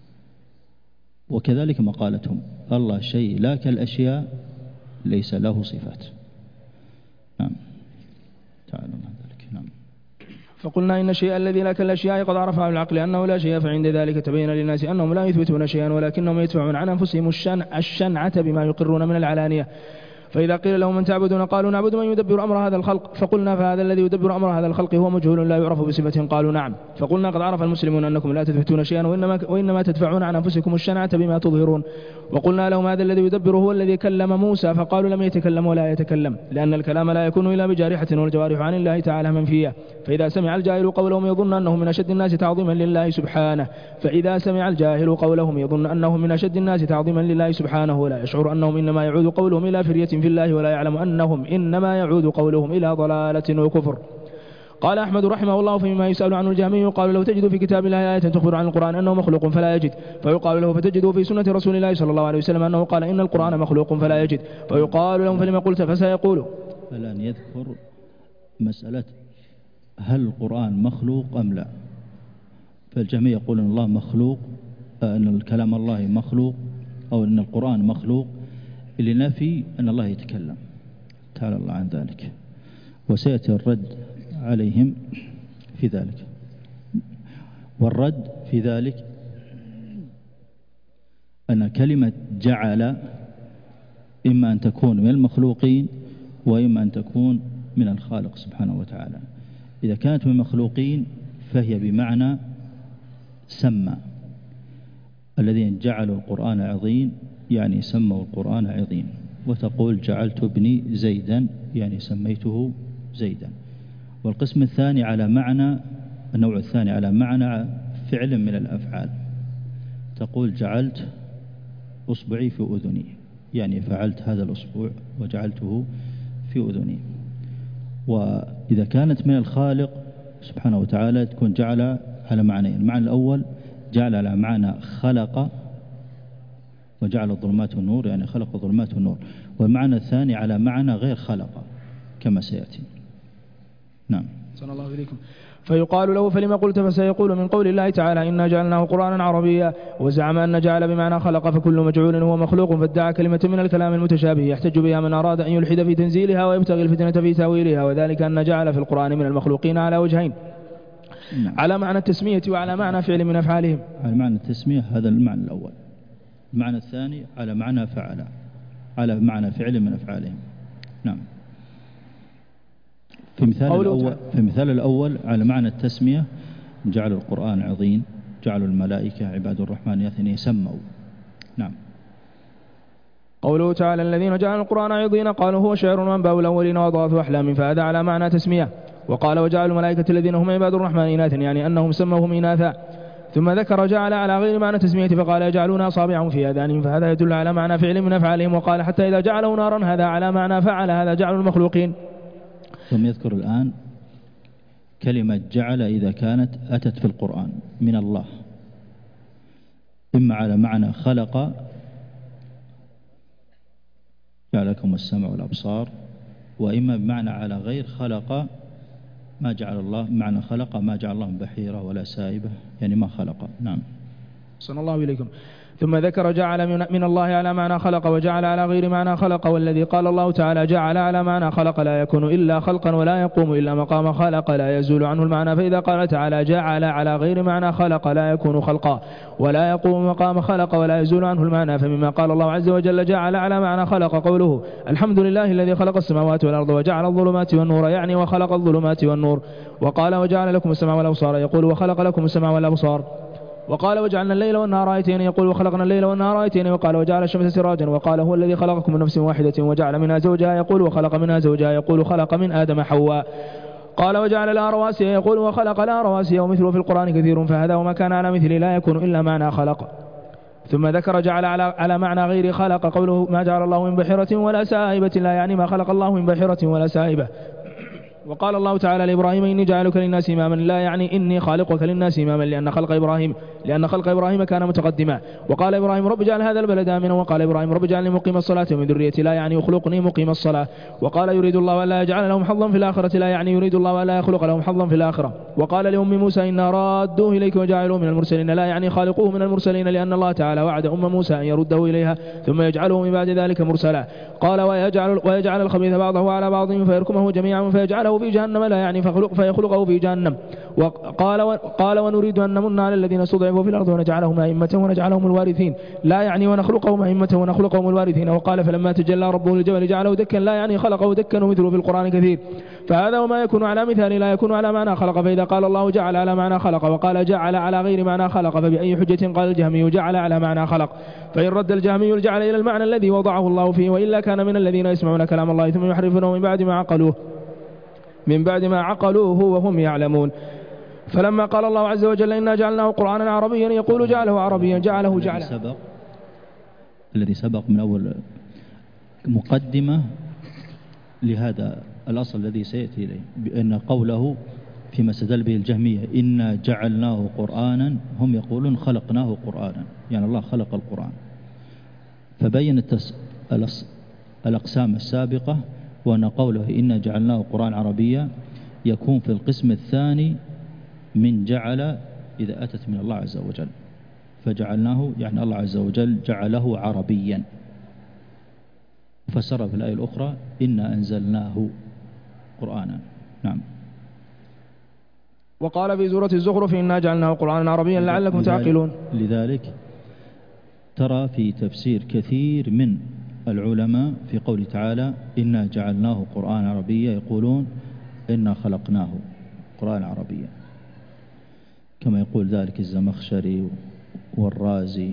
وكذلك مقالتهم الله شيء لا كالأشياء ليس له صفات. نعم. تعالى عن ذلك. نعم. فقلنا إن الشيء الذي لا كالأشياء قد عرفه العقل أنه لا شيء، فعند ذلك تبين للناس أنهم لا يثبتون شيئا ولكنهم يدفعون عن أنفسهم الشنع الشنعة بما يقرون من العلانية. فإذا قيل لهم من تعبدون قالوا نعبد من يدبر أمر هذا الخلق، فقلنا فهذا الذي يدبر أمر هذا الخلق هو مجهول لا يعرف بصفة، قالوا نعم. فقلنا قد عرف المسلمون أنكم لا تثبتون شيئا وإنما, وإنما تدفعون عن أنفسكم الشنعة بما تظهرون. وقلنا لهم هذا الذي يدبر هو الذي كلم موسى، فقالوا لم يتكلم ولا يتكلم، لأن الكلام لا يكون إلا بجارحة والجوارح عن الله تعالى منفية. فإذا سمع الجاهل قولهم يظن أنهم من أشد الناس تعظيما لله سبحانه فإذا سمع الجاهل قولهم يظن أنهم من أشد الناس تعظيما لله سبحانه ولا يشعر أنهم إنما يعود قولهم إلى فرية في الله ولا يعلم أنهم إنما يعود قولهم إلى ضلالة وكفر. قال أحمد رحمه الله فيما يسأل عنه الجهمي يقال له تجد في كتاب الله آية تخبر عن القرآن أنه مخلوق فلا يجد، فيقال له فتجده في سنة رسول الله صلى الله عليه وسلم أنه قال إن القرآن مخلوق فلا يجد، فيقال لهم فلما قلت فسيقول. الآن يذكر مسألة هل القرآن مخلوق أم لا. فالجهمي يقول أن الله مخلوق، أن الكلام الله مخلوق، أو أن القرآن مخلوق لنفي أن الله يتكلم تعالى الله عن ذلك، وسيأتي الرد عليهم في ذلك. والرد في ذلك أن كلمة جعل إما أن تكون من المخلوقين وإما أن تكون من الخالق سبحانه وتعالى. إذا كانت من المخلوقين فهي بمعنى سمى، الذين جعلوا القرآن عظيم يعني سموا القرآن عظيم. وتقول جعلت ابني زيدا يعني سميته زيدا. والقسم الثاني على معنى النوع الثاني على معنى فعل من الأفعال، تقول جعلت أصبعي في أذني يعني فعلت هذا الأصبع وجعلته في أذني. وإذا كانت من الخالق سبحانه وتعالى تكون جعل على معنى، المعنى الأول جعل على معنى خلق وجعل الظلمات والنور يعني خلق الظلمات والنور، والمعنى الثاني على معنى غير خلق كما سيأتي. نعم. صلى الله عليكم. فيقال له فلما قلت فسيقول من قول الله تعالى إنا جعلناه قرآنا عربيا، وزعم أن جعل بمعنى خلق فكل مجعول هو مخلوق، فادعى كلمة من الكلام المتشابه يحتج بها من أراد أن يلحد في تنزيلها ويبتغي الفتنة في تاويلها، وذلك أن جعل في القرآن من المخلوقين على وجهين. نعم. على معنى التسمية وعلى معنى فعل من أفعالهم. على معنى التسمية هذا المعنى الأول، المعنى الثاني على معنى فعل على معنى فعل من أفعالهم. نعم. في مثال الأول في مثال الأول على معنى التسمية جعلوا القرآن عظيم، جعلوا الملائكة عباد الرحمن يثني سموا. نعم. قوله تعالى الذين جعلوا القرآن عظيم قالوا هو شعر وأنباء الأولين وأضغاث أحلام، فهذا على معنى تسمية. وقال وجعلوا الملائكة الذين هم عباد الرحمن إناثا يعني أنهم سموهم إناثا. ثم ذكر جعل على غير معنى تسمية فقال يجعلون أصابعهم في آذانهم، فهذا يدل على معنى فعل من أفعالهم. وقال حتى إذا جعلوا نارا هذا على معنى فعل، هذا جعل المخلوقين. ثم يذكر الآن كلمة جعل إذا كانت أتت في القرآن من الله إما على معنى خلق جعل لكم السمع والأبصار، وإما بمعنى على غير خلق ما جعل الله، معنى خلق ما جعل الله بحيرة ولا سائبة يعني ما خلق. نعم. صلى الله إليكم. ثم ذكر جعل من الله على معنى خلق وجعل على غير معنى خلق، والذي قال الله تعالى جعل على معنى خلق لا يكون إلا خلقا ولا يقوم إلا مقام خلق لا يزول عنه المعنى. فإذا قال تعالى جعل على غير معنى خلق لا يكون خلقا ولا يقوم مقام خلق ولا يزول عنه المعنى. فمما قال الله عز وجل جعل على معنى خلق قوله الحمد لله الذي خلق السماوات والأرض وجعل الظلمات والنور، يعني وخلق الظلمات والنور. وقال وجعل لكم السمع والأبصار، يقول وخلق لكم السمع والأبصار. وقال وجعلنا الليل والنهار آيتين، يقول وخلقنا الليل والنهار آيتين. وقال وجعل الشمس سراجا، وقال هو الذي خلقكم من نفس واحدة وجعل منها زوجها، يقول وخلق منها زوجها، يقول خلق من آدم حواء. قال وجعل لها رواسي، يقول وخلق لها رواسي. ومثله في القرآن كثير، فهذا وما كان على مثله لا يكون إلا معنى خلق. ثم ذكر جعل على, على معنى غير خلق قوله ما جعل الله من بحيرة ولا سائبة، لا يعني ما خلق الله من بحيرة ولا سائبة. وقال الله تعالى لإبراهيم إني جعلك للناس إماما، لا يعني إني خالقك للناس إماما، لأن خلق إبراهيم لأن خلق إبراهيم كان متقدما. وقال إبراهيم رب اجعل هذا البلد آمنا، وقال إبراهيم رب اجعلني مقيم الصلاة ومن ذريتي، لا يعني يخلقني مقيم الصلاة. وقال يريد الله ألا يجعل لهم حظا في الآخرة، لا يعني يريد الله ألا يخلق لهم حظا في الآخرة. وقال لأم موسى إنا رادوه إليك وجعلوه من المرسلين، لا يعني خالقوه من المرسلين، لأن الله تعالى وعد أم موسى أن يرده إليها ثم يجعله من بعد ذلك مرسلا. قال ويجعل, ويجعل الخبيث بعضه على بعض فيركمه جميعا فيجعله في جهنم، لا يعني فخلق فيخلقه في جهنم. وقال قال ونريد أن نمن على الذين استضعفوا في الأرض ونجعلهم أئمة ونجعلهم الوارثين، لا يعني ونخلقهم أئمة ونخلقهم الوارثين. وقال فلما تجلى ربه للجبل جعله دكا، لا يعني خلقه دكا، ومثله في القرآن كثير. فهذا وما يكون على مثال لا يكون على معنى خلق. فإذا قال الله جعل على معنى خلق وقال جعل على غير معنى خلق، فبأي حجة قال الجهمي جعل على معنى خلق؟ فإن رد الجهمي الجعل إلى المعنى الذي وضعه الله فيه، وإلا كان من الذين يسمعون كلام الله ثم يحرفونه من بعد ما عقلوه من بعد ما عقلوه وهم يعلمون. فلما قال الله عز وجل إنا جعلناه قرآنا عربيا، يقول جعله عربيا جعله جعله سبق الذي سبق من أول مقدمة لهذا الأصل الذي سيأتي إليه، بأن قوله فيما استدل به الجهمية إنا جعلناه قرآنا، هم يقولون خلقناه قرآنا، يعني الله خلق القرآن. فبين التس... الأقسام السابقة، وأن قوله إنا جعلناه قرآن عربيا يكون في القسم الثاني من جعل إذا أتت من الله عز وجل، فجعلناه يعني الله عز وجل جعله عربيا. فسر في الآية الأخرى إنا أنزلناه قرآنا. نعم. وقال في سورة الزخرف إنا جعلناه قرآنا عربيا لعلكم تعقلون. لذلك ترى في تفسير كثير من العلماء في قوله تعالى إنا جعلناه قرآن عربيا يقولون إنا خلقناه قرآن عربيا، كما يقول ذلك الزمخشري والرازي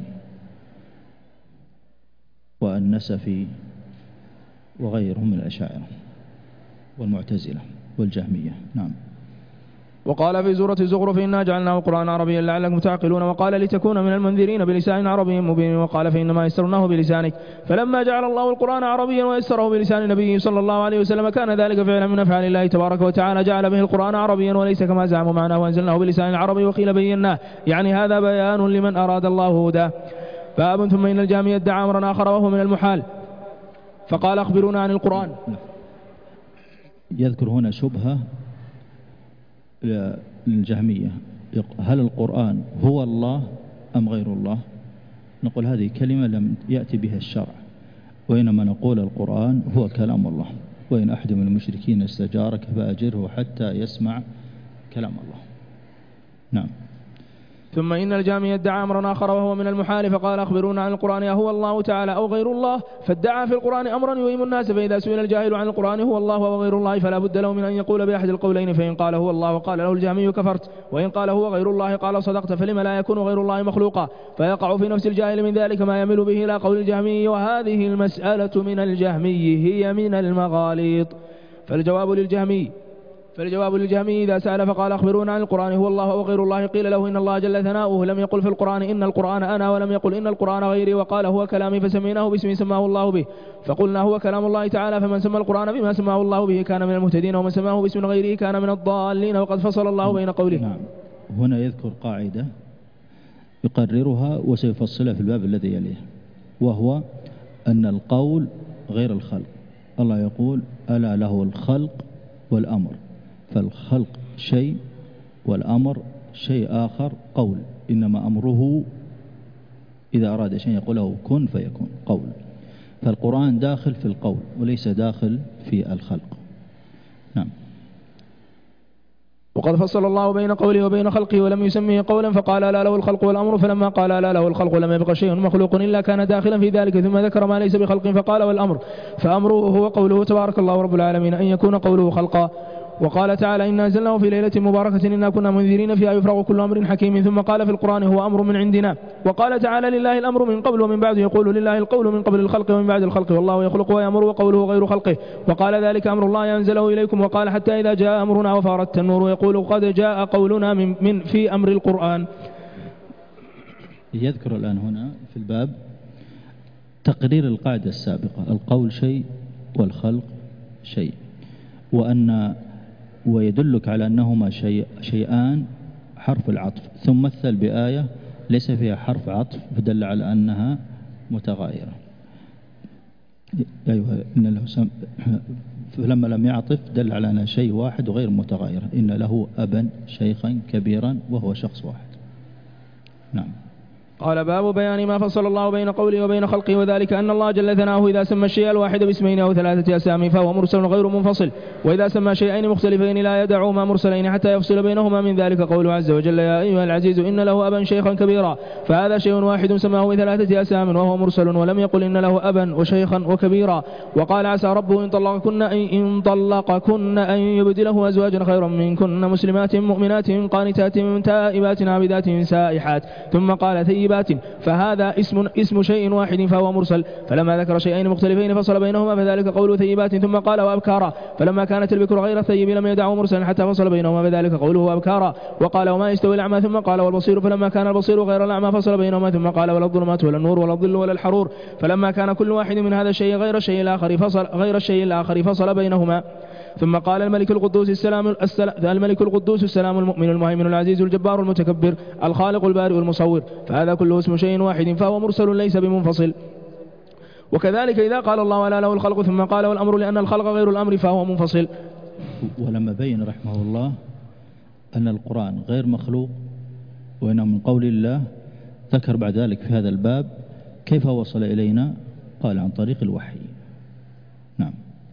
والنسفي وغيرهم من الأشاعرة والمعتزلة والجهمية. نعم. وقال في سورة الزخرف إنا جعلناه قرآن عربيا لعلكم تعقلون. وقال لتكون من المنذرين بلسان عربي مبين. وقال فإنما يسرناه بلسانك. فلما جعل الله القرآن عربيا ويسره بلسان نبيه صلى الله عليه وسلم كان ذلك فعلا من أفعال الله تبارك وتعالى، جعل به القرآن عربيا وليس كما زعموا معناه وأنزلناه بلسان العربي وقيل بيناه، يعني هذا بيان لمن أراد الله هداه. فأب ثم إن الجهمي ادعى أمرا آخر وهو من المحال، فقال أخبرونا عن القرآن. يذكر هنا شبهة للجهمية، هل القرآن هو الله أم غير الله؟ نقول هذه كلمة لم يأتي بها الشرع، وإنما نقول القرآن هو كلام الله، وإن أحد من المشركين استجارك فأجره حتى يسمع كلام الله. نعم. ثم إن الجهمي ادعى أمرا آخر وهو من المحال، فقال أخبرونا عن القرآن هو الله تعالى أو غير الله، فادعى في القرآن أمرا يوهم الناس. فإذا سئل الجاهل عن القرآن هو الله أو غير الله فلا بد له من أن يقول بأحد القولين، فإن قال هو الله وقال له الجهمي كفرت، وإن قال هو غير الله قال صدقت، فلما لا يكون غير الله مخلوقا؟ فيقع في نفس الجاهل من ذلك ما يميل به إلى قول الجهمي، وهذه المسألة من الجهمي هي من المغاليط. فالجواب للجهمي فالجواب للجهمي إذا سأل فقال أخبرونا عن القرآن هو الله أو غير الله، قيل له إن الله جل ثناؤه لم يقل في القرآن إن القرآن أنا، ولم يقل إن القرآن غيري، وقال هو كلامي فسميناه باسم سماه الله به، فقلنا هو كلام الله تعالى، فمن سمى القرآن بما سماه الله به كان من المهتدين، ومن سماه باسم غيره كان من الضالين. وقد فصل الله بين قوله. نعم. هنا يذكر قاعدة يقررها وسيفصلها في الباب الذي يليه، وهو أن القول غير الخلق. الله يقول ألا له الخلق والأمر، فالخلق شيء والأمر شيء آخر. قول إنما أمره إذا أراد شيء يقول له كن فيكون قول. فالقرآن داخل في القول وليس داخل في الخلق. نعم. وقد فصل الله بين قوله وبين خلقه ولم يسميه قولا فقال لا له الخلق والأمر، فلما قال لا له الخلق لم يبق شيء مخلوق إلا كان داخلا في ذلك، ثم ذكر ما ليس بخلق فقال والأمر، فأمره هو قوله تبارك الله رب العالمين أن يكون قوله خلقا. وقال تعالى إنا أنزلناه في ليلة مباركة إنا كنا منذرين فيها يفرغ كل أمر حكيم. ثم قال في القرآن هو أمر من عندنا. وقال تعالى لله الأمر من قبل ومن بعد، يقول لله القول من قبل الخلق ومن بعد الخلق والله يخلق ويأمر وقوله غير خلقه. وقال ذلك أمر الله أنزله إليكم. وقال حتى إذا جاء أمرنا وفارت النور يقول قد جاء قولنا من, من في أمر القرآن. يذكر الآن هنا في الباب تقرير القاعدة السابقة، القول شيء والخلق شيء، وأن ويدلك على أنهما شيء شيئان حرف العطف، ثم مثل بآية ليس فيها حرف عطف فدل على أنها متغايرة. أيوة إن له سم... فلما لم يعطف دل على أنها شيء واحد وغير متغايرة. إن له أبا شيخا كبيرا وهو شخص واحد. نعم. قال باب بيان ما فصل الله بين قوله وبين خلقه، وذلك أن الله جل ثناؤه إذا سمى الشيء الواحد باسمين أو ثلاثة أسامي فهو مرسل غير منفصل، وإذا سمى شيئين مختلفين لا يدعهما مرسلين حتى يفصل بينهما. من ذلك قوله عز وجل يا أيها العزيز إن له أبا شيخا كبيرا، فهذا شيء واحد سماه بثلاثة أسام وهو مرسل، ولم يقل إن له أبا وشيخا وكبيرا. وقال عسى ربه إن طلقكن إن طلقكن أن يبدله أزواجا خيرا منكن مسلمات مؤمنات قانتات تائبات عابدات سائحات، ثم قال ثيبات، فهذا اسم اسم شيء واحد فهو مرسل. فلما ذكر شيئين مختلفين فصل بينهما فذلك قوله ثيبات، ثم قال وأبكارا، فلما كانت البكر غير الثيب لم يدعه مرسلا حتى فصل بينهما فذلك قوله أبكارا. وقال وما يستوي الأعمى، ثم قال والبصير، فلما كان البصير غير الأعمى فصل بينهما، ثم قال ولا الظلمات ولا النور ولا الظل ولا الحرور، فلما كان كل واحد من هذا الشيء غير الشيء الآخر فصل غير الشيء الآخر فصل بينهما. ثم قال الملك القدوس السلام الملك القدوس السلام المؤمن المهيمن العزيز الجبار المتكبر الخالق البارئ المصور، فهذا كله اسم شيء واحد فهو مرسل ليس بمنفصل. وكذلك إذا قال الله ولا له الخلق ثم قال والأمر لأن الخلق غير الأمر فهو منفصل. ولما بين رحمه الله أن القرآن غير مخلوق وإنه من قول الله، ذكر بعد ذلك في هذا الباب كيف وصل إلينا، قال عن طريق الوحي. نعم.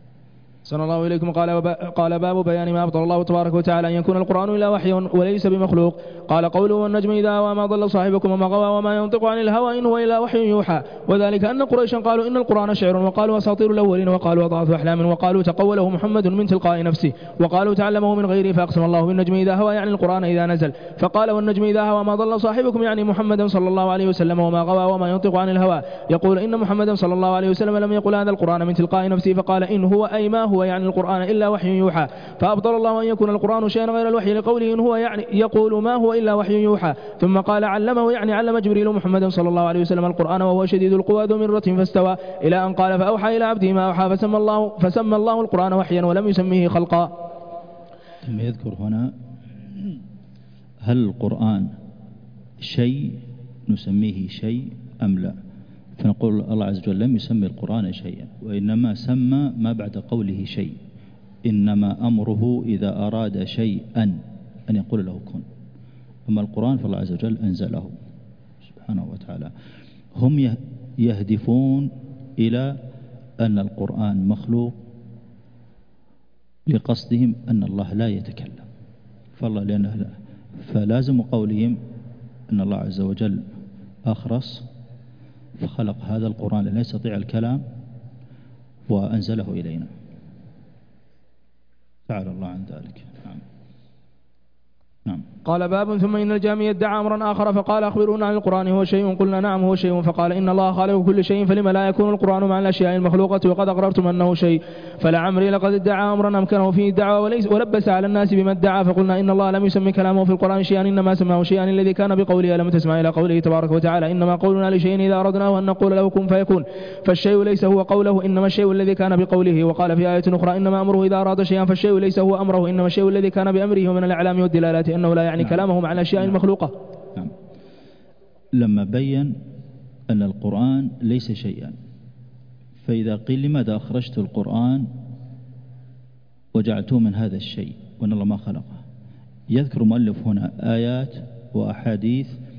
صلى الله إليكم. قال, قال باب بيان ما أبطل الله تبارك وتعالى أن يكون القرآن إلا وحي وليس بمخلوق. قال قوله والنجم إذا هوى ما ضل صاحبكم وما غوى وما ينطق عن الهوى إن هو إلا وحي يوحى. وذلك أن قريشا قالوا إن القرآن شعر، وقالوا أساطير الأولين، وقالوا أضغاث أحلام، وقالوا تقوله محمد من تلقاء نفسه، وقالوا تعلمه من غيره. فأقسم الله بالنجم إذا هوى يعني القرآن إذا نزل، فقال والنجم إذا هوى ما ضل صاحبكم يعني محمدا صلى الله عليه وسلم، وما غوى وما ينطق عن الهوى يقول إن محمدا صلى الله عليه وسلم لم يقل هذا القرآن من تلقاء نفسه، فقال إن هو أي ما هو يعني القرآن إلا وحي يوحى. فأبطل الله أن يكون القرآن شيئا غير الوحي لقوله إن هو يعني يقول ما هو إلا وحي يوحى. ثم قال علمه يعني علم جبريل محمد صلى الله عليه وسلم القرآن وهو شديد القوى ذو مرة فاستوى، إلى أن قال فأوحى إلى عبده ما أوحى، فسمى الله, فسمى الله القرآن وحيا ولم يسميه خلقا. ثم يذكر هنا هل القرآن شيء نسميه شيء أم لا؟ فنقول الله عز وجل لم يسمي القرآن شيئا، وإنما سمى ما بعد قوله شيء، إنما أمره إذا أراد شيئا أن يقول له كن. أما القرآن فالله عز وجل أنزله سبحانه وتعالى. هم يهدفون إلى أن القرآن مخلوق لقصدهم أن الله لا يتكلم، فالله لأنه فلازم قولهم أن الله عز وجل أخرس فخلق هذا القرآن لا يستطيع الكلام وأنزله إلينا، تعالى الله عن ذلك. نعم. نعم. قال باب ثم إن الجامي يدعى أمرا آخر فقال أخبرونا عن القرآن هو شيء، قلنا نعم هو شيء، فقال إن الله خالق كل شيء فلما لا يكون القرآن مع الأشياء المخلوقة وقد أقررتم أنه شيء. فلعمري لقد ادعى أمرا أمكنه فيه الدعوى وليس ولبس على الناس بما ادعى، فقلنا إن الله لم يسمي كلامه في القرآن شيئا إنما سماه شيئا الذي كان بقوله. ألم تسمع إلى قوله تبارك وتعالى إنما قولنا لشيء إذا أردناه أن نقول له كن فيكون، فالشيء ليس هو قوله إنما الشيء الذي كان بقوله. وقال في آية أخرى إنما أمره إذا أراد شيئا فالشيء ليس هو أمره إنما الشيء الذي كان بأمره ومن الأعلام والدلالات أنه لا يعني نعم. كلامه مع الأشياء نعم. المخلوقة. نعم. لما بين أن القرآن ليس شيئا، فإذا قيل لماذا أخرجت القرآن وجعلته من هذا الشيء وأن الله ما خلقه، يذكر مؤلف هنا آيات وأحاديث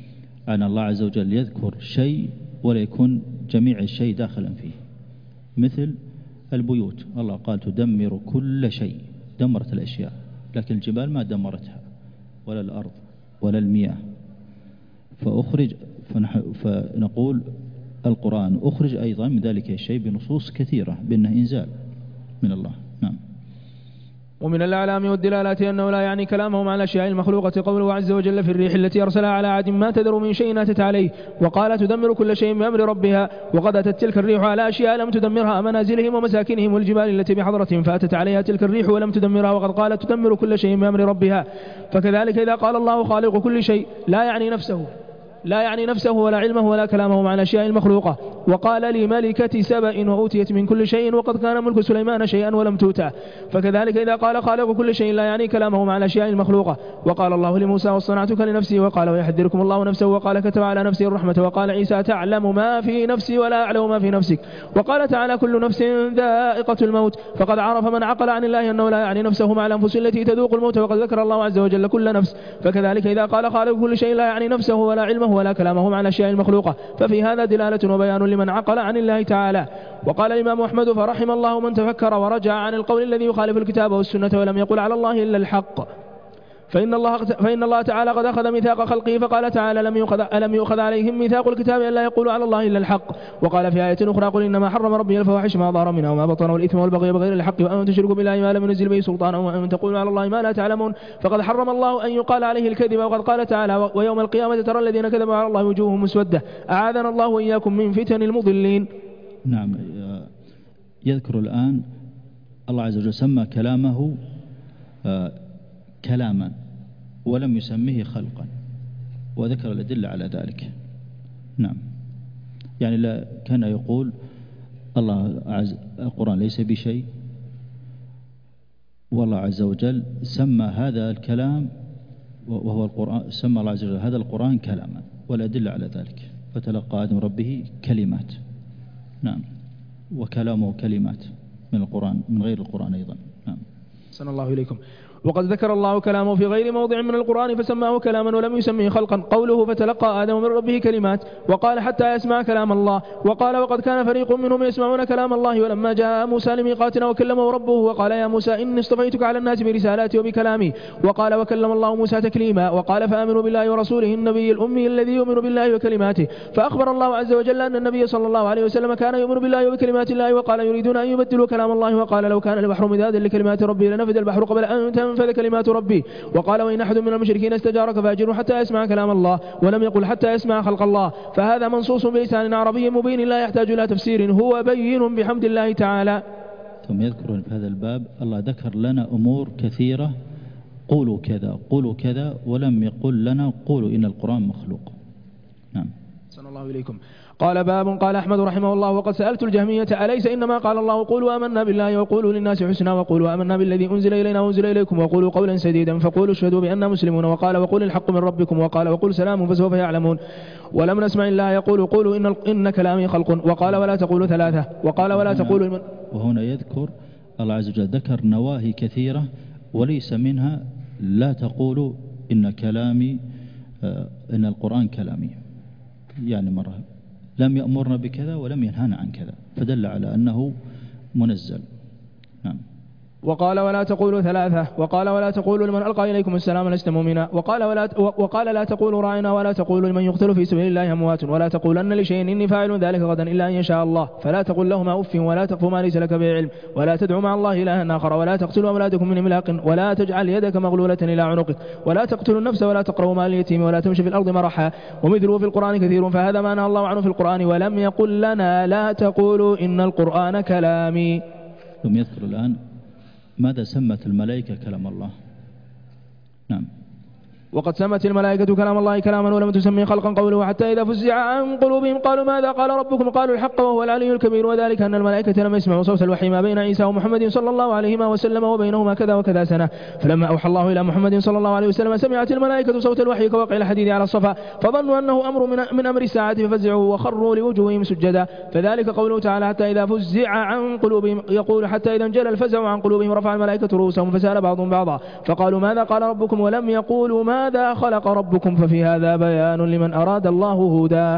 أن الله عز وجل يذكر شيء ولا يكون جميع الشيء داخلا فيه. مثل البيوت، الله قال تدمر كل شيء، دمرت الأشياء، لكن الجبال ما دمرتها ولا الأرض ولا المياه. فأخرج فنقول القرآن أخرج أيضا من ذلك الشيء بنصوص كثيرة بأنه إنزال من الله. نعم. ومن الأعلام والدلالات أنه لا يعني كلامهم على الأشياء المخلوقة قوله عز وجل في الريح التي أرسلها على عاد ما تذر من شيء أتت عليه، وقال تدمر كل شيء بأمر ربها، وقد أتت تلك الريح على أشياء لم تدمرها منازلهم ومساكنهم والجبال التي بحضرة فأتت عليها تلك الريح ولم تدمرها، وقد قال تدمر كل شيء بأمر ربها. فكذلك إذا قال الله خالق كل شيء لا يعني نفسه لا يعني نفسه ولا علمه ولا كلامه مع الأشياء المخلوقة. وقال لملكة سبأ وأوتيت من كل شيء وقد كان ملك سليمان شيئا ولم تؤته. فكذلك إذا قال خالق كل شيء لا يعني كلامه مع الأشياء المخلوقة. وقال الله لموسى واصطنعتك لنفسي، وقال ويحذركم الله نفسه، وقال كتب على نفسه الرحمة، وقال عيسى تعلم ما في نفسي ولا أعلم ما في نفسك، وقال تعالى كل نفس ذائقة الموت. فقد عرف من عقل عن الله أنه لا يعني نفسه مع الأنفس التي تذوق الموت، وقد ذكر الله عز وجل كل نفس. فكذلك إذا قال خالق كل شيء لا يعني نفسه ولا علمه ولا كلامه مع الأشياء المخلوقة، ففي هذا دلالة وبيان لمن عقل عن الله تعالى. وقال الإمام أحمد فرحم الله من تفكر ورجع عن القول الذي يخالف الكتاب والسنة ولم يقل على الله إلا الحق. فإن الله, فإن الله تعالى قد أخذ ميثاق خلقه، فقال تعالى لم يؤخذ, ألم يؤخذ عليهم ميثاق الكتاب أن لا يقولوا على الله إلا الحق. وقال في آية أخرى قل إنما حرم ربي الفواحش ما ظهر منها وما بطن والإثم والبغي بغير الحق وأن تشركوا بالله ما لم ينزل به سلطانا وأن تقولوا على الله ما لا تعلمون. فقد حرم الله أن يقال عليه الكذب، وقد قال تعالى ويوم القيامة ترى الذين كذبوا على الله وجوههم مسودة. أعاذنا الله وإياكم من فتن المضلين. نعم. يذكر الآن الله عز وجل سمى كلامه كلاما ولم يسميه خلقا، وذكر الأدلة على ذلك. نعم. يعني لا كان يقول الله عز القرآن ليس بشيء، والله عز وجل سمى هذا الكلام وهو القرآن، سمى الله عز وجل هذا القرآن كلاما والأدلة على ذلك. فتلقى آدم ربه كلمات. نعم. وكلامه كلمات من القرآن من غير القرآن أيضا. نعم. صلى الله إليكم. وقد ذكر الله كلامه في غير موضع من القرآن فسماه كلاما ولم يسميه خلقا. قوله فتلقى آدم من ربه كلمات، وقال حتى يسمع كلام الله. وقال وقد كان فريق منهم يسمعون كلام الله ولما جاء موسى لميقاتنا وكلمه ربه وقال يا موسى إني اصطفيتك على الناس برسالاتي وبكلامي. وقال وكلم الله موسى تكليما. وقال فآمنوا بالله ورسوله النبي الأمي الذي يؤمن بالله وكلماته. فأخبر الله عز وجل أن النبي صلى الله عليه وسلم كان يؤمن بالله وبكلمات الله. وقال يريدون أن يبدلوا كلام الله. وقال لو كان البحر مدادا لكلمات ربي لنفد البحر قبل أن تنفذ كلمات ربي. وقال وإن أحد من المشركين استجارك فأجره حتى يسمع كلام الله، ولم يقل حتى يسمع خلق الله. فهذا منصوص بلسان عربي مبين لا يحتاج إلى تفسير، هو بين بحمد الله تعالى. ثم يذكر في هذا الباب الله ذكر لنا أمور كثيرة، قولوا كذا قولوا كذا، ولم يقل لنا قولوا إن القرآن مخلوق. نعم. صلى الله إليكم. قال باب قال أحمد رحمه الله وقد سألت الجهمية أليس إنما قال الله قولوا آمنا بالله وقولوا للناس حسنا وقولوا آمنا بالذي أنزل إلينا وأنزل إليكم وقولوا قولا سديدا فقولوا اشهدوا بأننا مسلمون. وقال وقول الحق من ربكم. وقال وقول سلام فسوف يعلمون. ولم نسمع الله يقول قولوا إن, إن كلامي خلق. وقال ولا تقولوا ثلاثة. وقال ولا تقولوا المن... وهنا يذكر الله عز وجل ذكر نواهي كثيرة وليس منها لا تقولوا إن كلامي آه إن القرآن كلامي، يعني مرة لم يأمرنا بكذا ولم ينهانا عن كذا، فدل على أنه منزل. نعم. وقال ولا تقولوا ثلاثة. وقال ولا تقولوا لمن ألقى إليكم السلام لست مؤمنا. وقال ولا وقال لا تقولوا راعنا ولا تقولوا لمن يقتل في سبيل الله أموات ولا تقولن لشيء إني فاعل ذلك غدا إلا أن يشاء الله. فلا تقل لهما أف ولا تقف ما ليس لك به علم ولا تدعو مع الله إلها آخر ولا تقتلوا أولادكم من إملاق ولا تجعل يدك مغلولة إلى عنقك ولا تقتلوا النفس ولا تقربوا مال اليتيم ولا تمشي في الأرض مرحا. ومثله في القرآن كثير، فهذا ما نهى الله عنه في القرآن ولم يقل لنا لا تقولوا إن القرآن كلامي. ثم يذكر الآن ماذا سمت الملائكة كلام الله. نعم. وقد سمت الملائكة كلام الله كلاما ولم تسمي خلقا. قوله حتى إذا فزع عن قلوبهم قالوا ماذا قال ربكم قالوا الحق وهو العلي الكبير. وذلك أن الملائكة لم يسمعوا صوت الوحي ما بين عيسى ومحمد صلى الله عليه وسلم وبينهما كذا وكذا سنة. فلما أوحى الله إلى محمد صلى الله عليه وسلم سمعت الملائكة صوت الوحي كوقع الحديد على الصفا فظنوا أنه أمر من, من أمر الساعة ففزعوا وخروا لوجوههم سجدا. فذلك قوله تعالى حتى إذا فزع عن قلوبهم، يقول حتى إذا انجلى الفزع عن قلوبهم رفع الملائكة رؤوسهم فسأل بعضهم بعضا فقالوا ماذا قال ربكم ولم يقولوا ما هذا خلق ربكم ففي هذا بيان لمن أراد الله هداه.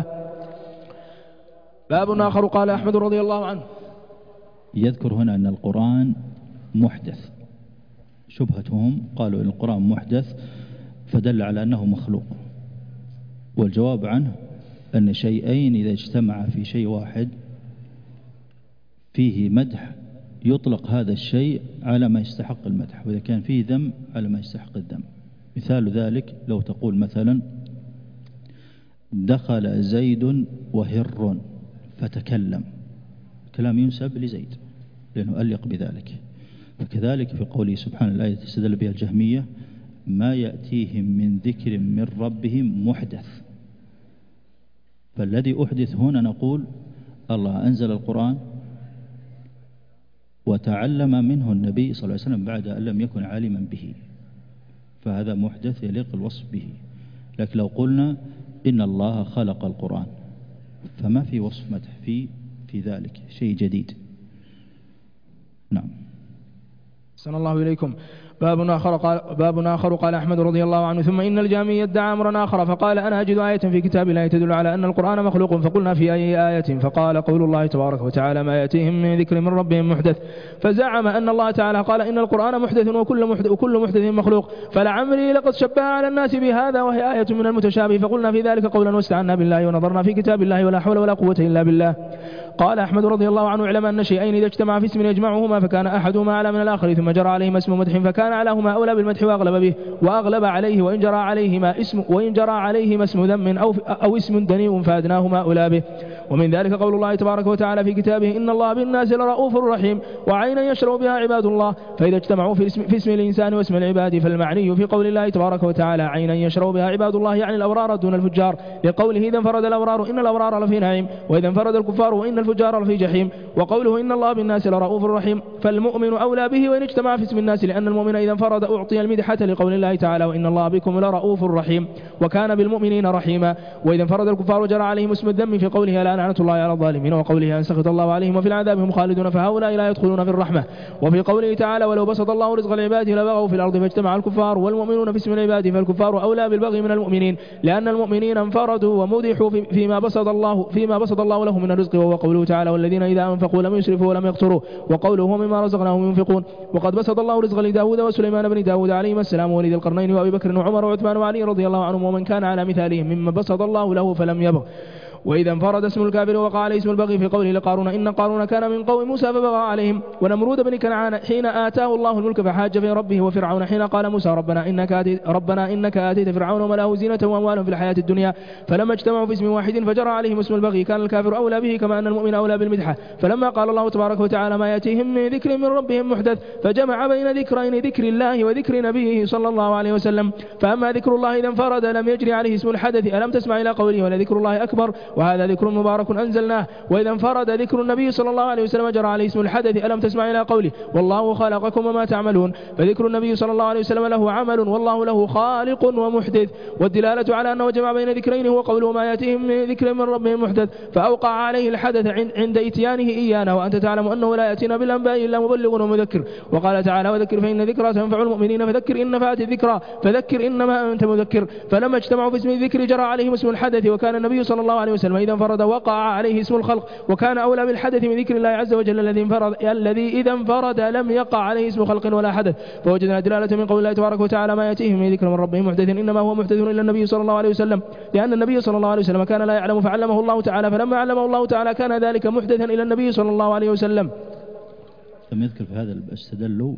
باب آخر قال أحمد رضي الله عنه. يذكر هنا أن القرآن محدث. شبهتهم قالوا إن القرآن محدث فدل على أنه مخلوق، والجواب عنه أن شيئين إذا اجتمع في شيء واحد فيه مدح يطلق هذا الشيء على ما يستحق المدح، وإذا كان فيه ذم على ما يستحق الذم. مثال ذلك لو تقول مثلا دخل زيد وهر فتكلم، كلام ينسب لزيد لأنه أليق بذلك. فكذلك في قوله سبحانه الآية تستدل بها الجهمية ما يأتيهم من ذكر من ربهم محدث. فالذي أحدث هنا نقول الله أنزل القرآن وتعلم منه النبي صلى الله عليه وسلم بعد أن لم يكن عالما به، فهذا محدث يليق الوصف به. لكن لو قلنا إن الله خلق القرآن فما في وصف مدح في في ذلك، شيء جديد. نعم. أحسن الله إليكم. باب آخر قال, باب آخر قال أحمد رضي الله عنه ثم إن الجهمي يدعى أمرا آخر فقال أنا أجد آية في كتاب الله تدل على أن القرآن مخلوق، فقلنا في أي آية؟ فقال قول الله تبارك وتعالى ما يأتيهم من ذكر من ربهم محدث، فزعم أن الله تعالى قال إن القرآن محدث وكل محدث, وكل محدث مخلوق، فلعمري لقد شبه على الناس بهذا وهي آية من المتشابه، فقلنا في ذلك قولا واستعنا بالله ونظرنا في كتاب الله ولا حول ولا قوة إلا بالله. قال أحمد رضي الله عنه اعلم أن شيئين إذا اجتمع في اسم يجمعهما فكان أحدهما أعلى من الآخر ثم جرى عليهما اسم مدح فكان أعلاهما أولى بالمدح وأغلب به وأغلب عليه، وإن جرى عليهما اسم وإن جرى عليهما اسم ذم أو أو اسم دنيء فأدناهما أولى به. ومن ذلك قول الله تبارك وتعالى في كتابه إن الله بالناس لرؤوف رحيم وعينا يشرب بها عباد الله، فإذا اجتمعوا في اسم, في اسم الإنسان واسم العباد فالمعني في قول الله تبارك وتعالى عينا يشرب بها عباد الله يعني الأبرار دون الفجار، لقوله إذا انفرد الأبرار إن الأبرار لفي نعيم وإذا انفرد الكفار وإن الفجار لفي جحيم. وقوله إن الله بالناس لرؤوف رحيم فالمؤمن أولى به وإن اجتمع في اسم الناس، لأن المؤمن إذا انفرد أعطي المدحة لقول الله تعالى وإن الله بكم لرؤوف رحيم وكان بالمؤمنين رحيما. وإذا انفرد الكفار جرى عليهم اسم الذم في قوله لا لعنة الله على الظالمين وقوله أن سخط الله عليهم وفي العذاب هم خالدون فهؤلاء لا يدخلون في الرحمة. وفي قوله تعالى ولو بسط الله رزق العباد لبغوا في الأرض فاجتمع الكفار والمؤمنون في اسم العباد فالكفار أولى بالبغي من المؤمنين، لأن المؤمنين انفردوا ومدحوا فيما بسط الله فيما بسط الله لهم من الرزق، وهو قوله تعالى والذين إذا أنفقوا لم يسرفوا ولم يقتروا، وقوله ومما رزقناهم ينفقون. وقد بسط الله رزق لداود وسليمان بن داود عليهما السلام ولذي القرنين وأبي بكر وعمر وعثمان وعلي رضي الله عنهم ومن كان على مثالهم مما بسط الله له فلم يبغ. وإذا انفرد اسم الكافر وقع عليه اسم البغي في قوله لقارون إن قارون كان من قوم موسى فبغى عليهم، ونمرود بن كنعان حين آتاه الله الملك فحاج في ربه، وفرعون حين قال موسى ربنا إنك آتيت, ربنا إنك آتيت فرعون وملأه زينة وأموالا في الحياة الدنيا، فلما اجتمعوا في اسم واحد فجرى عليهم اسم البغي كان الكافر أولى به كما أن المؤمن أولى بالمدحة. فلما قال الله تبارك وتعالى ما يأتيهم من ذكر من ربهم محدث فجمع بين ذكرين ذكر الله وذكر نبيه صلى الله عليه وسلم. فأما ذكر الله إذا انفرد لم يجري عليه اسم الحدث ألم تسمع إلى قوله ولذكر الله أكبر وهذا ذكر مبارك أنزلناه. وإذا انفرد ذكر النبي صلى الله عليه وسلم جرى عليه اسم الحدث ألم تسمع إلى قوله والله خلقكم وما تعملون، فذكر النبي صلى الله عليه وسلم له عمل والله له خالق ومحدث. والدلالة على أنه جمع بين ذكرين هو قوله ما يأتيهم من ذكر من ربهم محدث فأوقع عليه الحدث عند إتيانه إيانا، وأنت تعلم أنه لا يأتينا بالأنباء إلا مبلغ ومذكر. وقال تعالى وذكر فإن ذكرى تنفع المؤمنين فذكر إن نفعت الذكرى فذكر إنما أنت مذكر. فلما اجتمعوا في اسم الذكر جرى عليهم اسم الحدث، وكان النبي صلى الله عليه وسلم إذا انفرد وقع عليه اسم الخلق وكان أولى بالحدث من ذكر الله عز وجل الذي انفرد الذي إذا انفرد لم يقع عليه اسم خلق ولا حدث. فوجدنا دلالة من قول الله تبارك وتعالى ما يأتيهم من ذكر من ربهم محدث إنما هو محدث إلا النبي صلى الله عليه وسلم، لأن النبي صلى الله عليه وسلم كان لا يعلم فعلمه الله تعالى، فلما علمه الله تعالى كان ذلك محدثا إلى النبي صلى الله عليه وسلم. لم يذكر في هذا استدلوا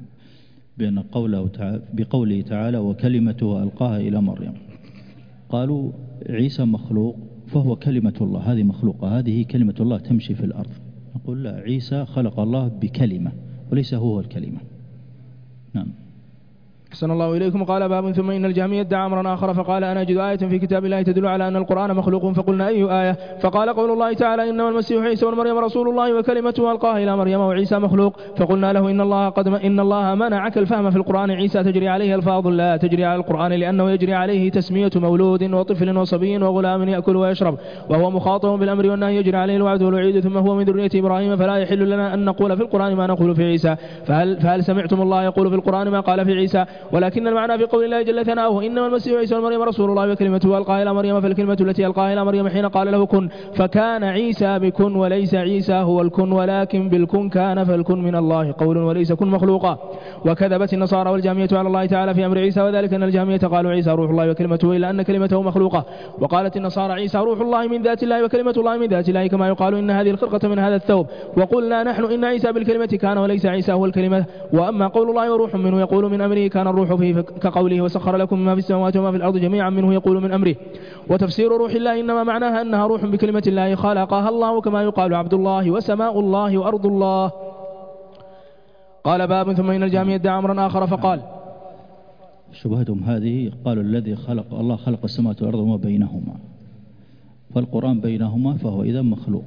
بأن قوله تعالى بقوله تعالى وكلمته ألقاها إلى مريم، قالوا عيسى مخلوق فهو كلمة الله، هذه مخلوقة، هذه كلمة الله تمشي في الأرض. نقول لا، عيسى خلق الله بكلمة وليس هو الكلمة. نعم. أحسن الله إليكم. قال باب ثم إن الجهمي يدعى أمرا آخر فقال أنا أجد آية في كتاب الله تدل على أن القرآن مخلوق، فقلنا أي آية؟ فقال قول الله تعالى إنما المسيح عيسى بن مريم رسول الله وكلمته ألقاها إلى مريم وعيسى مخلوق. فقلنا له إن الله قد إن الله منعك الفهم في القرآن، عيسى تجري عليه ألفاظ لا تجري على القرآن لأنه يجري عليه تسمية مولود وطفل وصبي وغلام يأكل ويشرب، وهو مخاطب بالأمر والنهي يجري عليه الوعد والوعيد، ثم هو من ذرية إبراهيم، فلا يحل لنا أن نقول في القرآن ما نقول في عيسى. فهل, فهل سمعتم الله يقول في القرآن ما قال في عيسى؟ ولكن المعنى في قول الله جل ثناؤه إنما المسيح عيسى ابن مريم رسول الله وكلمته ألقاها إلى مريم فالكلمة التي ألقاها إلى مريم حين قال له كن فكان عيسى بكن وليس عيسى هو الكن ولكن بالكن كان فالكن من الله قول وليس كن مخلوقا. وكذبت النصارى والجهمية على الله تعالى في أمر عيسى وذلك أن الجهمية قالوا عيسى روح الله وكلمته إلا أن كلمته مخلوقة. وقالت النصارى عيسى روح الله من ذات الله وكلمة الله من ذات الله كما يقال إن هذه الخرقة من هذا الثوب. وقلنا نحن إن عيسى بالكلمة كان وليس عيسى هو الكلمة. وأما قول الله وروح منه يقول من أمره كان الروح فيه كقوله وسخر لكم ما في السماوات وما في الأرض جميعا منه يقول من أمره. وتفسير روح الله إنما معناها أنها روح بكلمة الله خلقها الله كما يقال عبد الله وسماء الله وأرض الله. قال باب ثم إن الجهمية ادعى أمرا آخر فقال شبهتهم هذه قالوا الذي خلق الله خلق السماوات والأرض وما بينهما فالقرآن بينهما فهو إذا مخلوق.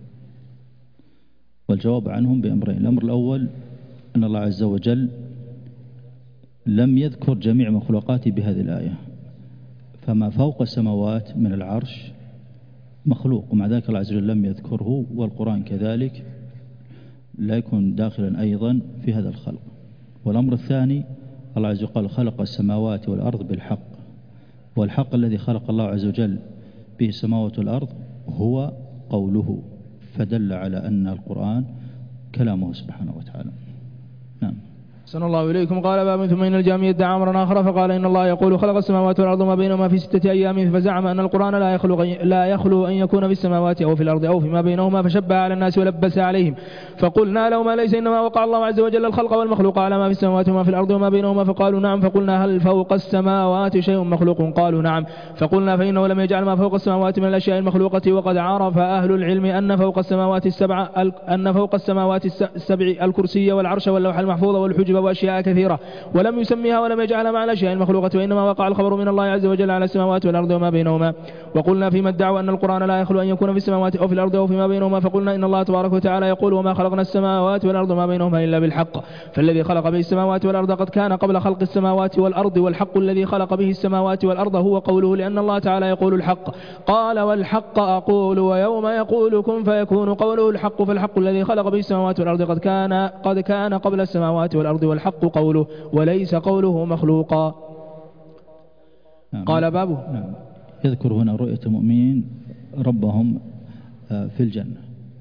والجواب عنهم بأمرين. الأمر الأول أن الله عز وجل لم يذكر جميع مخلوقاته بهذه الآية فما فوق السماوات من العرش مخلوق ومع ذلك الله عز وجل لم يذكره والقرآن كذلك لا يكون داخلا أيضا في هذا الخلق. والأمر الثاني الله عز وجل خلق السماوات والأرض بالحق والحق الذي خلق الله عز وجل به السماوات والأرض هو قوله فدل على أن القرآن كلامه سبحانه وتعالى. نعم. أحسن الله إليكم. قال باب ثم إن الجهمية ادعى أمرا آخر فقال إن الله يقول خلق السماوات والأرض ما بينهما في ستة أيام فزعم أن القرآن لا يخلو لا يخلو أن يكون في السماوات أو في الأرض أو فيما بينهما فشبه على الناس ولبس عليهم. فقلنا له ما ليس إنما وقع الله عز وجل الخلق والمخلوق على ما في السماوات وما في الأرض وما بينهما فقالوا نعم. فقلنا هل فوق السماوات شيء مخلوق قالوا نعم. فقلنا فإنه لم يجعل ما فوق السماوات من الأشياء المخلوقة وقد عرف أهل العلم أن فوق السماوات السبع أن فوق السماوات السبع الكرسي والعرش واللوح المحفوظ والحجب وأشياء كثيرة ولم يسميها ولم يجعلها مع الأشياء المخلوقة وإنما وقع الخبر من الله عز وجل على السماوات والأرض وما بينهما. وقلنا فيما ادعوا أن القرآن لا يخلو أن يكون في السماوات أو في الأرض أو فيما بينهما فقلنا إن الله تبارك وتعالى يقول وما خلقنا السماوات والأرض وما بينهما إلا بالحق. فالذي خلق به السماوات والأرض قد كان قبل خلق السماوات والأرض والحق الذي خلق به السماوات والأرض هو قوله لأن الله تعالى يقول الحق. قال والحق أقول ويوم يقول كن فيكون قوله الحق فالحق الذي خلق به السماوات والأرض قد كان قد كان قبل السماوات والأرض والحق قوله وليس قوله مخلوقا. نعم. قال بابه نعم. يذكر هنا رؤية المؤمنين ربهم في الجنة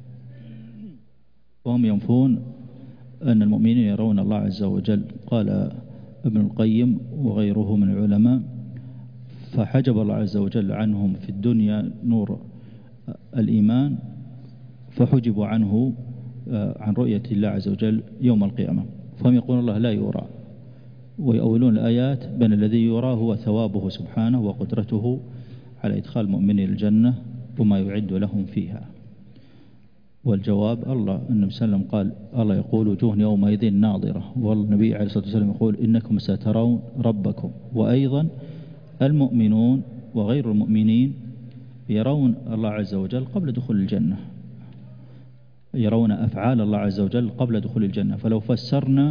وهم ينفون أن المؤمنين يرون الله عز وجل. قال ابن القيم وغيره من العلماء فحجب الله عز وجل عنهم في الدنيا نور الإيمان فحجبوا عنه عن رؤية الله عز وجل يوم القيامة فهم يقولون الله لا يرى ويؤولون الآيات بأن الذي يرى هو ثوابه سبحانه وقدرته على إدخال المؤمنين الجنة وما يعد لهم فيها. والجواب الله النبي صلى الله عليه وسلم قال الله يقول وجوه يومئذ ناظرة والنبي عليه الصلاة والسلام يقول إنكم سترون ربكم. وأيضا المؤمنون وغير المؤمنين يرون الله عز وجل قبل دخول الجنة يرون أفعال الله عز وجل قبل دخول الجنة. فلو فسرنا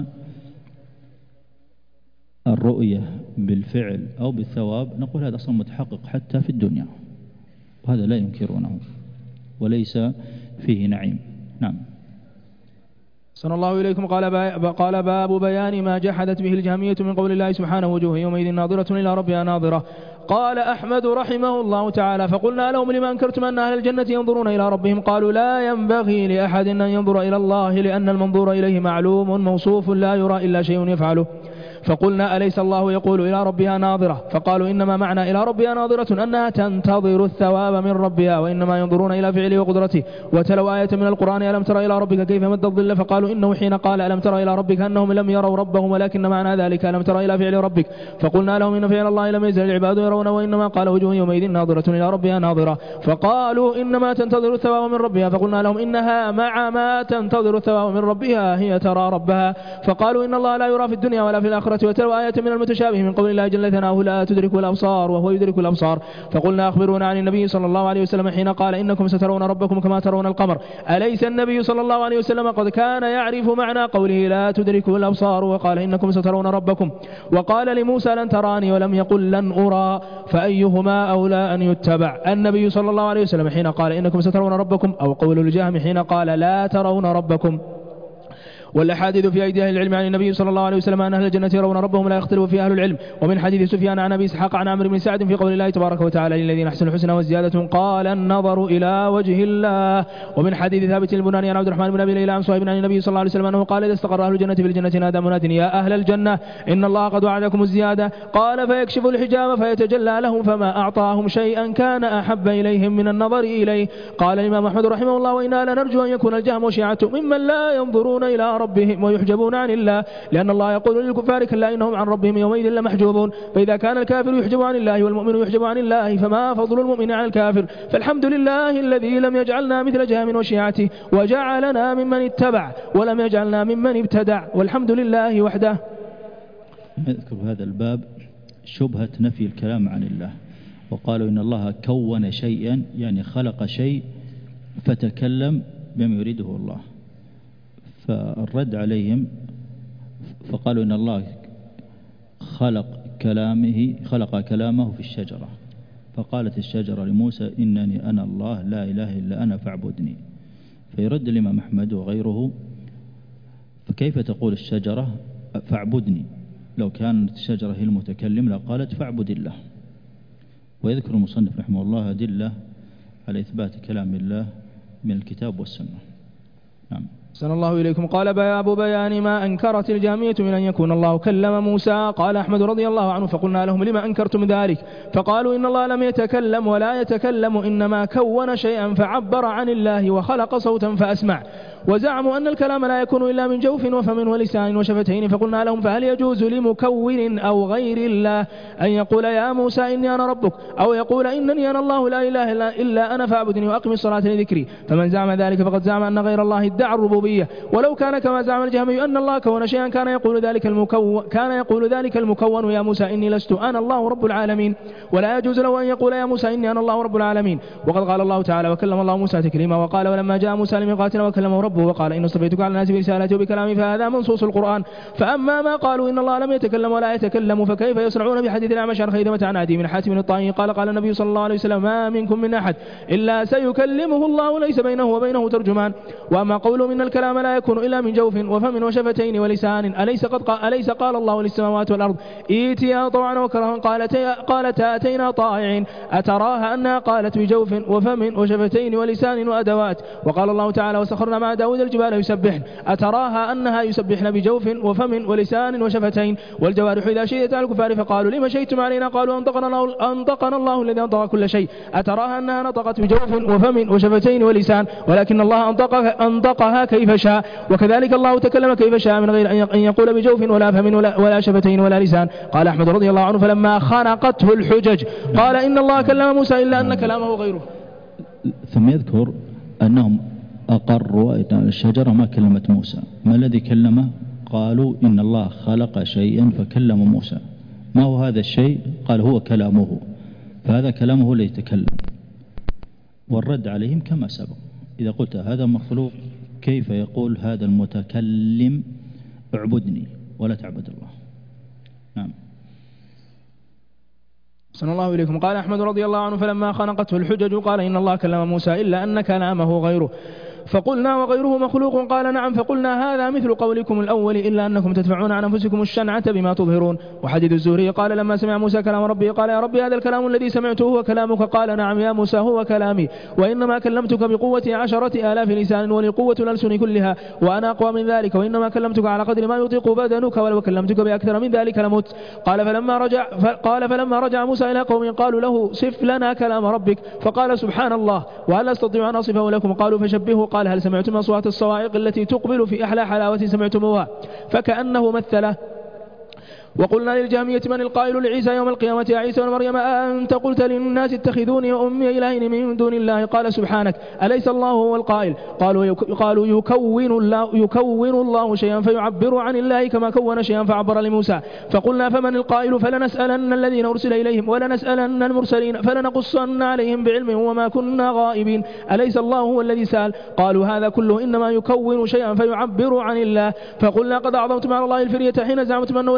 الرؤية بالفعل أو بالثواب نقول هذا أصلا متحقق حتى في الدنيا وهذا لا ينكرونه وليس فيه نعيم. نعم. صلى الله إليكم. قال, با قال باب بيان ما جحدت به الجهمية من قول الله سبحانه وجوه يومئذ ناظرة إلى ربها ناظرة. قال أحمد رحمه الله تعالى فقلنا لهم لما أنكرتم أن أهل الجنة ينظرون إلى ربهم قالوا لا ينبغي لأحد أن ينظر إلى الله لأن المنظور إليه معلوم موصوف لا يرى إلا شيء يفعله. فقلنا أليس الله يقول إلى ربها ناظرة؟ فقالوا إنما معنى إلى ربها ناظرة أنها تنتظر الثواب من ربها وإنما ينظرون إلى فعله وقدرته. وتلو آية من القرآن ألم تر إلى ربك كيف مد الظل فقالوا إنه حين قال ألم تر إلى ربك أنهم لم يروا ربهم ولكن معنى ذلك ألم تر إلى فعل ربك. فقلنا لهم إن فعل الله لم يزل العباد يرونه وإنما قال وجوه يومئذ ناظرة إلى ربها ناظرة. فقالوا إنما تنتظر الثواب من ربها. فقلنا لهم إنها مع ما تنتظر الثواب من ربها هي ترى ربها. فقالوا إن الله لا يرى في الدنيا ولا في الآخرة. وتلو آية من المتشابه من قول الله جل ثناؤه لا تدرك الأبصار وهو يدرك الأبصار. فقلنا أخبرونا عن النبي صلى الله عليه وسلم حين قال إنكم سترون ربكم كما ترون القمر. أليس النبي صلى الله عليه وسلم قد كان يعرف معنى قوله لا تدرك الأبصار وقال إنكم سترون ربكم وقال لموسى لن تراني ولم يقل لن أرى فأيهما أولى أن يتبع النبي صلى الله عليه وسلم حين قال إنكم سترون ربكم أو قول الجهم حين قال لا ترون ربكم. والأحاديث في أيدي أهل العلم عن النبي صلى الله عليه وسلم أن أهل الجنة يرون ربهم لا يختلف فيها أهل العلم. ومن حديث سفيان عن أبي إسحاق عن عمرو بن سعد في قول الله تبارك وتعالى للذين أحسنوا الحسنى وزيادة قال النظر إلى وجه الله. ومن حديث ثابت البناني عن عبد الرحمن بن أبي ليلى عن صهيب عن النبي صلى الله عليه وسلم أنه قال إذا استقر أهل الجنة في الجنة نادى مناد يا أهل الجنة إن الله قد وعدكم الزيادة. قال فيكشف الحجاب فيتجلى لهم فما أعطاهم شيئا كان أحب إليهم من النظر إليه. قال الإمام أحمد رحمه الله وإنا لنرجو أن يكون الجهم وشيعته ممن لا ينظرون إلى ربهم ويحجبون عن الله، لأن الله يقول للكفار كلا إنهم عن ربهم يومئذ لمحجوبون. فإذا كان الكافر يحجب عن الله والمؤمن يحجب عن الله فما فضل المؤمن عن الكافر؟ فالحمد لله الذي لم يجعلنا مثل جهم وشيعته وجعلنا ممن اتبع ولم يجعلنا ممن ابتدع، والحمد لله وحده. يذكر هذا الباب شبهة نفي الكلام عن الله، وقالوا إن الله كون شيئا يعني خلق شيء فتكلم بما يريده الله، فالرد عليهم فقالوا إن الله خلق كلامه خلق كلامه في الشجرة، فقالت الشجرة لموسى إنني أنا الله لا إله إلا أنا فاعبدني. فيرد الإمام أحمد وغيره فكيف تقول الشجرة فاعبدني؟ لو كانت الشجرة هي المتكلم لقالت فاعبد الله. ويذكر المصنف رحمه الله أدلة على إثبات كلام الله من الكتاب والسنة. نعم. أحسن الله إليكم. قال باب بيان ما أنكرت الجهمية من أن يكون الله كلم موسى. قال أحمد رضي الله عنه فقلنا لهم لما أنكرتم ذلك؟ فقالوا إن الله لم يتكلم ولا يتكلم إنما كون شيئا فعبر عن الله وخلق صوتا فأسمع. وزعموا أن الكلام لا يكون إلا من جوف وفم ولسان وشفتين. فقلنا لهم فهل يجوز لمكون أو غير الله أن يقول يا موسى إني أنا ربك، أو يقول إنني أنا الله لا إله إلا أنا فاعبدني وأقم الصلاة لذكري؟ فمن زعم ذلك فقد زعم أن غير الله ادعى الربوبية. ولو كان كما زعم الجهمي أن الله كون شيئا كان يقول ذلك المكون كان يقول ذلك المكون يا موسى إني لست أنا الله رب العالمين، ولا يجوز له أن يقول يا موسى إني أنا الله رب العالمين. وقد قال الله تعالى وكلم الله موسى تكليما، وقال ولما جاء موسى لميقاتنا وكلمه ربه وقال إن اصطفيتك على الناس برسالتي وبكلامي، فهذا منصوص القرآن. فأما ما قالوا إن الله لم يتكلم ولا يتكلم فكيف يصنعون بحديث الأعمش عن خيثمة عن عدي من حاتم الطائي قال قال النبي صلى الله عليه وسلم ما منكم من أحد إلا سيكلمه الله ليس بينه وبينه ترجمان. وأما قولوا من الكلام لا يكون إلا من جوف وفم وشفتين ولسان أليس قد قال أليس قال الله للسماوات والأرض ائتيا طوعا وكرها قالتا أتينا طائعين؟ أتراها أنها قالت بجوف وفم وشفتين ولسان وأدوات؟ وقال الله تعالى وسخرنا مع داود الجبال يسبحن، أتراها أنها يسبحن بجوف وفم ولسان وشفتين؟ والجوارح إذا شهدت على الكفار فقالوا لما شهدتم علينا؟ قالوا أنطقنا الله, أنطقنا الله الذي أنطق كل شيء. أتراها أنها نطقت بجوف وفم وشفتين ولسان؟ ولكن الله أنطقها, أنطقها كيف شاء. وكذلك الله تكلم كيف شاء من غير أن يقول بجوف ولا فم ولا, ولا شفتين ولا لسان. قال أحمد رضي الله عنه فلما خنقته الحجج قال إن الله كلم موسى إلا أن كلامه غيره. ثم يذكر أنهم أقروا أن الشجرة ما كلمت موسى. ما الذي كلمه؟ قالوا إن الله خلق شيئا فكلم موسى. ما هو هذا الشيء؟ قال هو كلامه، فهذا كلامه لا يتكلم. والرد عليهم كما سبق، إذا قلت هذا مخلوق كيف يقول هذا المتكلم اعبدني ولا تعبد الله؟ نعم. صلى الله إليكم. قال أحمد رضي الله عنه فلما خنقته الحجج قال إن الله كلم موسى إلا أن كلامه غيره. فقلنا وغيره مخلوق؟ قال نعم. فقلنا هذا مثل قولكم الأول إلا أنكم تدفعون عن أنفسكم الشنعة بما تظهرون. وحديث الزهري قال لما سمع موسى كلام ربه قال يا ربي هذا الكلام الذي سمعته هو كلامك؟ قال نعم يا موسى هو كلامي، وإنما كلمتك بقوة عشرة آلاف لسان ولقوة الألسن كلها وأنا أقوى من ذلك، وإنما كلمتك على قدر ما يطيق بدنك ولو كلمتك بأكثر من ذلك لمت. قال فلما رجع قال فلما رجع موسى إلى قوم قالوا له صف لنا كلام ربك، فقال سبحان الله وهل أستطيع أن أصفه لكم؟ قالوا فشبهه. قال هل سمعتم أصوات الصواعق التي تقبل في أحلى حلاوة سمعتموها؟ فكأنه مثله. وقلنا للجهمية من القائل لعيسى يوم القيامة يا عيسى ومريم أنت قلت للناس اتخذوني وأمي إلهين من دون الله؟ قال سبحانك أليس الله هو القائل؟ قالوا قالوا يكون الله يكون الله شيئا فيعبر عن الله كما كون شيئا فعبر لموسى. فقلنا فمن القائل؟ فلنسألن الذين أرسل إليهم ولنسألن المرسلين فلنقصن عليهم بعلم وما كنا غائبين. أليس الله هو الذي سأل؟ قالوا هذا كله إنما يكون شيئا فيعبر عن الله. فقلنا قد أعظمتم على الله الفرية حين زعمتم أنه لا يتكلم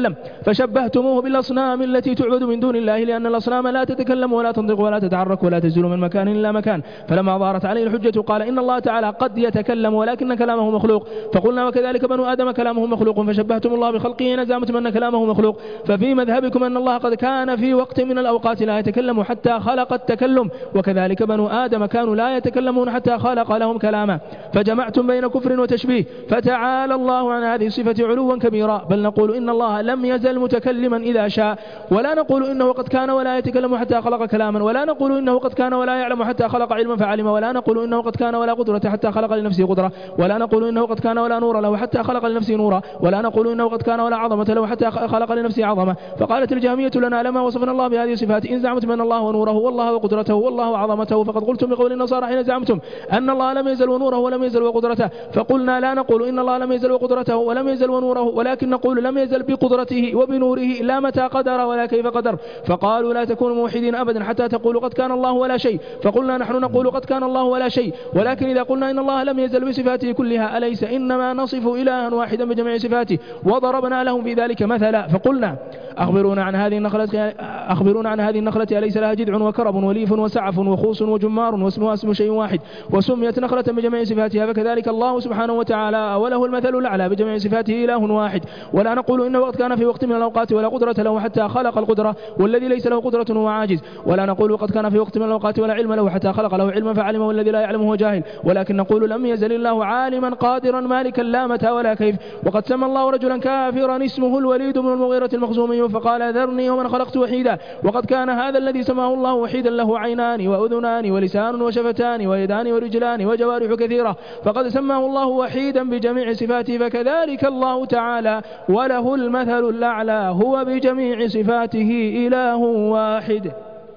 يتكلم، فشبهتموه بالأصنام التي تعبد من دون الله، لأن الأصنام لا تتكلم ولا تنطق ولا تتحرك ولا تنزل من مكان إلا مكان. فلما ظهرت عليه الحجة قال إن الله تعالى قد يتكلم ولكن كلامه مخلوق، فقلنا وكذلك بنو آدم كلامه مخلوق، فشبهتم الله بخلقه نزعمتم أن كلامه مخلوق. ففي مذهبكم أن الله قد كان في وقت من الأوقات لا يتكلم حتى خلق التكلم، وكذلك بنو آدم كانوا لا يتكلمون حتى خلق لهم كلاما، فجمعتم بين كفر وتشبيه. فتعالى الله عن هذه الصفة علوا كبيرا. بل نقول إن الله لم يزل متكلما إذا شاء، ولا نقول إنه قد كان ولا يتكلم حتى خلق كلاما، ولا نقول إنه قد كان ولا يعلم حتى خلق علما فعلم، ولا نقول إنه قد كان ولا قدرة حتى خلق لنفسه قدرة، ولا نقول إنه قد كان ولا نور له حتى خلق لنفسه نورا، ولا نقول إنه قد كان ولا عظمة له حتى خلق لنفسه عظمة. فقالت الجهمية لنا لما وصفنا الله بهذه الصفات إن زعمتم أن الله ونوره والله وقدرته والله وعظمته فقد قلتم بقول النصارى حين زعمتم أن الله لم يزل ونوره ولم يزل وقدرته. فقلنا لا نقول إن الله لم يزل وقدرته ولم يزل ونوره، ولكن نقول لم يزل بقدرته وبنوره لا متى قدر ولا كيف قدر. فقالوا لا تكونوا موحدين أبدا حتى تقولوا قد كان الله ولا شيء. فقلنا نحن نقول قد كان الله ولا شيء، ولكن إذا قلنا إن الله لم يزل بصفاته كلها أليس إنما نصف إلها واحدا بجميع صفاته؟ وضربنا لهم في ذلك مثلا فقلنا أخبرونا عن هذه النخلة أخبرونا عن هذه النخلة أليس لها جذع وكرب وليف وسعف وخوص وجمار واسمها اسم شيء واحد وسميت نخلة بجميع صفاتها؟ فكذلك الله سبحانه وتعالى وله المثل الأعلى بجميع صفاته إله واحد. ولا نقول إنه وقت كان في وقت من الأوقات ولا قدرة له حتى خلق القدرة والذي ليس له قدرة هو عاجز، ولا نقول قد كان في وقت من الأوقات ولا علم له حتى خلق له علما فعلم والذي لا يعلم هو جاهل، ولكن نقول لم يزل الله عالما قادرا مالكا لا متى ولا كيف. وقد سمى الله رجلا كافرا اسمه الوليد بن المغيرة المخزومي فقال ذرني ومن خلقت وحيدا، وقد كان هذا الذي سماه الله وحيدا له عينان وأذنان ولسان وشفتان ويدان ورجلان وجوارح كثيرة، فقد سماه الله وحيدا بجميع صفاته. فكذلك الله تعالى وله المثل الأعلى هو بجميع صفاته إله واحد.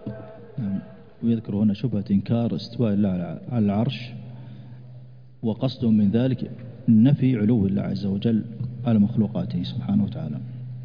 ويذكر هنا شبهة إنكار استواء الله على العرش، وقصدهم من ذلك نفي علو الله عز وجل على مخلوقاته سبحانه وتعالى.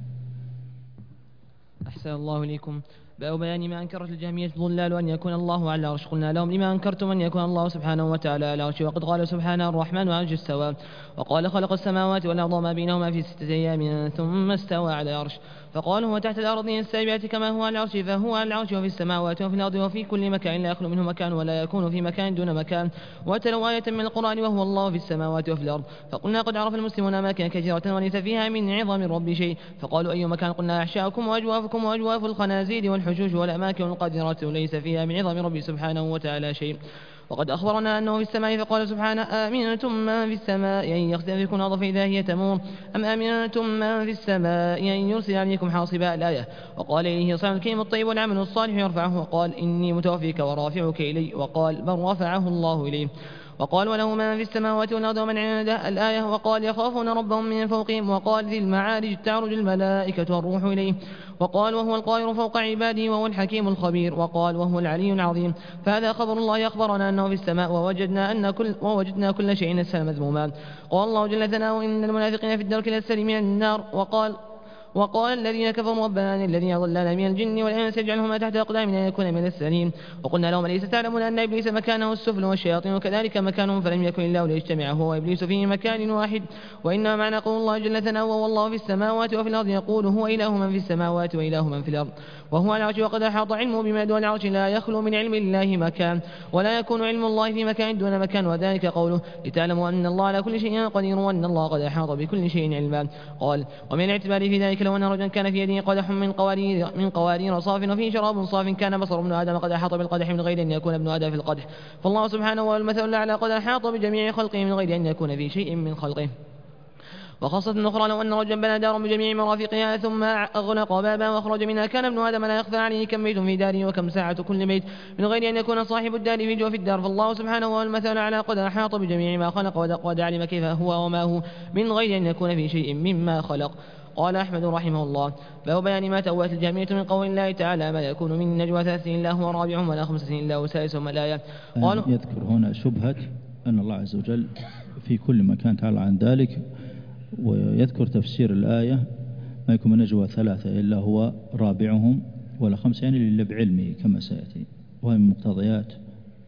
أحسن الله إليكم. باب بيان ما أنكرت الجهمية الضلال أن يكون الله على العرش. قلنا لهم لما أنكرتم أن يكون الله سبحانه وتعالى على العرش وقد قال سبحانه الرحمن على العرش استوى، وقال خلق السماوات والأرض وما بينهما في ستة أيام ثم استوى على العرش. فقال هو تحت الأرض السابعة كما هو على العرش، فهو على العرش وفي السماوات وفي الأرض وفي كل مكان لا يخلو منه مكان ولا يكون في مكان دون مكان. وتلوا آية من القرآن وهو الله في السماوات وفي الأرض. فقلنا قد عرف المسلمون أماكن كثيرة وليس فيها من عظم الرب شيء. فقالوا أي مكان؟ قلنا أحشاؤكم وأجوافكم وأجواف الخنازير والحشوش والأماكن القذرة وليس فيها من عظم ربي سبحانه وتعالى شيء. وقد أخبرنا أنه في السماء فقال سبحانه آمنتم من في السماء أن يخسف بكم الأرض فإذا هي تمور أم آمنتم من في السماء أن يرسل عليكم حاصبا الآية. وقال إليه صاحب الكلم الطيب والعمل الصالح يرفعه، وقال إني متوفيك ورافعك إلي، وقال بل رفعه الله إليه. وقال وله من في السماوات والأرض ومن عنده الآية. وقال يخافون ربهم من فوقهم. وقال ذي المعارج تعرج الملائكة والروح إليه. وقال وهو القاهر فوق عباده وهو الحكيم الخبير. وقال وهو العلي العظيم. فهذا خبر الله أخبرنا أنه في السماء، ووجدنا أن كل ووجدنا كل شيء نسى مذموما. قال الله جل ثناؤه إن المنافقين في الدرك الأسفل من النار. وقال وقال الذين كفروا ربنا الذين أضلنا من الجن والإنس يجعلهما تحت أقدامنا أن يكون من السالين. وقلنا لهم أليس تعلمون أن إبليس مكانه السفل والشياطين كذلك مكانهم، فلم يكن الله ليجتمع هو وإبليس في مكان واحد. وإنما معنى قول الله جل ثناؤه والله في السماوات وفي الأرض يقول هو إله من في السماوات وإله من في الأرض وهو على العرش، وقد أحاط علمه بما دون العرش لا يخلو من علم الله مكان ولا يكون علم الله في مكان دون مكان. وذلك قوله لتعلموا أن الله على كل شيء قدير وأن الله قد أحاط بكل شيء علما. قال ومن الاعتبار في ذلك لو أن رجلا كان في يده قدح من قوارير من قوارير صاف وفيه شراب صاف كان بصر ابن آدم قد أحاط بالقدح من غير أن يكون ابن آدم في القدح، فالله سبحانه والمثل الأعلى قد أحاط بجميع خلقه من غير أن يكون في شيء من خلقه. وخاصة أخرى لو أن رجلا بنى دارا بجميع مرافقها ثم أغلق بابا وأخرج منها كان ابن آدم لا يخفى عليه كم بيت في داره وكم ساعة كل بيت من غير أن يكون صاحب الدار في جوف الدار، فالله سبحانه والمثل الأعلى قد أحاط بجميع ما خلق ودق علم كيف هو وما هو من غير أن يكون في شيء مما خلق. قال أحمد رحمه الله باب بيان ما تأوت الجهمية من قول الله تعالى ما يكون من نجوى ثلاثة إلا هو رابعهم ولا خمسة إلا هو سادسهم الآية. قال يذكر هنا شبهة أن الله عز وجل في كل مكان تعالى عن ذلك، ويذكر تفسير الآية ما يكون من نجوى ثلاثة إلا هو رابعهم ولا خمسة يعني إلا بعلمه كما سيأتي، وهي من مقتضيات،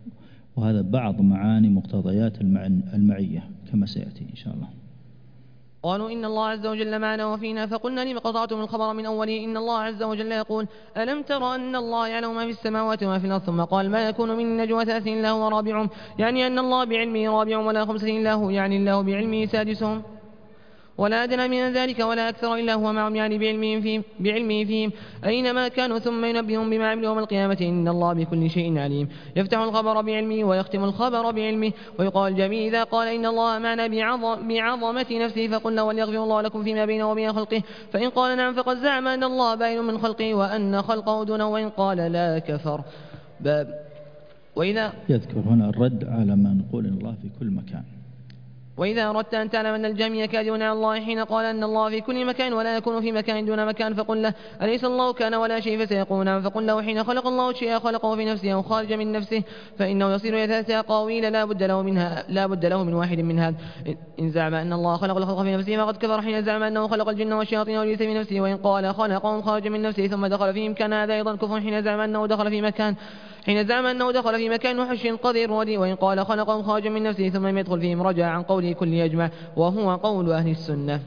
وهذا بعض معاني مقتضيات المعية كما سيأتي إن شاء الله. قالوا إن الله عز وجل معنا وفينا، فقلنا لم قطعتم الخبر من أوله؟ إن الله عز وجل يقول ألم تر أن الله يعلم ما في السماوات وما في الأرض؟ ثم قال ما يكون من نجوى ثلاث إلا هو رابعهم، يعني أن الله بعلمه رابعهم، ولا خمسة إلا هو، يعني الله بعلمه سادسهم، ولا أدنى من ذلك ولا أكثر إلا هو معهم، يعني بعلمه فيهم, بعلمه فيهم أينما كانوا، ثم ينبئهم بما عملوا يوم القيامة، إن الله بكل شيء عليم. يفتح الخبر بعلمه ويختم الخبر بعلمه. ويقال جميع إذا قال إن الله معنا بعظم بعظمة نفسه فقلنا وليغفر الله لكم فيما بينه وبين خلقه، فإن قال نعم فقد زعم أن الله باين من خلقه وأن خلقه دونه، وإن قال لا كفر. باب. وإذا يذكر هنا الرد على ما نقول إن الله في كل مكان. وإذا أردت أن تعلم أن الجهمية كاذبون على الله حين قال أن الله في كل مكان ولا يكون في مكان دون مكان، فقل له أليس الله كان ولا شيء؟ فسيقول نعم. فقل له حين خلق الله الشيء خلقه في نفسه أو خارج من نفسه، فإنه يصير إلى ثلاثة أقاويل لا بد له منها لا بد له من واحد منها. إن زعم أن الله خلق الخلق في نفسه فقد كفر حين زعم أنه خلق الجن والشياطين والإنس في نفسه، وإن قال خلقهم خارج من نفسه ثم دخل فيهم كان هذا أيضا كفر حين زعم أنه دخل في مكان حين زعم أنه دخل في مكان وحش قذر ودي، وإن قال خلقهم خارج من نفسه ثم لم يدخل فيهم رجع عن قوله كل يجمع، وهو قول أهل السنة.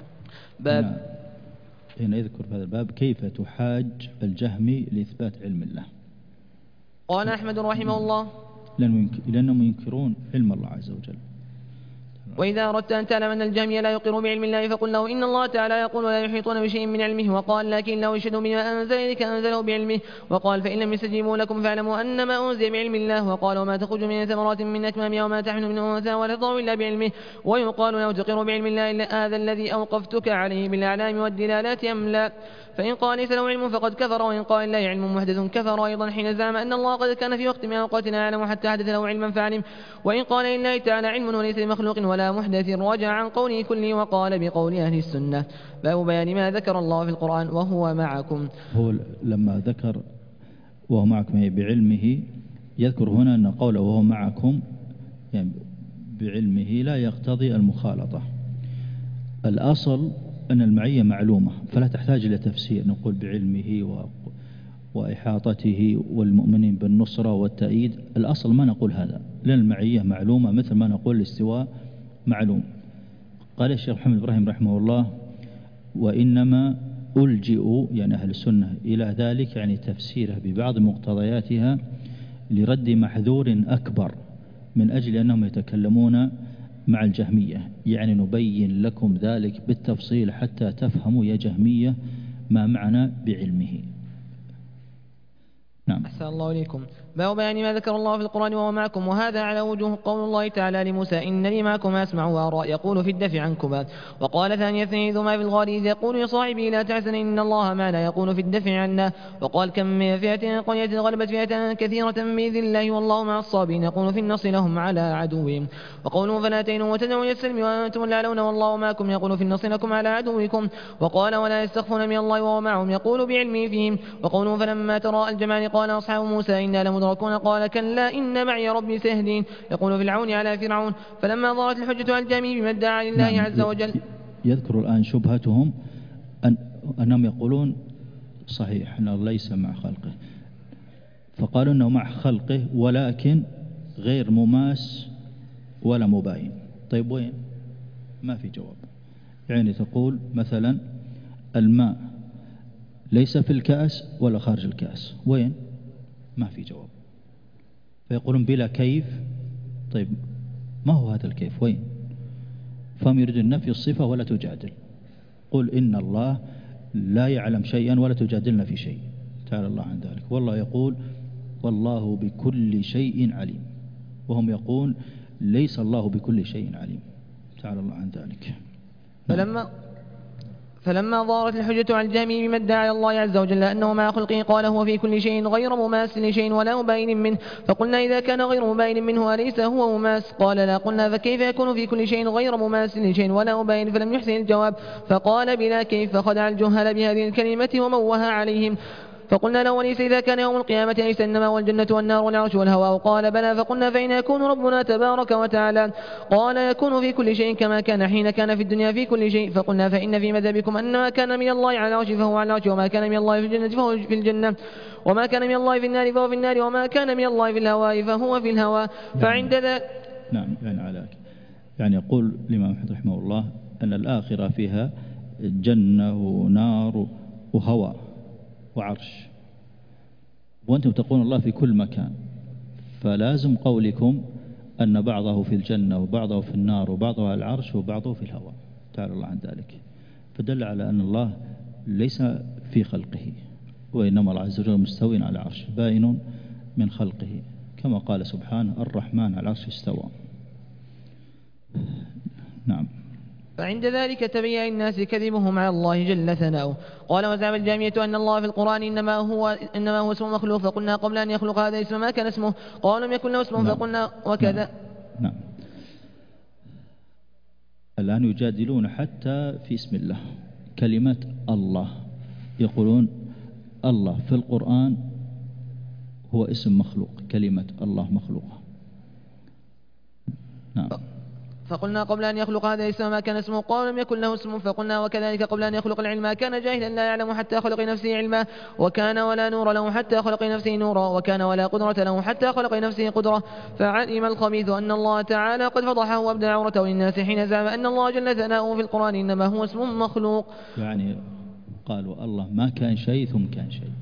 باب. هنا يذكر في هذا الباب كيف تحاج الجهمي لإثبات علم الله. قال أحمد رحمه الله لأنهم ينكرون علم الله عز وجل. وإذا أردت أن تعلم أن الجهمية لا يقر بعلم الله فقل له إن الله تعالى يقول ولا يحيطون بشيء من علمه، وقال لكن لو يشهدوا بما أنزل إليك أنزله بعلمه، وقال فإن لم يستجيبوا لكم فاعلموا أنما أنزل بعلم الله، وقال وما تخرج من ثمرات من أكمامها وما تحمل من أنثى ولا تضع إلا بعلمه، ويقال لو تقر بعلم الله إلا هذا الذي أوقفتك عليه بالأعلام والدلالات أم لا، فإن قال ليس له علم فقد كفر، وإن قال لا علم محدث كفر أيضا حين زعم أن الله قد كان في وقت من أوقاتنا يعلم حتى حدث له علما فعلم، وإن قال لله تعالى علم وليس لمخلوق ولا محدث رجع عن قوله كله وقال بقول أهل السنة. باب بيان ما ذكر الله في القرآن وهو معكم. هو لما ذكر وهو معكم بعلمه يذكر هنا أن قوله وهو معكم يعني بعلمه لا يقتضي المخالطة. الأصل أن المعية معلومة فلا تحتاج إلى تفسير، نقول بعلمه و... وإحاطته والمؤمنين بالنصرة والتأييد، الأصل ما نقول هذا لأن المعية معلومة مثل ما نقول الاستواء معلوم. قال الشيخ محمد إبراهيم رحمه الله وإنما ألجئوا يعني أهل السنة إلى ذلك يعني تفسيره ببعض مقتضياتها لرد محذور أكبر من أجل أنهم يتكلمون مع الجهمية، يعني نبين لكم ذلك بالتفصيل حتى تفهموا يا جهمية ما معنى بعلمه. نعم. أحسن الله إليكم. باب بيان ما ذكر الله في القرآن وهو معكم، وهذا على وجوه قول الله تعالى لموسى إنني معكم أسمع وأرى، يقول في الدفع عنكما. وقال ثاني اثنين ذو ما في الغار إذ يقول لصاحبه لا تحزن إن الله معنا، يقول في الدفع عنا. وقال كم من فئة قليلة غلبت فئة كثيرة بإذن الله والله مع الصابرين، يقول في النصر لهم على عدوهم. وقوله فلا تهنوا وتدعوا إلى السلم وأنتم الأعلون والله معكم، يقول في النصر لكم على عدوكم. وقال ولا يستخفون من الله وهو معهم، يقول بعلمه فيهم. وقوله فلما ترى الجمعان قال أصحاب موسى إنا لمدركون، قال كلا إن معي ربي سيهدين، يقول في العون على فرعون. فلما ظهرت الحجة على الجميع بما ادعى لله نعم. عز وجل. يذكر الآن شبهتهم أن أنهم يقولون صحيح أن الله ليس مع خلقه، فقالوا أنه مع خلقه ولكن غير مماس ولا مباين. طيب وين؟ ما في جواب. يعني تقول مثلا الماء ليس في الكأس ولا خارج الكأس، وين؟ ما في جواب. فيقولون بلا كيف. طيب ما هو هذا الكيف؟ وين؟ فهم يريدون نفي الصفة ولا تجادل. قل إن الله لا يعلم شيئا ولا تجادلنا في شيء، تعالى الله عن ذلك. والله يقول والله بكل شيء عليم، وهم يقول ليس الله بكل شيء عليم، تعالى الله عن ذلك. فلما فلما ظهرت الحجة على الجهمي بما ادعى الله عز وجل أنه مع خلقه قال هو في كل شيء غير مماثل لشيء ولا مباين منه، فقلنا إذا كان غير مباين منه أليس هو مماثل؟ قال لا. قلنا فكيف يكون في كل شيء غير مماثل لشيء ولا مباين؟ فلم يحسن الجواب فقال بلا كيف، فخدع الجهال بهذه الكلمة وموه عليهم. فقلنا له وليس إذا كان يوم القيامة ليس إنما والجنة والنار والعرش والهواء؟ قال بلى. فقلنا فإن يكون ربنا تبارك وتعالى؟ قال يكون في كل شيء كما كان حين كان في الدنيا في كل شيء. فقلنا فإن في مذهبكم أن ما كان من الله على العرش فهو على العرش، وما كان من الله في الجنة فهو في الجنة، وما كان من الله في النار فهو في النار، وما كان من الله في الهواء فهو في الهواء. فعند ذلك نعم يعني على يعني يقول الإمام أحمد رحمه الله أن الآخرة فيها جنة ونار وهواء وعرش، وأنتم تقولون الله في كل مكان، فلازم قولكم أن بعضه في الجنة وبعضه في النار وبعضه على العرش وبعضه في الهواء، تعالى الله عن ذلك. فدل على أن الله ليس في خلقه، وإنما الله عز وجل مستوٍ على العرش باين من خلقه، كما قال سبحانه الرحمن على العرش استوى. نعم. فعند ذلك تبين الناس كذبهم على الله جل ثناؤه. قال وزعم الجامية أن الله في القرآن إنما هو إنما هو اسم مخلوق، فقلنا قبل أن يخلق هذا الاسم ما كان اسمه، قالوا لم يكن له اسم. نعم. فقلنا وكذا. نعم. نعم. الآن يجادلون حتى في اسم الله، كلمة الله، يقولون الله في القرآن هو اسم مخلوق، كلمة الله مخلوقة. نعم. فقلنا قبل أن يخلق هذا الاسم ما كان اسمه، قالوا لم يكن له اسم. فقلنا وكذلك قبل أن يخلق العلم ما كان جاهلا لا يعلم حتى خلق نفسه علما، وكان ولا نور له حتى خلق نفسه نورا، وكان ولا قدرة له حتى خلق نفسه قدرة. فعلم الخبيث أن الله تعالى قد فضحه وابدى عورته للناس حين زعم أن الله جل ثناؤه في القرآن إنما هو اسم مخلوق. يعني قالوا الله ما كان شيء ثم كان شيء،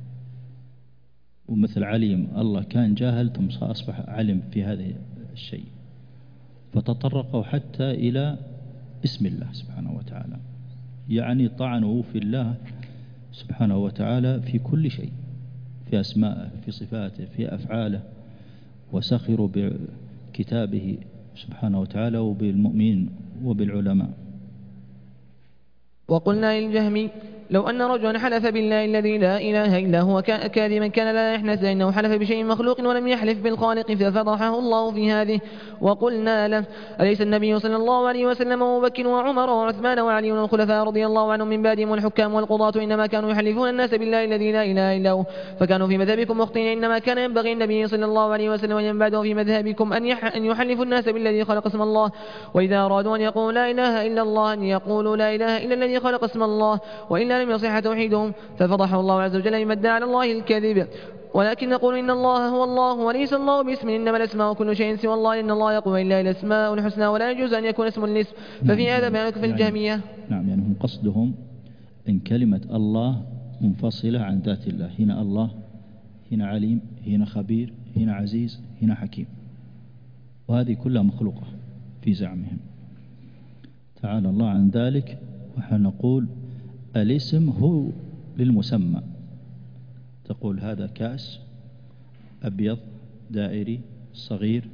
ومثل عليم الله كان جاهل ثم أصبح علم في هذا الشيء، فتطرقوا حتى إلى اسم الله سبحانه وتعالى، يعني طعنوا في الله سبحانه وتعالى في كل شيء، في أسمائه، في صفاته، في أفعاله، وسخروا بكتابه سبحانه وتعالى وبالمؤمنين وبالعلماء. وقلنا للجهمي لو أن رجلا حلف بالله الذي لا إله إلا هو كاذبا كان لا يحنث، لأنه حلف بشيء مخلوق ولم يحلف بالخالق ففضحه الله في هذه. وقلنا له أليس النبي صلى الله عليه وسلم وأبو بكر وعمر وعثمان وعلي والخلفاء رضي الله عنهم من بعدهم والحكام والقضاة إنما كانوا يحلفون الناس بالله الذي لا إله إلا هو، فكانوا في مذهبكم مخطئين، إنما كان ينبغي النبي صلى الله عليه وسلم ومن بعده في مذهبكم أن أن يحلفوا الناس بالذي خلق اسم الله، وإذا أرادوا أن يقولوا لا إله إلا الله أن يقولوا لا إله إلا الذي خلق اسم الله، وإلا لم يصح توحيدهم، ففضحه الله عز وجل بما ادعى على الله الكذب. ولكن نقول إن الله هو الله وليس الله باسم، إنما الأسماء كل شيء سوى الله، إن الله يقول إلا الأسماء الحسنى ولا يجوز أن يكون اسم الاسم. ففي هذا بيانك في الجهمية. نعم، يعني هم قصدهم إن كلمة الله منفصلة عن ذات الله، هنا الله، هنا عليم، هنا خبير، هنا عزيز، هنا حكيم، وهذه كلها مخلوقة في زعمهم. تعالى الله عن ذلك. ونحن نقول الاسم هو للمسمى، تقول هذا كأس أبيض دائري صغير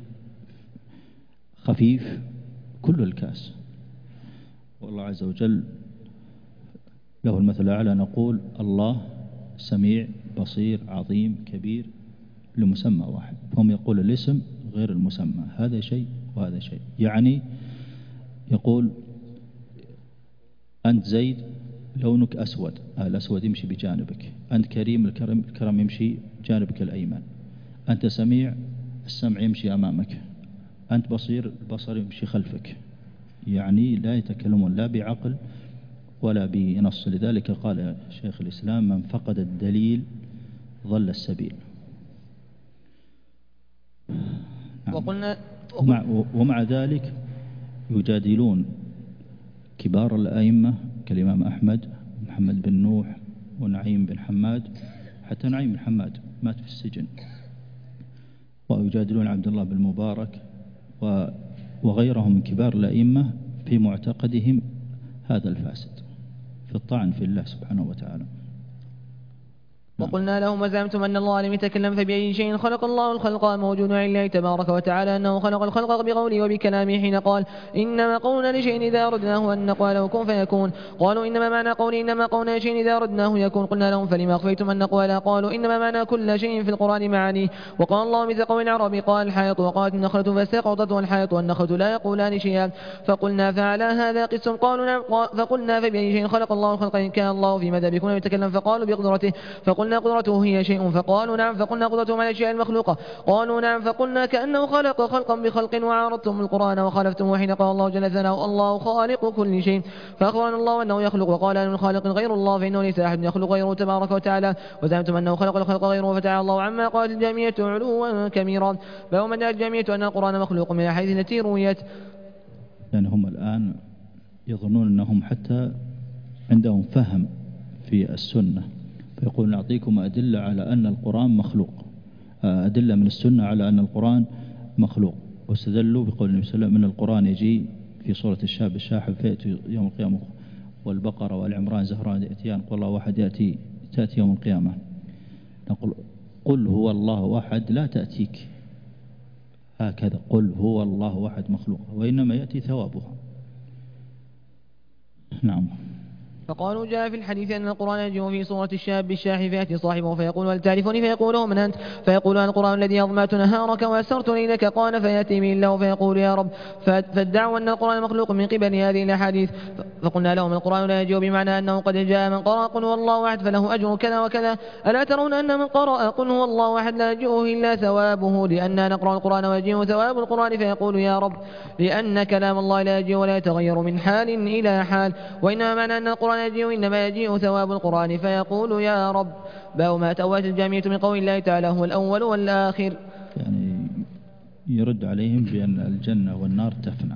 خفيف، كل الكأس، والله عز وجل له المثل الأعلى. نقول الله سميع بصير عظيم كبير لمسمى واحد، فهم يقول الاسم غير المسمى، هذا شيء وهذا شيء. يعني يقول أنت زيد لونك أسود، الأسود يمشي بجانبك، أنت كريم، الكرم, الكرم يمشي جانبك الأيمن، أنت سميع، السمع يمشي أمامك، أنت بصير، البصر يمشي خلفك. يعني لا يتكلمون لا بعقل ولا بنص. لذلك قال شيخ الإسلام من فقد الدليل ضل السبيل. نعم. وقلنا ومع, ومع ذلك يجادلون كبار الأئمة كالإمام أحمد محمد بن نوح ونعيم بن حماد، حتى نعيم بن حماد مات في السجن، ويجادلون عبد الله بن مبارك وغيرهم من كبار الأئمة في معتقدهم هذا الفاسد في الطعن في الله سبحانه وتعالى. وقلنا لهم وزعمتم أن الله لم يتكلم، فبأي شيء خلق الله الخلق؟ موجود عن الله تبارك وتعالى أنه خلق الخلق بقوله وبكلامه حين قال إنما قولنا لشيء إذا أردناه أن نقول له كن فيكون. قالوا إنما معنى قولي إنما قولنا لشيء إذا أردناه يكون. قلنا لهم فلما أخفيتم أن نقول؟ قالوا إنما معنى كل شيء في القرآن معانيه. وقال الله مثل قول العرب قال الحائط وقالت النخلة فاستقطت والحائط والنخلة لا يقولان شيئا. فقلنا فعلى هذا قس. قالوا نعم. فقلنا فبأي شيء خلق الله الخلق إن كان الله في مذهبكم يتكلم؟ فقالوا بقدرته. فقلنا قدرته هي شيء. فقالوا نعم. فقلنا قدرته على الأشياء المخلوقة. قالوا نعم. فقلنا كأنه خلق خلقا بخلق وعارضتم القرآن وخالفتم حين قال الله جل ثناؤه الله خالق كل شيء. فأخبرنا الله أنه يخلق وقال أن من خالق غير الله فإنه ليس أحد يخلق غيره تبارك وتعالى. وزعمتم أنه خلق الخلق غيره فتعالى الله عما قالت الجامية علوا كبيرا. فهم الجامية أن القرآن مخلوق من حيث التي رويت. لأن هم الآن يظنون أنهم حتى عندهم فهم في السنة، فيقول نعطيكم أدلة على أن القرآن مخلوق، أدلة من السنة على أن القرآن مخلوق، واستدلوا بقول النبي صلى الله عليه وسلم من القرآن يجي في صورة الشاب الشاحب فيأتي يوم القيامة، والبقرة والعمران زهران يأتيان، قل الله واحد يأتي تأتي يوم القيامة. نقول قل هو الله أحد لا تأتيك هكذا، قل هو الله أحد مخلوق، وإنما يأتي ثوابها. نعم. فقالوا جاء في الحديث أن القرآن يجيء في صورة الشاب الشاحب فيأتي صاحبه فيقول هل تعرفني؟ فيقول من أنت؟ فيقول أنا القرآن الذي أظمأت نهارك وأسرت ليلك. قال فيأتي به الله فيقول يا رب، فادعوا أن القرآن مخلوق من قبل هذه الأحاديث. فقلنا لهم القرآن لا يجيء بمعنى أنه قد جاء من قرأ قل هو الله أحد فله أجر كذا وكذا. ألا ترون أن من قرأ قل هو الله أحد لا يجيء إلا ثوابه، لأننا نقرأ القرآن ويجيء ثواب القرآن فيقول يا رب، لأن كلام الله لا يجيء ولا يتغير من حال إلى حال، وإنما معنى أن القرآن يجيء إنما يجيء ثواب القرآن فيقول يا رب. باب ما تأوت الجامية من قول الله تعالى هو الأول والآخر، يعني يرد عليهم بأن الجنة والنار تفنى.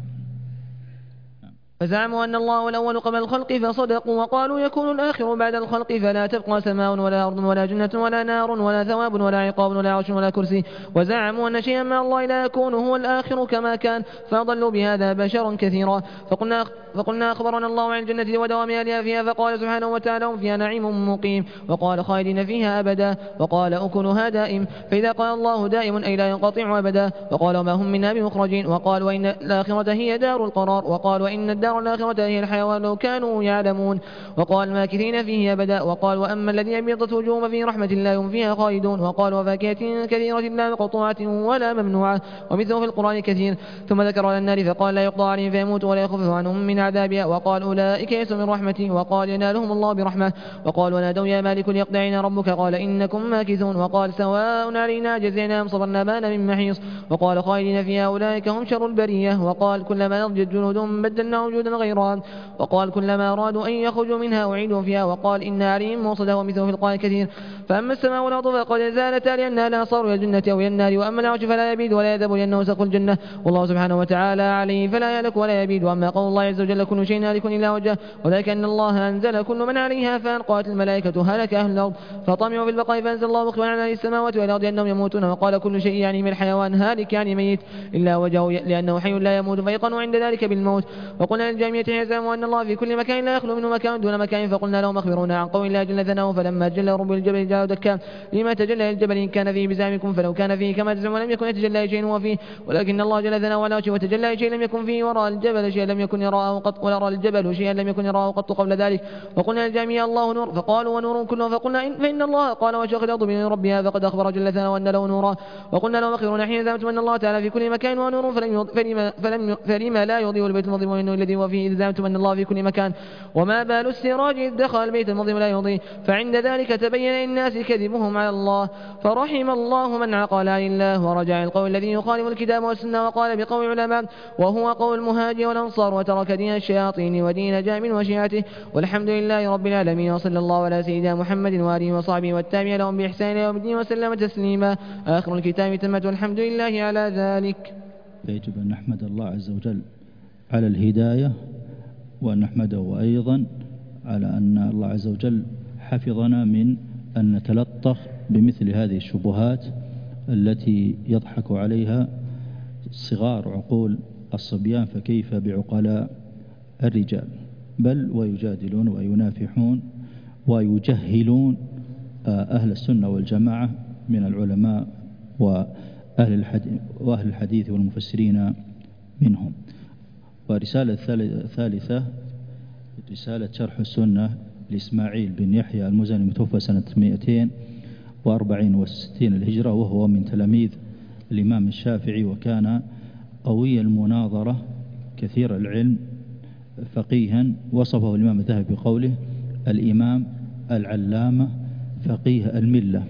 فزعموا أن الله الأول قبل الخلق فصدقوا، وقالوا يكون الآخر بعد الخلق فلا تبقى سماء ولا أرض ولا جنة ولا نار ولا ثواب ولا عقاب ولا عرش ولا كرسي. وزعموا أن شيئا مع الله لا يكون هو الآخر كما كان، فأضلوا بهذا بشرا كثيرا. فقلنا, فقلنا أخبرنا الله عن الجنة ودوام أهلها فيها، فقال سبحانه وتعالى هم فيها نعيم مقيم، وقال خالدين فيها أبدا، وقال أكلها دائم. فإذا قال الله دائم أي لا ينقطع أبدا، وقال وما هم منها بمخرجين، وقال وإن الآخرة هي دار القرار، وقال وإن الدار الآخرة هي الحيوان لو كانوا يعلمون، وقال ماكثين فيه أبدا، وقال وأما الذين ابيضت وجوههم في رحمة الله هم فيها خالدون، وقال وفاكهة كثيرة لا مقطوعة ولا ممنوعة، ومثله في القرآن كثير. ثم ذكر على النار فقال لا يقضى عليهم فيموت ولا يخفف عنهم من عذابها، وقال أولئك يئسوا من رحمتي، وقال ينالهم الله برحمة، وقال ونادوا يا مالك ليقضي علينا ربك، قال إنكم ماكثون، وقال سواء علينا جزينا أم صبرنا ما لنا من محيص، وقال خالدين فيها أولئك هم شر البرية، وقال كلما نضجت جلودهم بدلناهم جلودا غيرها، وقال كلما أرادوا أن يخرجوا منها أعيدوا فيها، وقال إن عليهم موصدا، ومثله في القرآن كثير. فأما السماء والأرض فقد زالتا لأنها لا صار إلى الجنة أو إلى النار، وأما العرش فلا يبيد ولا يذهب لأنه سقف الجنة، والله سبحانه وتعالى عليه فلا يهلك ولا يبيد. وأما قول الله عز وجل كل شيء هالك إلا وجهه، وذلك أن الله أنزل كل من عليها فان، قالت الملائكة هلك أهل الأرض فطمعوا في البقاء، فأنزل الله مخبرا عن أهل السماوات والأرض أنهم يموتون، وقال كل شيء يعني من الحيوان هالك يعني ميت إلا وجهه لأنه حي لا يموت، فيقنوا عند ذلك بالموت. وقلنا للجامية يزعموا أن الله في كل مكان لا يخلو منه مكان دون مكان، فقلنا لهم أخبرونا عن قول الله جل ثناؤه فلما تجلى رب الجبل جعله دكا، لما تجلى الجبل إن كان فيه بزعمكم، فلو كان فيه كما تزعمون لم يكن يتجلى شيء هو فيه، ولكن الله جل ثناؤه على وجهه وتجلى شيء لم يكن فيه، ورأى الجبل شيئا لم يكن يراه قط، ولا رأى الجبل شيئا لم يكن يراه قط قبل ذلك. وقلنا للجامية الله نور، فقالوا ونور كله، فقلنا إن فإن الله قال وشق الأرض بنور ربها، فقد أخبر جل ثناؤه أن له نورا. وقلنا لهم أخبرونا حين زعمتم أن الله تعالى في كل مكان ونور، فلما, فلما, فلما لا يضيء البيت المظلم وإنه الذي هو فيه، إذ زعمتم أن الله في كل مكان، وما بال السراج إذ دخل البيت المظلم لا يضيء، فعند ذلك تبين للناس كذبهم على الله، فرحم الله من عقل عن الله ورجع القول الذي يخالف الكتاب والسنة، وقال بقول العلماء وهو قول المهاجر والأنصار، وترك دين الشياطين ودين جام وشيعته. والحمد لله رب العالمين، وصلى الله على سيدنا محمد وآله وصحبه والتابعين لهم بإحسان إلى يوم الدين وسلم تسليما. آخر الكتاب تمت، والحمد لله على ذلك. يجب أن نحمد الله عز وجل على الهداية، وأن نحمده أيضا على أن الله عز وجل حفظنا من أن نتلطخ بمثل هذه الشبهات التي يضحك عليها صغار عقول الصبيان، فكيف بعقلاء الرجال، بل ويجادلون وينافحون ويجهلون أهل السنة والجماعة من العلماء وأهل الحديث والمفسرين منهم. ورسالة ثالثة رسالة شرح السنة لإسماعيل بن يحيى المزني المتوفى سنة مئتين وأربعين وستين الهجرة، وهو من تلاميذ الإمام الشافعي، وكان قوي المناظرة كثير العلم فقيها. وصفه الإمام الذهبي بقوله الإمام العلامة فقيه الملة،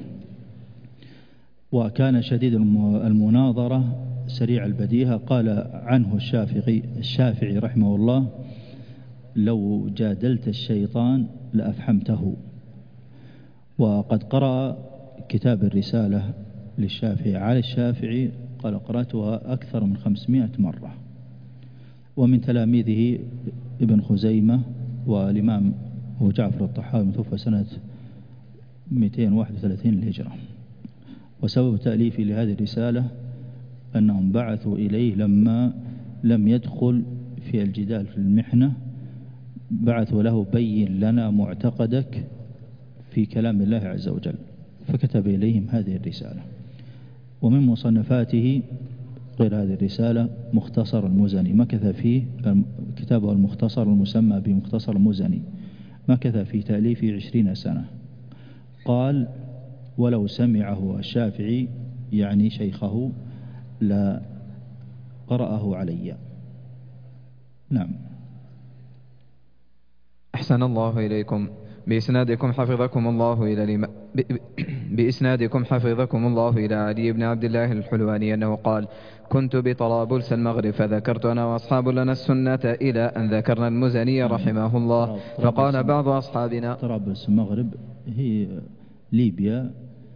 وكان شديد المناظرة سريع البديهة. قال عنه الشافعي, الشافعي رحمه الله لو جادلت الشيطان لأفحمته. وقد قرأ كتاب الرسالة للشافعي على الشافعي، قال قرأتها أكثر من خمسمائة مرة، ومن تلاميذه ابن خزيمة والإمام أبو جعفر الطحاوي متوفى سنة مئتين وواحد وثلاثين للهجرة. وسبب تأليفي لهذه الرسالة أنهم بعثوا إليه لما لم يدخل في الجدال في المحنة، بعثوا له بين لنا معتقدك في كلام الله عز وجل، فكتب إليهم هذه الرسالة. ومن مصنفاته غير هذه الرسالة مختصر المزني، مكث فيه كتابه المختصر المسمى بمختصر المزني، مكث في تأليفه عشرين سنة. قال: ولو سمعه الشافعي يعني شيخه لا قرأه علي. نعم. أحسن الله إليكم. بإسنادكم حفظكم الله إلى لما... ب... بإسنادكم حفظكم الله إلى علي بن عبد الله الحلواني أنه قال: كنت بطرابلس المغرب فذكرت أنا وأصحاب لنا السنة إلى أن ذكرنا المزني رحمه الله، فقال بعض أصحابنا: طرابلس المغرب هي ليبيا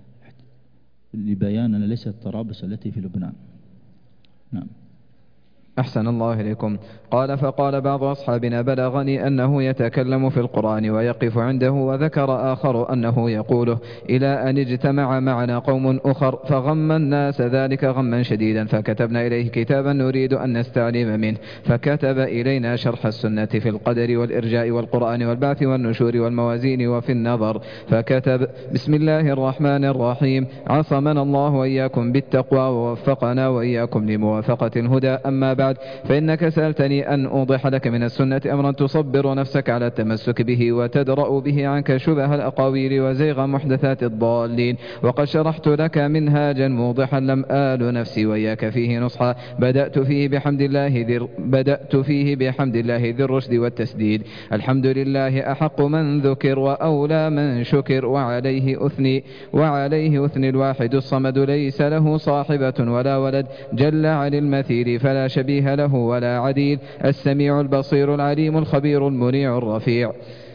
لبيان أن ليست طرابلس التي في لبنان. نعم. أحسن الله إليكم. قال: فقال بعض أصحابنا: بلغني أنه يتكلم في القرآن ويقف عنده، وذكر آخر أنه يقوله، إلى أن اجتمع معنا قوم أخر فغم الناس ذلك غما شديدا، فكتبنا إليه كتابا نريد أن نستعلم منه، فكتب إلينا شرح السنة في القدر والإرجاء والقرآن والبعث والنشور والموازين وفي النظر، فكتب: بسم الله الرحمن الرحيم، عصمنا الله وإياكم بالتقوى ووفقنا وإياكم لموافقة الهدى، أما بعد، فإنك سألتني أن أوضح لك من السنة أمرا تصبر نفسك على التمسك به وتدرأ به عنك شبه الأقاويل وزيغ محدثات الضالين، وقد شرحت لك منهاجا موضحا لم آل نفسي وإياك فيه نصحا، بدأت فيه بحمد الله ذي بدأت فيه بحمد الله ذي الرشد والتسديد. الحمد لله أحق من ذكر وأولى من شكر، وعليه أثني وعليه أثني الواحد الصمد، ليس له صاحبة ولا ولد، جل عن المثيل فلا شبيه له ولا عديل، السميع البصير العليم الخبير المنيع الرفيع،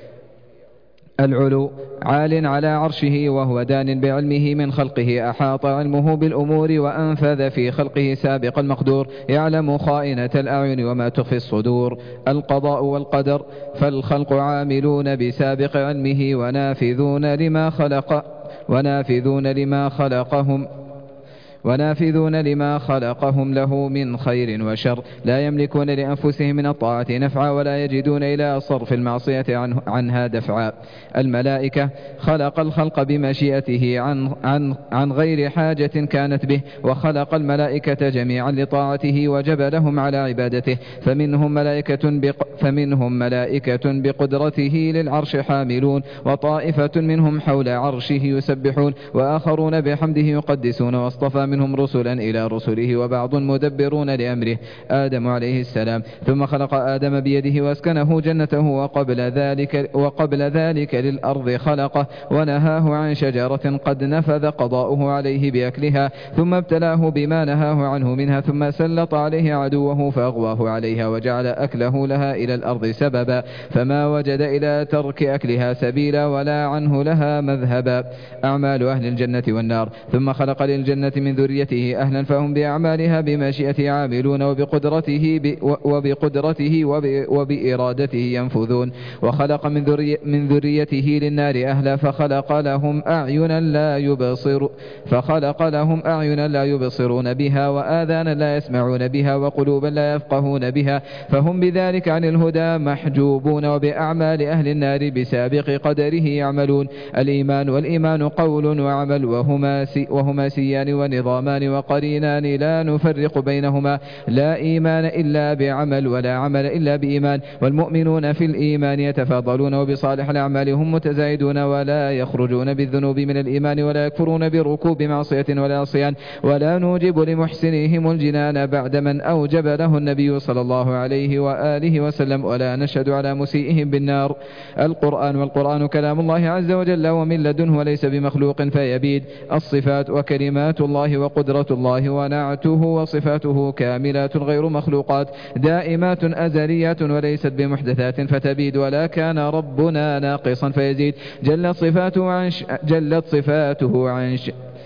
العلو عال على عرشه وهو دان بعلمه من خلقه، أحاط علمه بالأمور وأنفذ في خلقه سابق المقدور، يعلم خائنة الأعين وما تخفي الصدور، القضاء والقدر، فالخلق عاملون بسابق علمه ونافذون لما خلق ونافذون لما خلقهم ونافذون لما خلقهم له من خير وشر، لا يملكون لأنفسهم من الطاعة نفعا ولا يجدون إلى صرف المعصية عنه عنها دفعا. الملائكة خلق الخلق بمشيئته عن, عن, عن غير حاجة كانت به، وخلق الملائكة جميعا لطاعته وجبلهم على عبادته، فمنهم ملائكة, بق فمنهم ملائكة بقدرته للعرش حاملون، وطائفة منهم حول عرشه يسبحون، وآخرون بحمده يقدسون، واصطفى منهم رسلا إلى رسله، وبعض مدبرون لأمره. آدم عليه السلام، ثم خلق آدم بيده واسكنه جنته، وقبل ذلك, وقبل ذلك للأرض خلقه ونهاه عن شجرة قد نفذ قضاؤه عليه بأكلها، ثم ابتلاه بما نهاه عنه منها، ثم سلط عليه عدوه فأغواه عليها وجعل أكله لها إلى الأرض سببا، فما وجد إلى ترك أكلها سبيلا ولا عنه لها مذهبا. أعمال أهل الجنة والنار، ثم خلق للجنة من ذريته أهلا فهم بأعمالها بمشيئته عاملون، وبقدرته, ب وبقدرته وب وبإرادته ينفذون، وخلق من, ذري من ذريته للنار أهلا فخلق لهم أعينا لا يبصر فخلق لهم أعينا لا يبصرون بها، وآذانا لا يسمعون بها، وقلوبا لا يفقهون بها، فهم بذلك عن الهدى محجوبون، وبأعمال أهل النار بسابق قدره يعملون. الإيمان والإيمان قول وعمل، وهما, سي وهما سيان ونظامان وقرينان لا نفرق بينهما، لا إيمان إلا بعمل ولا عمل إلا بإيمان، والمؤمنون في الإيمان يتفاضلون، وبصالح الأعمال هم متزايدون، ولا يخرجون بالذنوب من الإيمان، ولا يكفرون بركوب معصية ولا عصيان، ولا نوجب لمحسنيهم الجنان بعد من أوجب له النبي صلى الله عليه وآله وسلم، ولا نشهد على مسيئهم بالنار. القرآن والقرآن كلام الله عز وجل ومن لدنه وليس بمخلوق فيبيد. الصفات وكلمات الله وقدرة الله ونعته وصفاته كاملات غير مخلوقات، دائمات أزليات وليست بمحدثات فتبيد، ولا كان ربنا ناقصا فيزيد. جلت صفاته عن ش... جلت صفاته عن ش...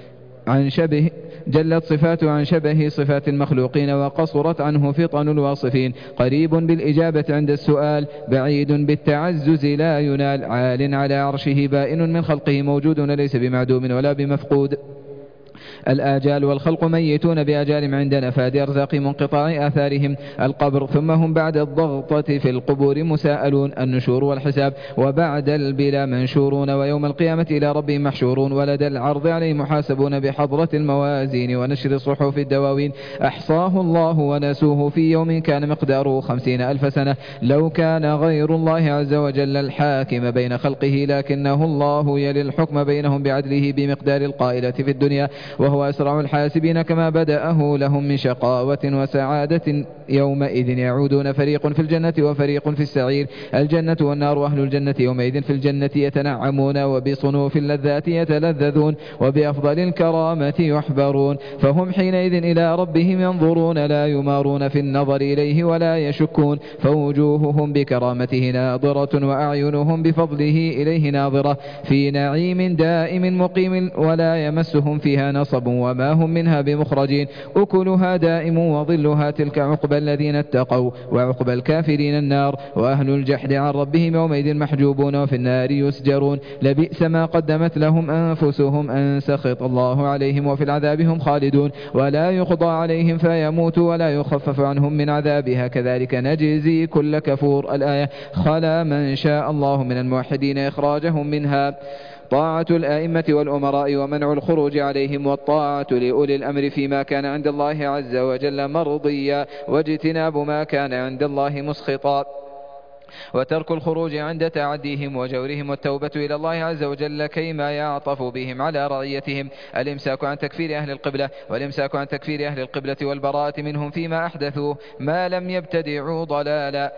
عن شبه جلت صفاته عن شبه صفات المخلوقين وقصرت عنه فطن الواصفين، قريب بالإجابة عند السؤال، بعيد بالتعزز لا ينال، عال على عرشه، بائن من خلقه، موجود ليس بمعدوم ولا بمفقود. الآجال والخلق ميتون بأجال عند نفاد أرزاق منقطاع آثارهم، القبر، ثم هم بعد الضغطة في القبور مساءلون، النشور والحساب، وبعد البلا منشورون، ويوم القيامة إلى ربهم محشورون، ولدى العرض عليه محاسبون بحضرة الموازين ونشر صحف الدواوين، أحصاه الله ونسوه في يوم كان مقداره خمسين ألف سنة. لو كان غير الله عز وجل الحاكم بين خلقه لكنه الله يلي الحكم بينهم بعدله بمقدار القائلة في الدنيا، وهو أسرع الحاسبين كما بدأه لهم من شقاوة وسعادة. يومئذ يعودون فريق في الجنة وفريق في السعير، الجنة والنار، وأهل الجنة يومئذ في الجنة يتنعمون وبصنوف اللذات يتلذذون وبأفضل الكرامة يحبرون، فهم حينئذ إلى ربهم ينظرون لا يمارون في النظر إليه ولا يشكون، فوجوههم بكرامته ناظرة وأعينهم بفضله إليه ناظرة، في نعيم دائم مقيم ولا يمسهم فيها نصب وما هم منها بمخرجين، أكلها دائم وظلها، تلك عقبى الذين اتقوا، وعقبى الكافرين النار، وأهل الجحد عن ربهم يومئذ محجوبون وفي النار يسجرون، لبئس ما قدمت لهم أنفسهم أن سخط الله عليهم وفي العذاب هم خالدون، ولا يقضى عليهم فيموتوا ولا يخفف عنهم من عذابها، كذلك نجزي كل كفور. الآية. خلا من شاء الله من الموحدين إخراجهم منها، طاعة الآئمة والأمراء ومنع الخروج عليهم، والطاعة لأولي الأمر فيما كان عند الله عز وجل مرضيا، واجتناب ما كان عند الله مسخطا، وترك الخروج عند تعديهم وجورهم، والتوبة إلى الله عز وجل كيما يعطف بهم على رعيتهم، الإمساك عن تكفير أهل القبلة، والإمساك عن تكفير أهل القبلة والبراءة منهم فيما أحدثوه ما لم يبتدعوا ضلالا،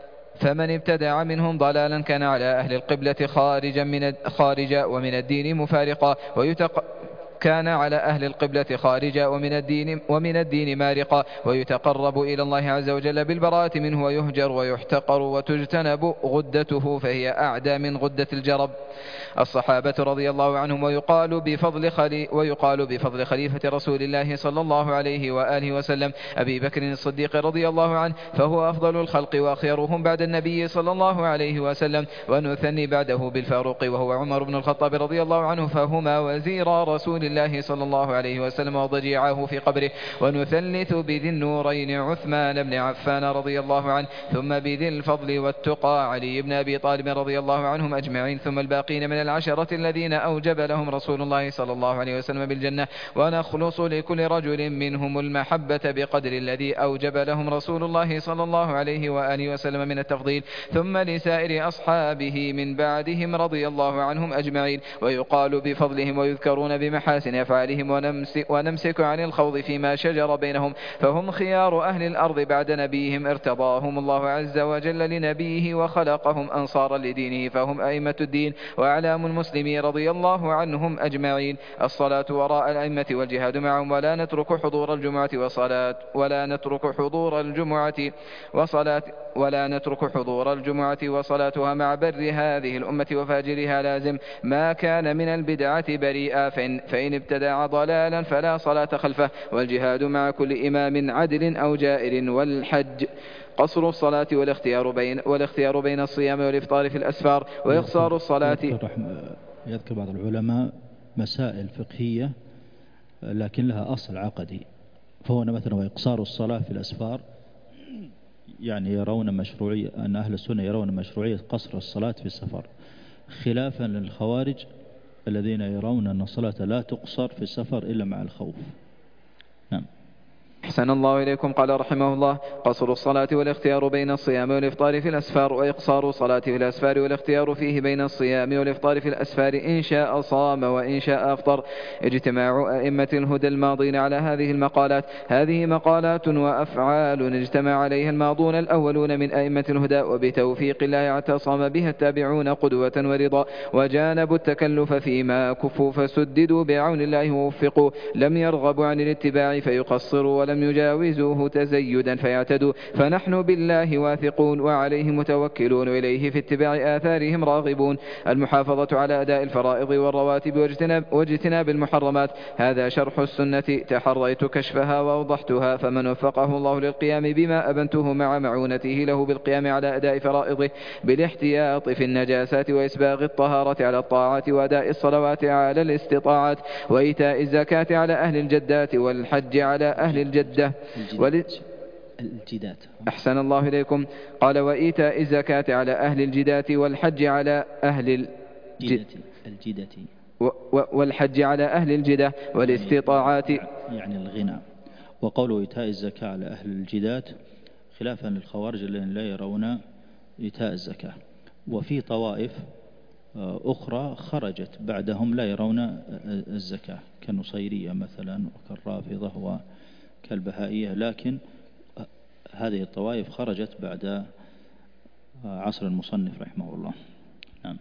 فمن ابتدع منهم ضلالا كان على أهل القبلة خارجا من خارجا ومن الدين مفارقا، ويتق كان على أهل القبلة خارجا ومن الدين, ومن الدين مارقا، ويتقرب إلى الله عز وجل بالبراءة منه، ويهجر ويحتقر وتجتنب غدته فهي أعدى من غدة الجرب. الصحابة رضي الله عنهم، ويقال بفضل, خلي ويقال بفضل خليفة رسول الله صلى الله عليه وآله وسلم أبي بكر الصديق رضي الله عنه، فهو أفضل الخلق وأخيرهم بعد النبي صلى الله عليه وسلم، ونثني بعده بالفاروق وهو عمر بن الخطاب رضي الله عنه، فهما وزير رسول الله صلى الله عليه وسلم وضجيعه في قبره، ونثلث بذي النورين عثمان بن عفان رضي الله عنه، ثم بذي الفضل والتقى علي بن أبي طالب رضي الله عنهم أجمعين، ثم الباقين من العشرة الذين أوجب لهم رسول الله صلى الله عليه وسلم بالجنة، ونخلص لكل رجل منهم المحبة بقدر الذي أوجب لهم رسول الله صلى الله عليه وآله وسلم من التفضيل، ثم لسائر أصحابه من بعدهم رضي الله عنهم أجمعين، ويقال بفضلهم ويذكرون بمحاسن أفعالهم، ونمسك, ونمسك عن الخوض فيما شجر بينهم، فهم خيار أهل الأرض بعد نبيهم ارتضاهم الله عز وجل لنبيه وخلقهم أنصارا لدينه، فهم أئمة الدين وأعلام المسلمين رضي الله عنهم أجمعين. الصلاة وراء الأئمة والجهاد معهم، ولا نترك حضور الجمعة وصلاة ولا نترك حضور الجمعة وصلاة ولا نترك حضور الجمعة وصلاتها مع بر هذه الأمة وفاجرها لازم، ما كان من البدعة بريئا، فإن, فإن ابتدع ضلالا فلا صلاة خلفه، والجهاد مع كل إمام عدل أو جائر، والحج قصر الصلاة والاختيار بين, والاختيار بين الصيام والإفطار في الأسفار، وإقصار الصلاة. يذكر بعض العلماء مسائل فقهية لكن لها أصل عقدي، فهو مثلا وإقصار الصلاة في الأسفار، يعني يرون مشروعية أن أهل السنة يرون مشروعية قصر الصلاة في السفر، خلافا للخوارج الذين يرون أن الصلاة لا تقصر في السفر إلا مع الخوف. نعم. أحسن الله إليكم. قال رحمه الله: قصر الصلاة والاختيار بين الصيام والإفطار في الأسفار، وإقصار الصلاة في الأسفار والاختيار فيه بين الصيام والإفطار في الأسفار، إن شاء صام وإن شاء أفطر. اجتماع أئمة الهدى الماضين على هذه المقالات. هذه مقالات وأفعال اجتمع عليها الماضون الأولون من أئمة الهدى، وبتوفيق الله اعتصم بها التابعون قدوة ورضا، وجانبوا التكلف فيما كفوا فسددوا بعون الله ووفقوا، لم يرغبوا عن الاتباع فيقصروا، ولم لم يجاوزوه تزيدا فيعتدوا، فنحن بالله واثقون وعليه متوكلون وإليه في اتباع آثارهم راغبون. المحافظة على أداء الفرائض والرواتب واجتناب, واجتناب المحرمات. هذا شرح السنة تحريت كشفها وأوضحتها، فمن وفقه الله للقيام بما أبنته مع معونته له بالقيام على أداء فرائضه بالاحتياط في النجاسات وإسباغ الطهارة على الطاعات وأداء الصلوات على الاستطاعات وإيتاء الزكاة على أهل الجدات والحج على أهل الجدة وال... الجدات. أحسن الله إليكم. قال وإيتاء الزكاة على أهل الجدات والحج على أهل الجدة الجدة و... والحج على أهل الجدة والاستطاعات يعني الغنى. وقوله إيتاء الزكاة على أهل الجدات خلافا للخوارج الذين لا يرون إيتاء الزكاة. وفي طوائف أخرى خرجت بعدهم لا يرون الزكاة كالنصيرية مثلا وكالرافضة وكالبهائية، لكن هذه الطوائف خرجت بعد عصر المصنف رحمه الله. نعم.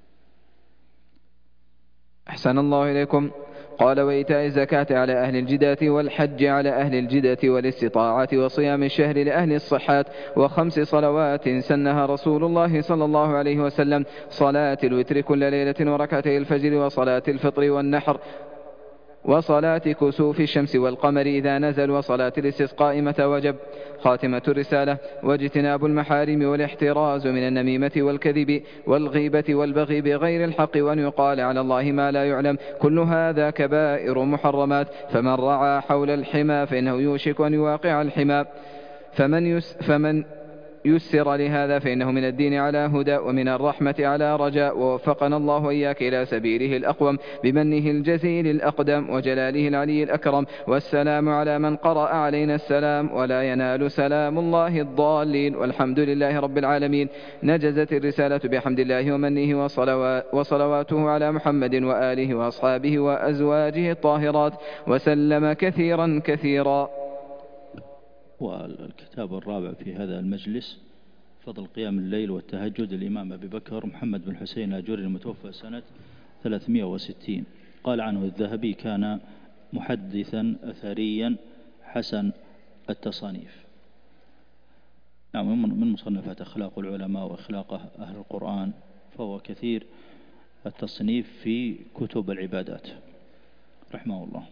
أحسن الله إليكم. قال وإيتاء الزكاة على أهل الجدات والحج على أهل الجدة والاستطاعات وصيام الشهر لأهل الصحات وخمس صلوات سنها رسول الله صلى الله عليه وسلم: صلاة الوتر كل ليلة وركعتي الفجر وصلاة الفطر والنحر وصلاة كسوف الشمس والقمر إذا نزل وصلاة الاستسقاء متى وجب. خاتمة الرسالة: واجتناب المحارم والاحتراز من النميمة والكذب والغيبة والبغي بغير الحق وأن يقال على الله ما لا يعلم، كل هذا كبائر محرمات. فمن رعى حول الحمى فإنه يوشك أن يواقع الحمى، فمن, يس فمن يسر لهذا فإنه من الدين على هدى ومن الرحمة على رجاء. ووفقنا الله وإياك إلى سبيله الأقوم بمنه الجزيل الأقدم وجلاله العلي الأكرم. والسلام على من قرأ علينا السلام، ولا ينال سلام الله الضالين، والحمد لله رب العالمين. نجزت الرسالة بحمد الله ومنه وصلواته على محمد وآله وأصحابه وأزواجه الطاهرات وسلم كثيرا كثيرا. والكتاب الرابع في هذا المجلس: فضل قيام الليل والتهجد، الإمام أبي بكر محمد بن حسين الأجوري المتوفى سنة ثلاثمائة وستين. قال عنه الذهبي: كان محدثا أثريا حسن التصانيف. نعم، من مصنفات أخلاق العلماء وأخلاق أهل القرآن، فهو كثير التصنيف في كتب العبادات رحمه الله.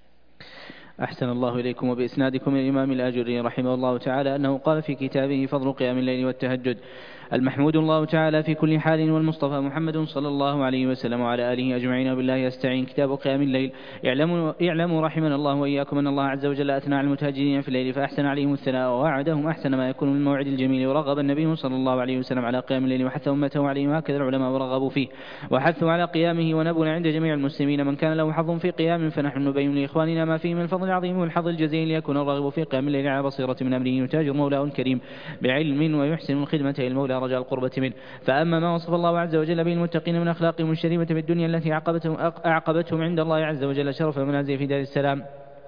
أحسن الله إليكم. وبإسنادكم الإمام الآجري رحمه الله تعالى أنه قال في كتابه فضل قيام الليل والتهجد: المحمود الله تعالى في كل حال والمصطفى محمد صلى الله عليه وسلم وعلى آله أجمعين بالله يستعين. كتاب قيام الليل. اعلموا, اعلموا رحمنا الله وإياكم أن الله عز وجل أثنى على المتهجدين في الليل فأحسن عليهم الثناء ووعدهم أحسن ما يكون من الموعد الجميل. ورغب النبي صلى الله عليه وسلم على قيام الليل وحث أمته عليه، وهكذا العلماء ورغبوا فيه وحثوا على قيامه. ونبنا عند جميع المسلمين من كان له حظ في قيام، فنحن نبين لإخواننا ما فيه من الفضل العظيم والحظ الجزيل ليكون الراغب في قيام الليل على بصيرة من أمره يتاجر مولاه الكريم بعلم ويحسن الخدمة إلى المولى رجاء القربة منه. فأما ما وصف الله عز وجل به المتقين من أخلاقهم الشريفة في الدنيا التي أعقبتهم, أعقبتهم عند الله عز وجل شرف المنازل في دار السلام،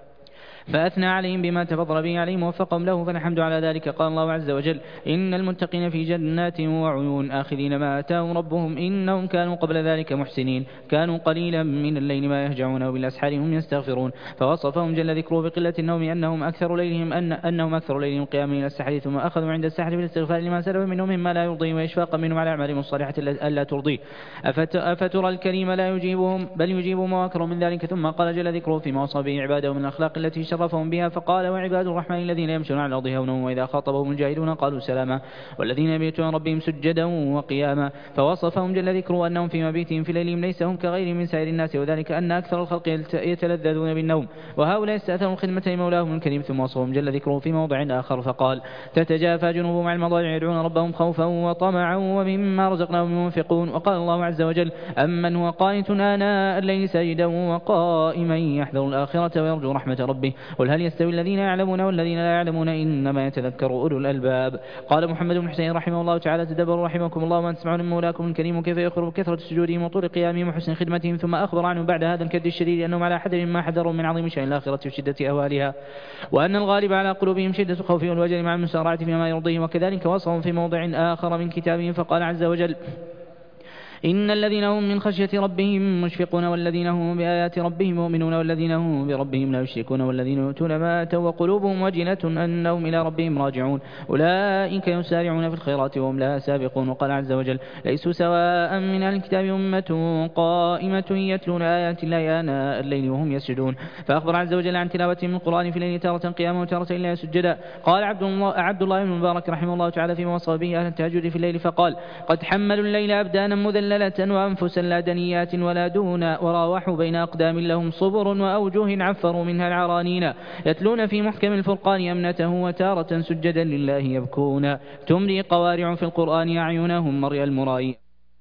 فأثنى عليهم بما تفضل به عليهم ووفقهم له، فالحمد على ذلك. قال الله عز وجل: إن المتقين في جنات وعيون آخذين ما آتاهم ربهم إنهم كانوا قبل ذلك محسنين، كانوا قليلا من الليل ما يهجعون وبالأسحار هم يستغفرون. فوصفهم جل ذكره بقلة النوم أنهم أكثر ليلهم أن أنهم أكثر ليلهم قياما إلى السحر، ثم أخذوا عند السحر بالاستغفار لما سلف منهم مما لا يرضيه وإشفاقا منهم على أعمالهم الصالحة ألا ترضيه. أفت أفترى الكريم لا يجيبهم بل يجيبهم وأكثر من ذلك. ثم قال جل ذكره فيما وصف به عباده من الأخلاق التي شرفهم بها فقال: وعباد الرحمن الذين يمشون على الأرض هونا وإذا خاطبهم الجاهلون قالوا سلاما والذين يبيتون ربهم سجدا وقياما. فوصفهم جل ذكره أنهم في مبيتهم في ليلهم ليس هم كغيرهم من سائر الناس، وذلك أن أكثر الخلق يتلذذون بالنوم وهؤلاء استأثروا الخدمة لمولاهم الكريم. ثم وصفهم جل ذكره في موضع آخر فقال: تتجافى جنوبهم عن المضاجع يدعون ربهم خوفا وطمعا ومما رزقناهم ينفقون. وقال الله عز وجل: أمن هو قانت آناء الليل ساجدا وقائما يحذر الآخرة ويرجو رحمة ربه قل هل يستوي الذين يعلمون والذين لا يعلمون إنما يتذكر أولو الألباب. قال محمد بن حسين رحمه الله تعالى: تدبروا رحمكم الله ما تسمعون من مولاكم الكريم كيف يخبر بكثرة سجودهم وطول قيامهم وحسن خدمتهم. ثم أخبر عنهم بعد هذا الكد الشديد أنهم على حذر ما حذروا من عظيم شأن الآخرة وشدة أهوالها، وأن الغالب على قلوبهم شدة خوفهم والوجل مع المسارعة فيما يرضيه. وكذلك وصفهم في موضع آخر من كتابهم فقال عز وجل: إن الذين هم من خشية ربهم مشفقون والذين هم بآيات ربهم مؤمنون والذين هم بربهم لا يشركون والذين يؤتون ما آتوا وقلوبهم وجلة أنهم إلى ربهم راجعون أولئك يسارعون في الخيرات وهم لها سابقون. وقال عز وجل ليسوا سواء من أهل الكتاب أمة قائمة يتلون آيات الله آناء الليل وهم يسجدون. فأخبر عز وجل عن تلاوتهم القرآن في الليل تارة قياما وتارة إلا سجدا. قال عبد الله, عبد الله بن مبارك رحمه الله تعالى فيما وصى به أهل التهجد في الليل فقال قد حملوا الليل أبدانا مذللة وأنفسا لا دنيات ولا دون وراوحوا بين أقدام لهم صبر وأوجه عفروا منها العرانين يتلون في محكم الفرقان أمنته وتارة سجدا لله يبكون تمري قوارع في القرآن أعينهم مرئ المرائي.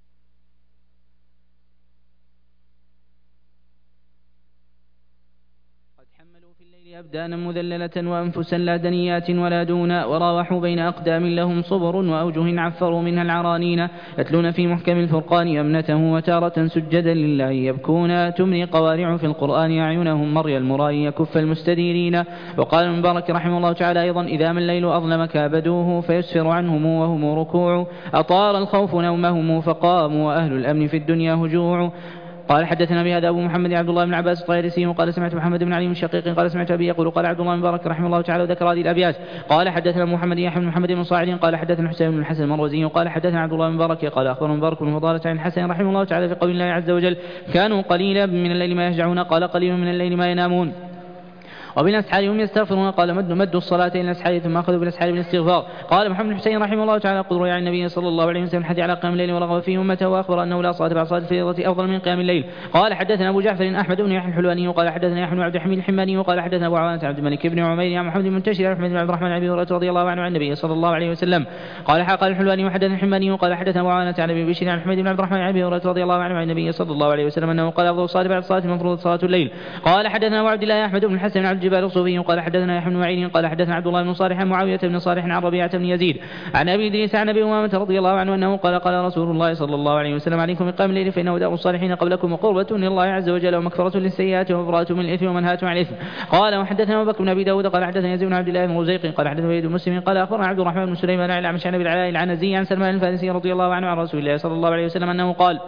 أبدانا مذللة وأنفسا لا دنيات ولا دون وراوحوا بين أقدام لهم صبر وأوجه عفروا منها العرانين يتلون في محكم الفرقان أمنته وتارة سجدا لله يبكون تمري قوارع في القرآن أعينهم مرئ المرائي يكف المستديرين. وقال المبارك رحمه الله تعالى أيضا إذا ما الليل أظلم كابدوه فيسفر عنهم وهم ركوع أطار الخوف نومهم فقاموا وأهل الأمن في الدنيا هجوع. قال حدثنا بهذا أبو محمد عبد الله بن عباس الطيالسي وقال سمعت محمد بن علي من شقيق قال سمعت أبي يقول قال عبد الله بن مبارك رحمه الله تعالى وذكر هذه الأبيات. قال حدثنا محمد يحيى بن محمد بن صاعد قال حدثنا حسين بن الحسن المروزي وقال حدثنا عبد الله بن مبارك قال أخبرنا مبارك بن فضالة عن الحسن رحمه الله تعالى في قول الله عز وجل كانوا قليلا من الليل ما يهجعون قال قليل من الليل ما ينامون وبالأسحار هم يستغفرون قال مد مد الصلاة إلى الأسحار ثم أخذوا بالأسحار بالاستغفار. قال محمد بن حسين رحمه الله تعالى قد روي عن النبي صلى الله عليه وسلم الحديث على قيام الليل ورغب فيه أمته وأخبر أنه لا صلاة بعد صلاة الفريضة أفضل من قيام الليل. قال حدثنا أبو جعفر أحمد بن يحيى الحلواني وقال حدثنا يحيى بن عبد الحميد الحماني وقال حدثنا أبو عوانة عبد الملك بن عمير عن محمد بن منتشر أحمد بن عبد الرحمن أبي هريرة رضي الله عنه عن النبي صلى الله عليه وسلم قال قال الحلواني وحدثنا الحماني وقال حدثنا أبو عوانة عن أبي بشير عن محمد بن عبد الرحمن أبي هريرة رضي الله عنه عن النبي صلى الله عليه وسلم أنه قال أفضل الصلاة بعد الصلاة المفروضة صلاة الليل. قال حدثنا أبو عبد الله أحمد بن الحسن بن عبد الجبال الصوفي وقال حدثنا يحيى بن معين قال حدثنا عبد الله بن صالح عن معاوية بن صالح عن ربيعة بن يزيد عن أبي إدريس عن أبي أمامة رضي الله عنه أنه قال قال رسول الله صلى الله عليه وسلم عليكم بقيام الليل فإنه دار الصالحين قبلكم وقربة لله عز وجل ومغفرة للسيئات ومبرأة من الإثم ومنهاة عن الإثم. قال وحدثنا أبو بكر بن أبي داود قال حدثنا يزيد بن عبد الله بن رزيق قال حدثنا وليد بن مسلم قال أخبرنا عبد الرحمن بن سليمان عن الأعمش عن أبي العلاء العنزي عن سلمان الفارسي رضي الله عنه عن رسول الله صلى الله عليه وسلم أنه قال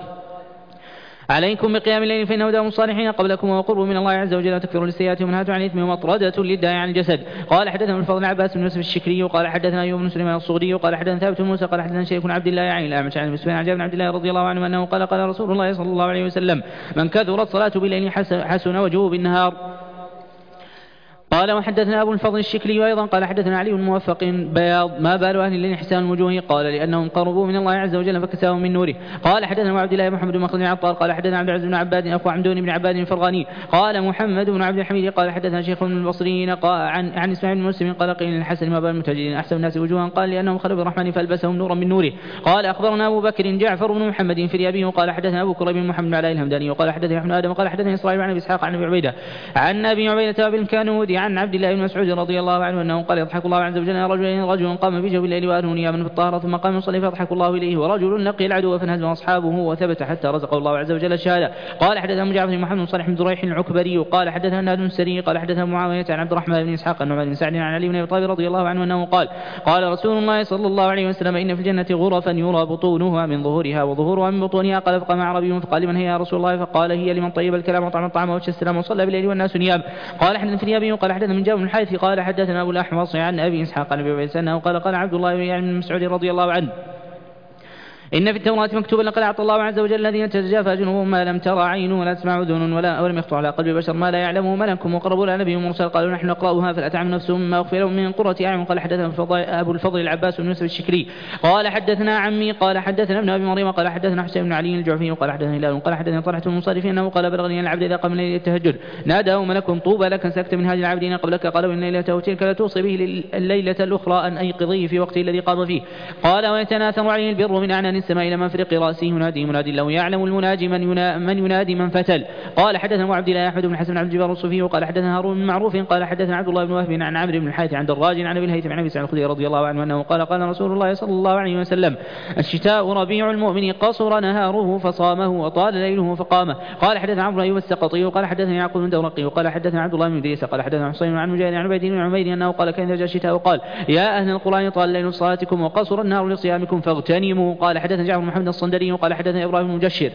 عليكم بقيام الليل فإنه دار الصالحين قبلكم وقرب من الله عز وجل وتكفر للسيئات ومنهاة عن الإثم ومطردة للداعي عن الجسد. قال حدثنا من الفضل عباس بن يوسف الشكري وقال حدثنا أيوب بن سليمان الصغري وقال حدثنا ثابت بن موسى قال حدثنا شريك بن عبد الله عن الأعمش عن مسلم عن جابر بن عبد الله رضي الله عنه أنه قال قال رسول الله صلى الله عليه وسلم من كثرت صلاة بالليل حسن وجهه بالنهار. قال وحدثنا أبو الفضل الشكري أيضا قال حدثنا علي بن موفق بياض ما بال أهل الليل حسان الوجوه قال لأنهم قربوا من الله عز وجل فكساهم من نوره. قال حدثنا عبد الله محمد بن مخلد عطار قال حدثنا عبد العزيز بن عباد أخو عمدون بن عباد الفرغاني قال محمد بن عبد الحميد قال حدثنا شيخ من البصريين قال عن عن اسماعيل بن مسلم قال قيل الحسن ما بال المتجدين أحسن الناس وجوها قال لأنهم خلوا بالرحمن فألبسهم نورا من نوره. قال أخبرنا أبو بكر جعفر بن محمد فريابي وقال حدثنا أبو كريب بن محمد بن علاء الهمداني وقال حدثنا ابن آدم قال حدثنا إسرائيل عن أبي إسحاق عن أبي عبيدة عن أبي عبيدة بن كانودي عن عبد الله بن مسعود رضي الله عنه أنه قال يضحك الله عز وجل رجل رجل قام بجو الليل وأهله نياما في الطهارة ثم قام يصلي فيضحك الله إليه ورجل لقي العدو فانهزم أصحابه وثبت حتى رزقه الله عز وجل الشهادة. قال حدثنا أبو جعفر محمد بن صالح بن دريح العكبري قال حدثنا ناد السري قال حدثنا معاوية عن عبد الرحمن بن إسحاق النعمان بن سعد عن علي بن أبي طالب رضي الله عنه أنه قال قال رسول الله صلى الله عليه وسلم إن في الجنة غرفا يرى بطونها من ظهورها وظهورها من بطونها. قال فقام أعرابي فقال لمن هي يا رسول الله فقال هي لمن طيب الكلام وطعم الطعام ووجه السلام وصلى بالليل والناس نيام. قال حدثنا فريابي قال حدثنا من جابر بن الحارث قال حدثنا أبو الأحوص عن أبي إسحاق عن أبي عبيدة أنه قال قال عبد الله بن مسعود رضي الله عنه إن في التوراة مكتوبا لقد أعطى الله عز وجل الذين تتجافى جنوبهم ما لم ترى عين ولا تسمع أذن ولا ولم يخطر على قلب بشر ما لا يعلمه ملك مقرب ولا نبي مرسل قالوا نحن نقرأها فلا تعلم نفسهم ما أخفي لهم من قرة أعين. قال حدثنا أبو الفضل العباس بن يوسف الشكري قال حدثنا عمي قال حدثنا ابن أبي مريم قال حدثنا حسين بن علي الجعفي قال حدثنا هلال قال حدثنا طلحة المصرف أنه قال بلغني أن العبد إذا قام الليل التهجد ناداه ملك طوبى لك سكت من هذه العابدين قبلك قالوا إن ليلته تلك لا توصي به الليلة الأخرى أن أيقظيه في وقته الذي قام فيه. قال ويتناثر عليه البر من أعنان السماء إلى مفرق رأسه ينادي منادي لو يعلم المناجي من, ينا من ينادي من فتل. قال حدثنا أبو عبد الله أحمد بن حسن بن عبد الجبار الصوفي وقال حدثنا هارون بن معروف قال حدثنا عبد الله بن وهب عن عمرو بن الحارث عن دراج عن أبي الهيثم عن أبي سعيد الخدري رضي الله عنه أنه قال قال رسول الله صلى الله عليه وسلم الشتاء ربيع المؤمن قصر نهاره فصامه وطال ليله فقامه. قال حدثنا عمرو أيوب السقطي وقال حدثنا يعقوب بن دورقي وقال حدثنا عبد الله بن إدريس قال حدثنا حسين عن مجاهد عن عبيد بن عمير أنه قال كان إذا جاء الشتاء وقال يا أهل القرآن طال الليل لصلاتكم وقصر النهار لصيامكم فاغتنموا. قال حدثنا جعفر بن محمد الصندري قال حدثنا إبراهيم بن مجشر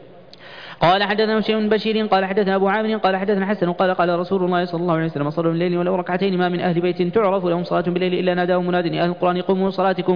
قال حدثنا هشام بن بشير قال حدثنا أبو عامر قال حدثنا حسن قال قال رسول الله صلى الله عليه وسلم صلوا الليل ولو ركعتين ما من أهل بيت تعرف لهم صلاة بالليل إلا ناداهم مناد أهل القرآن قوموا صلاتكم.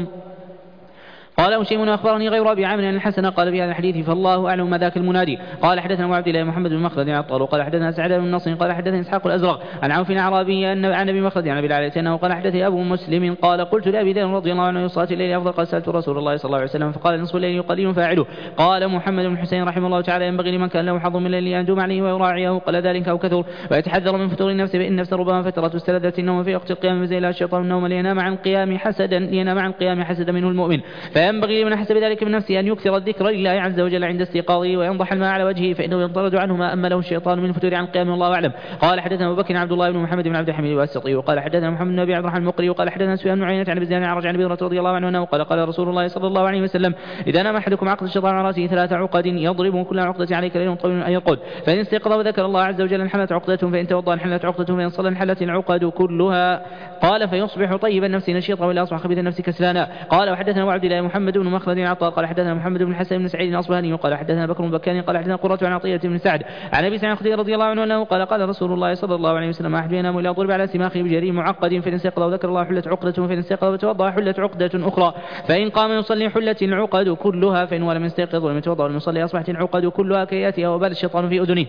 قال هشيم أخبرني غير أبي عامر أن الحسن قال في هذا الحديث فالله أعلم ما ذاك المنادي. قال حدثنا أبو عبد الله محمد بن مخلد عطار قال حدثنا سعد بن نصر قال حدثنا إسحاق الأزرق عن عوف الأعرابي أن عن أبي مخلد عن أبي العالية أنه قال حدثني أبو مسلم قال قلت لأبي ذر رضي الله عنه صلاة الليل أفضل قال سألت رسول الله صلى الله عليه وسلم فقال نصف الليل قليل فاعله. قال محمد بن حسين رحمه الله تعالى ينبغي لمن كان له حظ من الليل أن يدوم عليه ويراعيه قال ذلك أو كثر ويتحذر من فتور النفس فإن النفس ربما فترت واستلذت النوم في وقت القيام فزي لها الشيطان النوم لينام عن القيام حسدا لينام عن القيام حسدا منه المؤمن فينبغي لمن حسب ذلك من نفسه أن يكثر الذكر لله عز وجل عند استيقاظه وينضح الماء على وجهه فإنه ينطرد عنه ما أمله الشيطان من فتور عن قيام الله أعلم. قال حدثنا أبو بكر عبد الله بن محمد بن عبد الحميد الواسطي وقال حدثنا محمد بن أبي عبد الرحمن المقري وقال حدثنا سفيان بن عيينة عن أبي عرج عن أبي هريرة رضي الله عنه أنه قال قال رسول الله صلى الله عليه وسلم إذا نام أحدكم عقد الشيطان على رأسه ثلاث عقد يضرب كل عقدة عليك ليل طويل أن يرقد فإن استيقظ وذكر الله عز وجل انحلت عقدته فإن توضأ انحلت عقدته فإن صلى انحلت العقد كلها. قال فيصبح طيب النفس نشيطا ولا أصبح خبيث النفس كسلانا. قال وحدثنا أبو عبد الله محمد بن مخلد عطار قال حدثنا محمد بن حسن بن سعيد الأصبهاني قال حدثنا بكر بن بكاني قال حدثنا قرة عن عطية بن سعد عن أبي سعيد الخدري رضي الله عنه أنه قال قال رسول الله صلى الله عليه وسلم أحد ينام إلا ضرب على سماخه بجري معقد فإن استيقظ وذكر الله حلت عقدة فإن استيقظ وتوضأ حلت عقدة أخرى فإن قام يصلي حلت العقد كلها فإن ولم يستيقظ ولم يتوضأ ولم يصلي أصبحت العقد كلها كي يأتي وبال الشيطان في أذنه.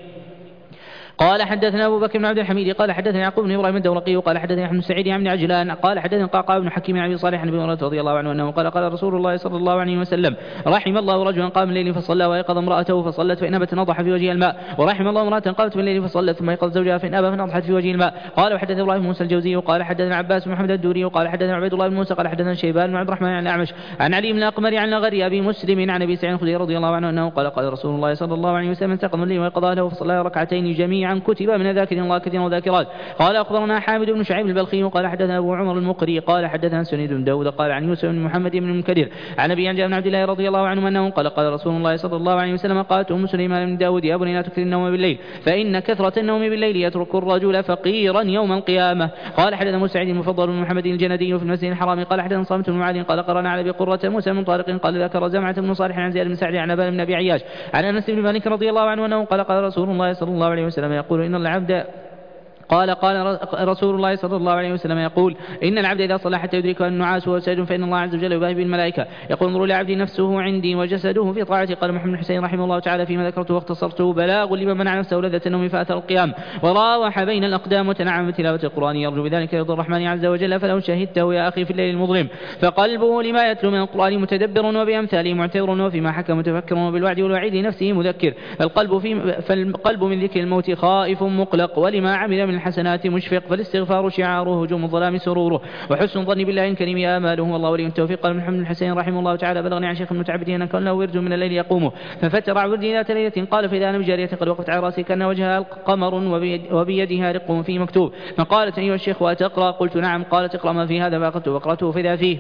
قال حدثنا أبو بكر بن عبد الحميد قال حدثنا يعقوب بن إبراهيم الدورقي قال حدثنا أحمد سعيد عن عجلان قال حدثنا قعقاع بن حكيم عن أبي صالح عن أبي هريرة رضي الله عنه أنه قال قال رسول الله صلى الله عليه وسلم رحم الله رجلا قام الليل فصلى ويقظ امرأته فصلت فإن أبت نضح في وجه الماء ورحم الله امرأة قامت في الليل فصلت ثم يقظ زوجها فإن أبى فنضحت في وجه الماء. قال وحدثنا إبراهيم موسى الجوزي قال حدثنا عباس بن محمد الدوري قال حدثنا عبيد الله بن موسى قال حدثنا شيبان بن عبد الرحمن عن الأعمش عن علي بن الأقمر عن غري أبي مسلم عن أبي سعيد الخدري رضي الله عنه أنه قال قال رسول الله صلى الله عليه وسلم انتقم الليل ويقظ أهله فصلى ركعتين جميعا كتب من ذاكر الله كثيرا وذاكرات. قال أخبرنا حامد بن شعيب البلخي قال حدثنا أبو عمر المقري قال حدثنا سنيد بن داود قال عن يوسف بن محمد بن المنكدر عن أبي بن عبد الله رضي الله عنه أنه قال قال رسول الله صلى الله عليه وسلم قالت أم سليمان بن داود يا بني لا تكثر النوم بالليل فإن كثرة النوم بالليل يترك الرجل فقيرا يوم القيامة. قال حدثنا موسى سعيد المفضل بن محمد الجندي في المسجد الحرام قال حدثنا صامت بن معاذ قال قرأنا على أبي قرة موسى بن طارق قال ذكر زمعة بن صالح عن زياد بن سعد عن أبان بن أبي عياش عن أنس بن مالك رضي الله عنه أنه قال قال رسول الله صلى الله عليه وسلم يقول إن العبد قال قال رسول الله صلى الله عليه وسلم يقول إن العبد إذا صلى حتى يدركه النعاس وهو ساجد فإن الله عز وجل يباهي بالملائكة يقول انظروا لعبدي نفسه عندي وجسده في طاعتي. قال محمد بن حسين رحمه الله تعالى فيما ذكرته واختصرته بلاغ لمن منع نفسه لذة النوم فأثر القيام وراوح بين الأقدام وتنعم بتلاوة القرآن يرجو بذلك رضا الرحمن عز وجل فلو شهدته يا أخي في الليل المظلم فقلبه لما يتلو من القرآن متدبر وبأمثاله معتبر وفيما حكى متفكر وبالوعد والوعيد نفسه مذكر فالقلب, في فالقلب من ذكر الموت خائف مقلق ولما عمل من الحسنات مشفق فالاستغفار شعاره هجوم الظلام سروره وحسن ظن بالله الكريم آماله والله ولي التوفيق. قال محمد بن حسين رحمه الله تعالى بلغني عن شيخ المتعبدين أن كان له ورد من الليل يقومه ففترع وردي ذات ليلة قال فإذا أنا بجارية قد وقفت على رأسي كان وجهها قمر وبيدها رق فيه مكتوب فقالت أيها الشيخ وأتقرأ؟ قلت نعم. قالت اقرأ ما في هذا فأخذته وقرأته فإذا فيه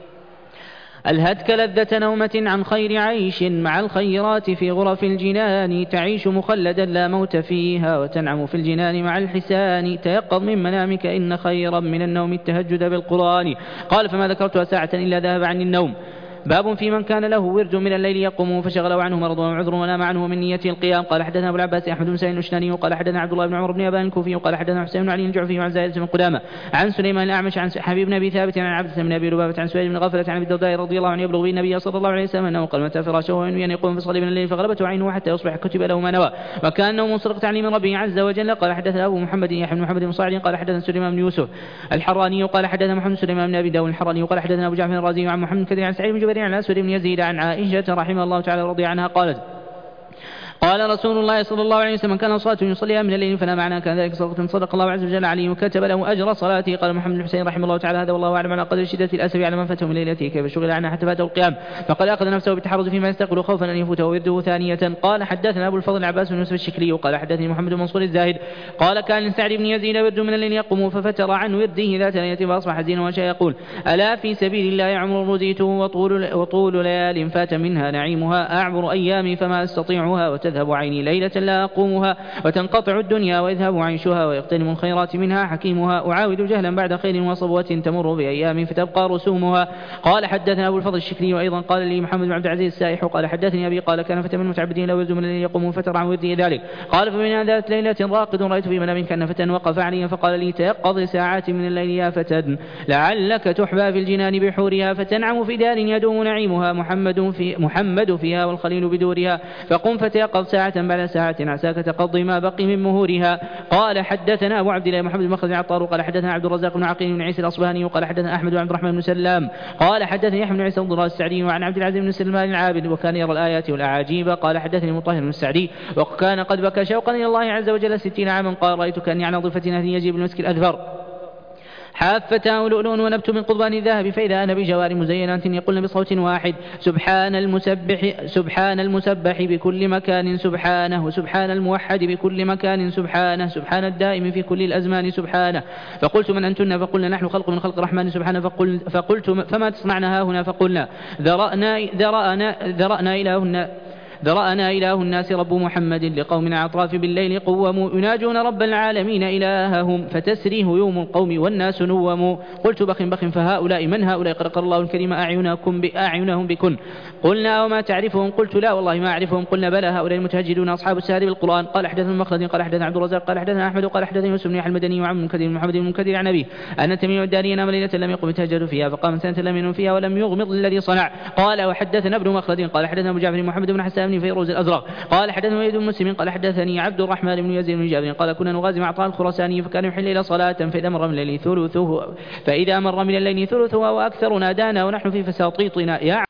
ألهتك لذة نومة عن خير عيش مع الخيرات في غرف الجنان تعيش مخلدا لا موت فيها وتنعم في الجنان مع الحسان تيقظ من منامك إن خيرا من النوم التهجد بالقرآن. قال فما ذكرتها ساعة إلا ذهب عني النوم. باب في من كان له ورد من الليل يقوم فشغله عنه مرض وعذر ونام عنه من نية القيام. قال حدثنا أبو العباس أحمد بن سعيد الأشناني وقال حدثنا عبد الله بن عمر بن أبان الكوفي وقال حدثنا حسين بن علي الجعفي عن زائدة بن قدامة عن سليمان الأعمش عن حبيب بن أبي ثابت عن عبد بن أبي لبابة عن سويد بن غفلة عن أبي الدرداء رضي الله عنه يبلغ به النبي صلى الله عليه وسلم أنه قال متى فراشه وينوي أن يقوم فصلي من الليل فغلبته عينه حتى يصبح كتب له ما نوى وكان نوم سرقة عني من ربه عز وجل. قال حدثنا أبو محمد يحيى بن محمد بن صاعد قال حدثنا سليمان بن يوسف الحراني قال حدثنا محمد سليمان بن أبي داود الحراني وقال حدثنا أبو جعفر الرازي عن محمد كثير عن سعيد بن جبير عن أسود بن يزيد عن عائشة رحمه الله تعالى رضي عنها قالت قال رسول الله صلى الله عليه وسلم كان صلاة يصليها من الليل فنام عنها كان ذلك صدقة صدق الله عز وجل عليه وكتب له أجر صلاته. قال محمد بن حسين رحمه الله تعالى هذا والله أعلم على قدر شدة الأسف على من فاته من ليلته كيف شغل عنها حتى فاته القيام فقد أخذ نفسه بالتحرز فيما يستقبل خوفا أن يفوته ورده ثانية. قال حدثنا أبو الفضل العباس بن يوسف الشكري وقال حدثني محمد بن منصور الزاهد قال كان لسعد بن يزيد ورد من الليل يقوم ففتر عن ورده ذات ليلة فأصبح حزينا وشاء يقول ألا في سبيل الله عمر رزيته وطول, وطول ليال فات منها نعيمها أعبر أيامي فما أستطيعها وتذهب وتذهب عيني ليلة لا أقومها وتنقطع الدنيا ويذهب عيشها ويغتنم الخيرات منها حكيمها أعاود جهلا بعد خير وصبوة تمر بأيام فتبقى رسومها. قال حدثنا أبو الفضل الشكري وأيضا قال لي محمد بن عبد العزيز السائح قال حدثني أبي قال كان فتى من المتعبدين لو يلزم الذين يقومون فترى عن ورده ذلك. قال فمن ذات ليلة راقد رأيت في منام كان فتى وقف علي فقال لي تيقظ ساعات من الليل يا فتى لعلك تحبى في الجنان بحورها فتنعم في دار يدوم نعيمها محمد, في محمد فيها والخليل بدورها فقم فتيقظ ساعة بعد ساعة عساك تقضي ما بقي من مهورها. قال حدثنا أبو عبد الله محمد بن مخلد العطار قال حدثنا عبد الرزاق بن عقيل بن عيسى الأصبهاني وقال حدثنا أحمد بن عبد الرحمن بن سلام قال حدثني يحيى بن عيسى الضراء السعدي وعن عبد العزيز بن سلمان العابد وكان يرى الآيات والأعاجيب. قال حدثني مطهر بن السعدي وكان قد بكى شوقا إلى الله عز وجل ستين عاما قال رأيت كأني على ضفة هذه يجيب المسك الأذفر حافتاه لؤلؤ ونبت من قضبان الذهب فإذا أنا بجوار مزينات يقولن بصوت واحد سبحان المسبح سبحان المسبح بكل مكان سبحانه وسبحان الموحد بكل مكان سبحانه سبحان الدائم في كل الأزمان سبحانه. فقلت من أنتن فقلنا نحن خلق من خلق الرحمن سبحانه. فقل فقلت فما تصنعنا هنا فقلنا ذرأنا ذرأنا ذرأنا إلهنا ذرأنا إله الناس رب محمد لقوم عطراف بالليل قوموا يناجون رب العالمين إلههم فتسري هيوم القوم والناس نوموا. قلت بخ بخ فهؤلاء من هؤلاء قرق الله الكريم أعينكم بأعينهم بكن. قلنا وما تعرفهم قلت لا والله ما أعرفهم. قلنا بلى هؤلاء المتهجدون أصحاب السهر بالقرآن. قال حدثنا مخلد قال حدثنا عبد الرزاق قال حدثنا أحمد قال حدثنا يوسف بن المدني وعن منكدر محمد بن منكدر عن أبيه أن تميم الداري نام ليلة لم يقم يتهجد فيها فقام سنة لم ينم فيها ولم يغمض الذي صنع. قال وحدثنا ابن مخلد قال حدثنا أبو جعفر محمد بن حسان بن فيروز الأزرق قال حدثنا وليد بن مسلم قال حدثني عبد الرحمن بن يزيد بن جابر قال كنا نغازي مع عطاء الخراساني فكان يحل إلى صلاة فإذا مر من الليل ثلثه فإذا مر من الليل ثلثه وأكثر نادانا ونحن في فساطيطنا يا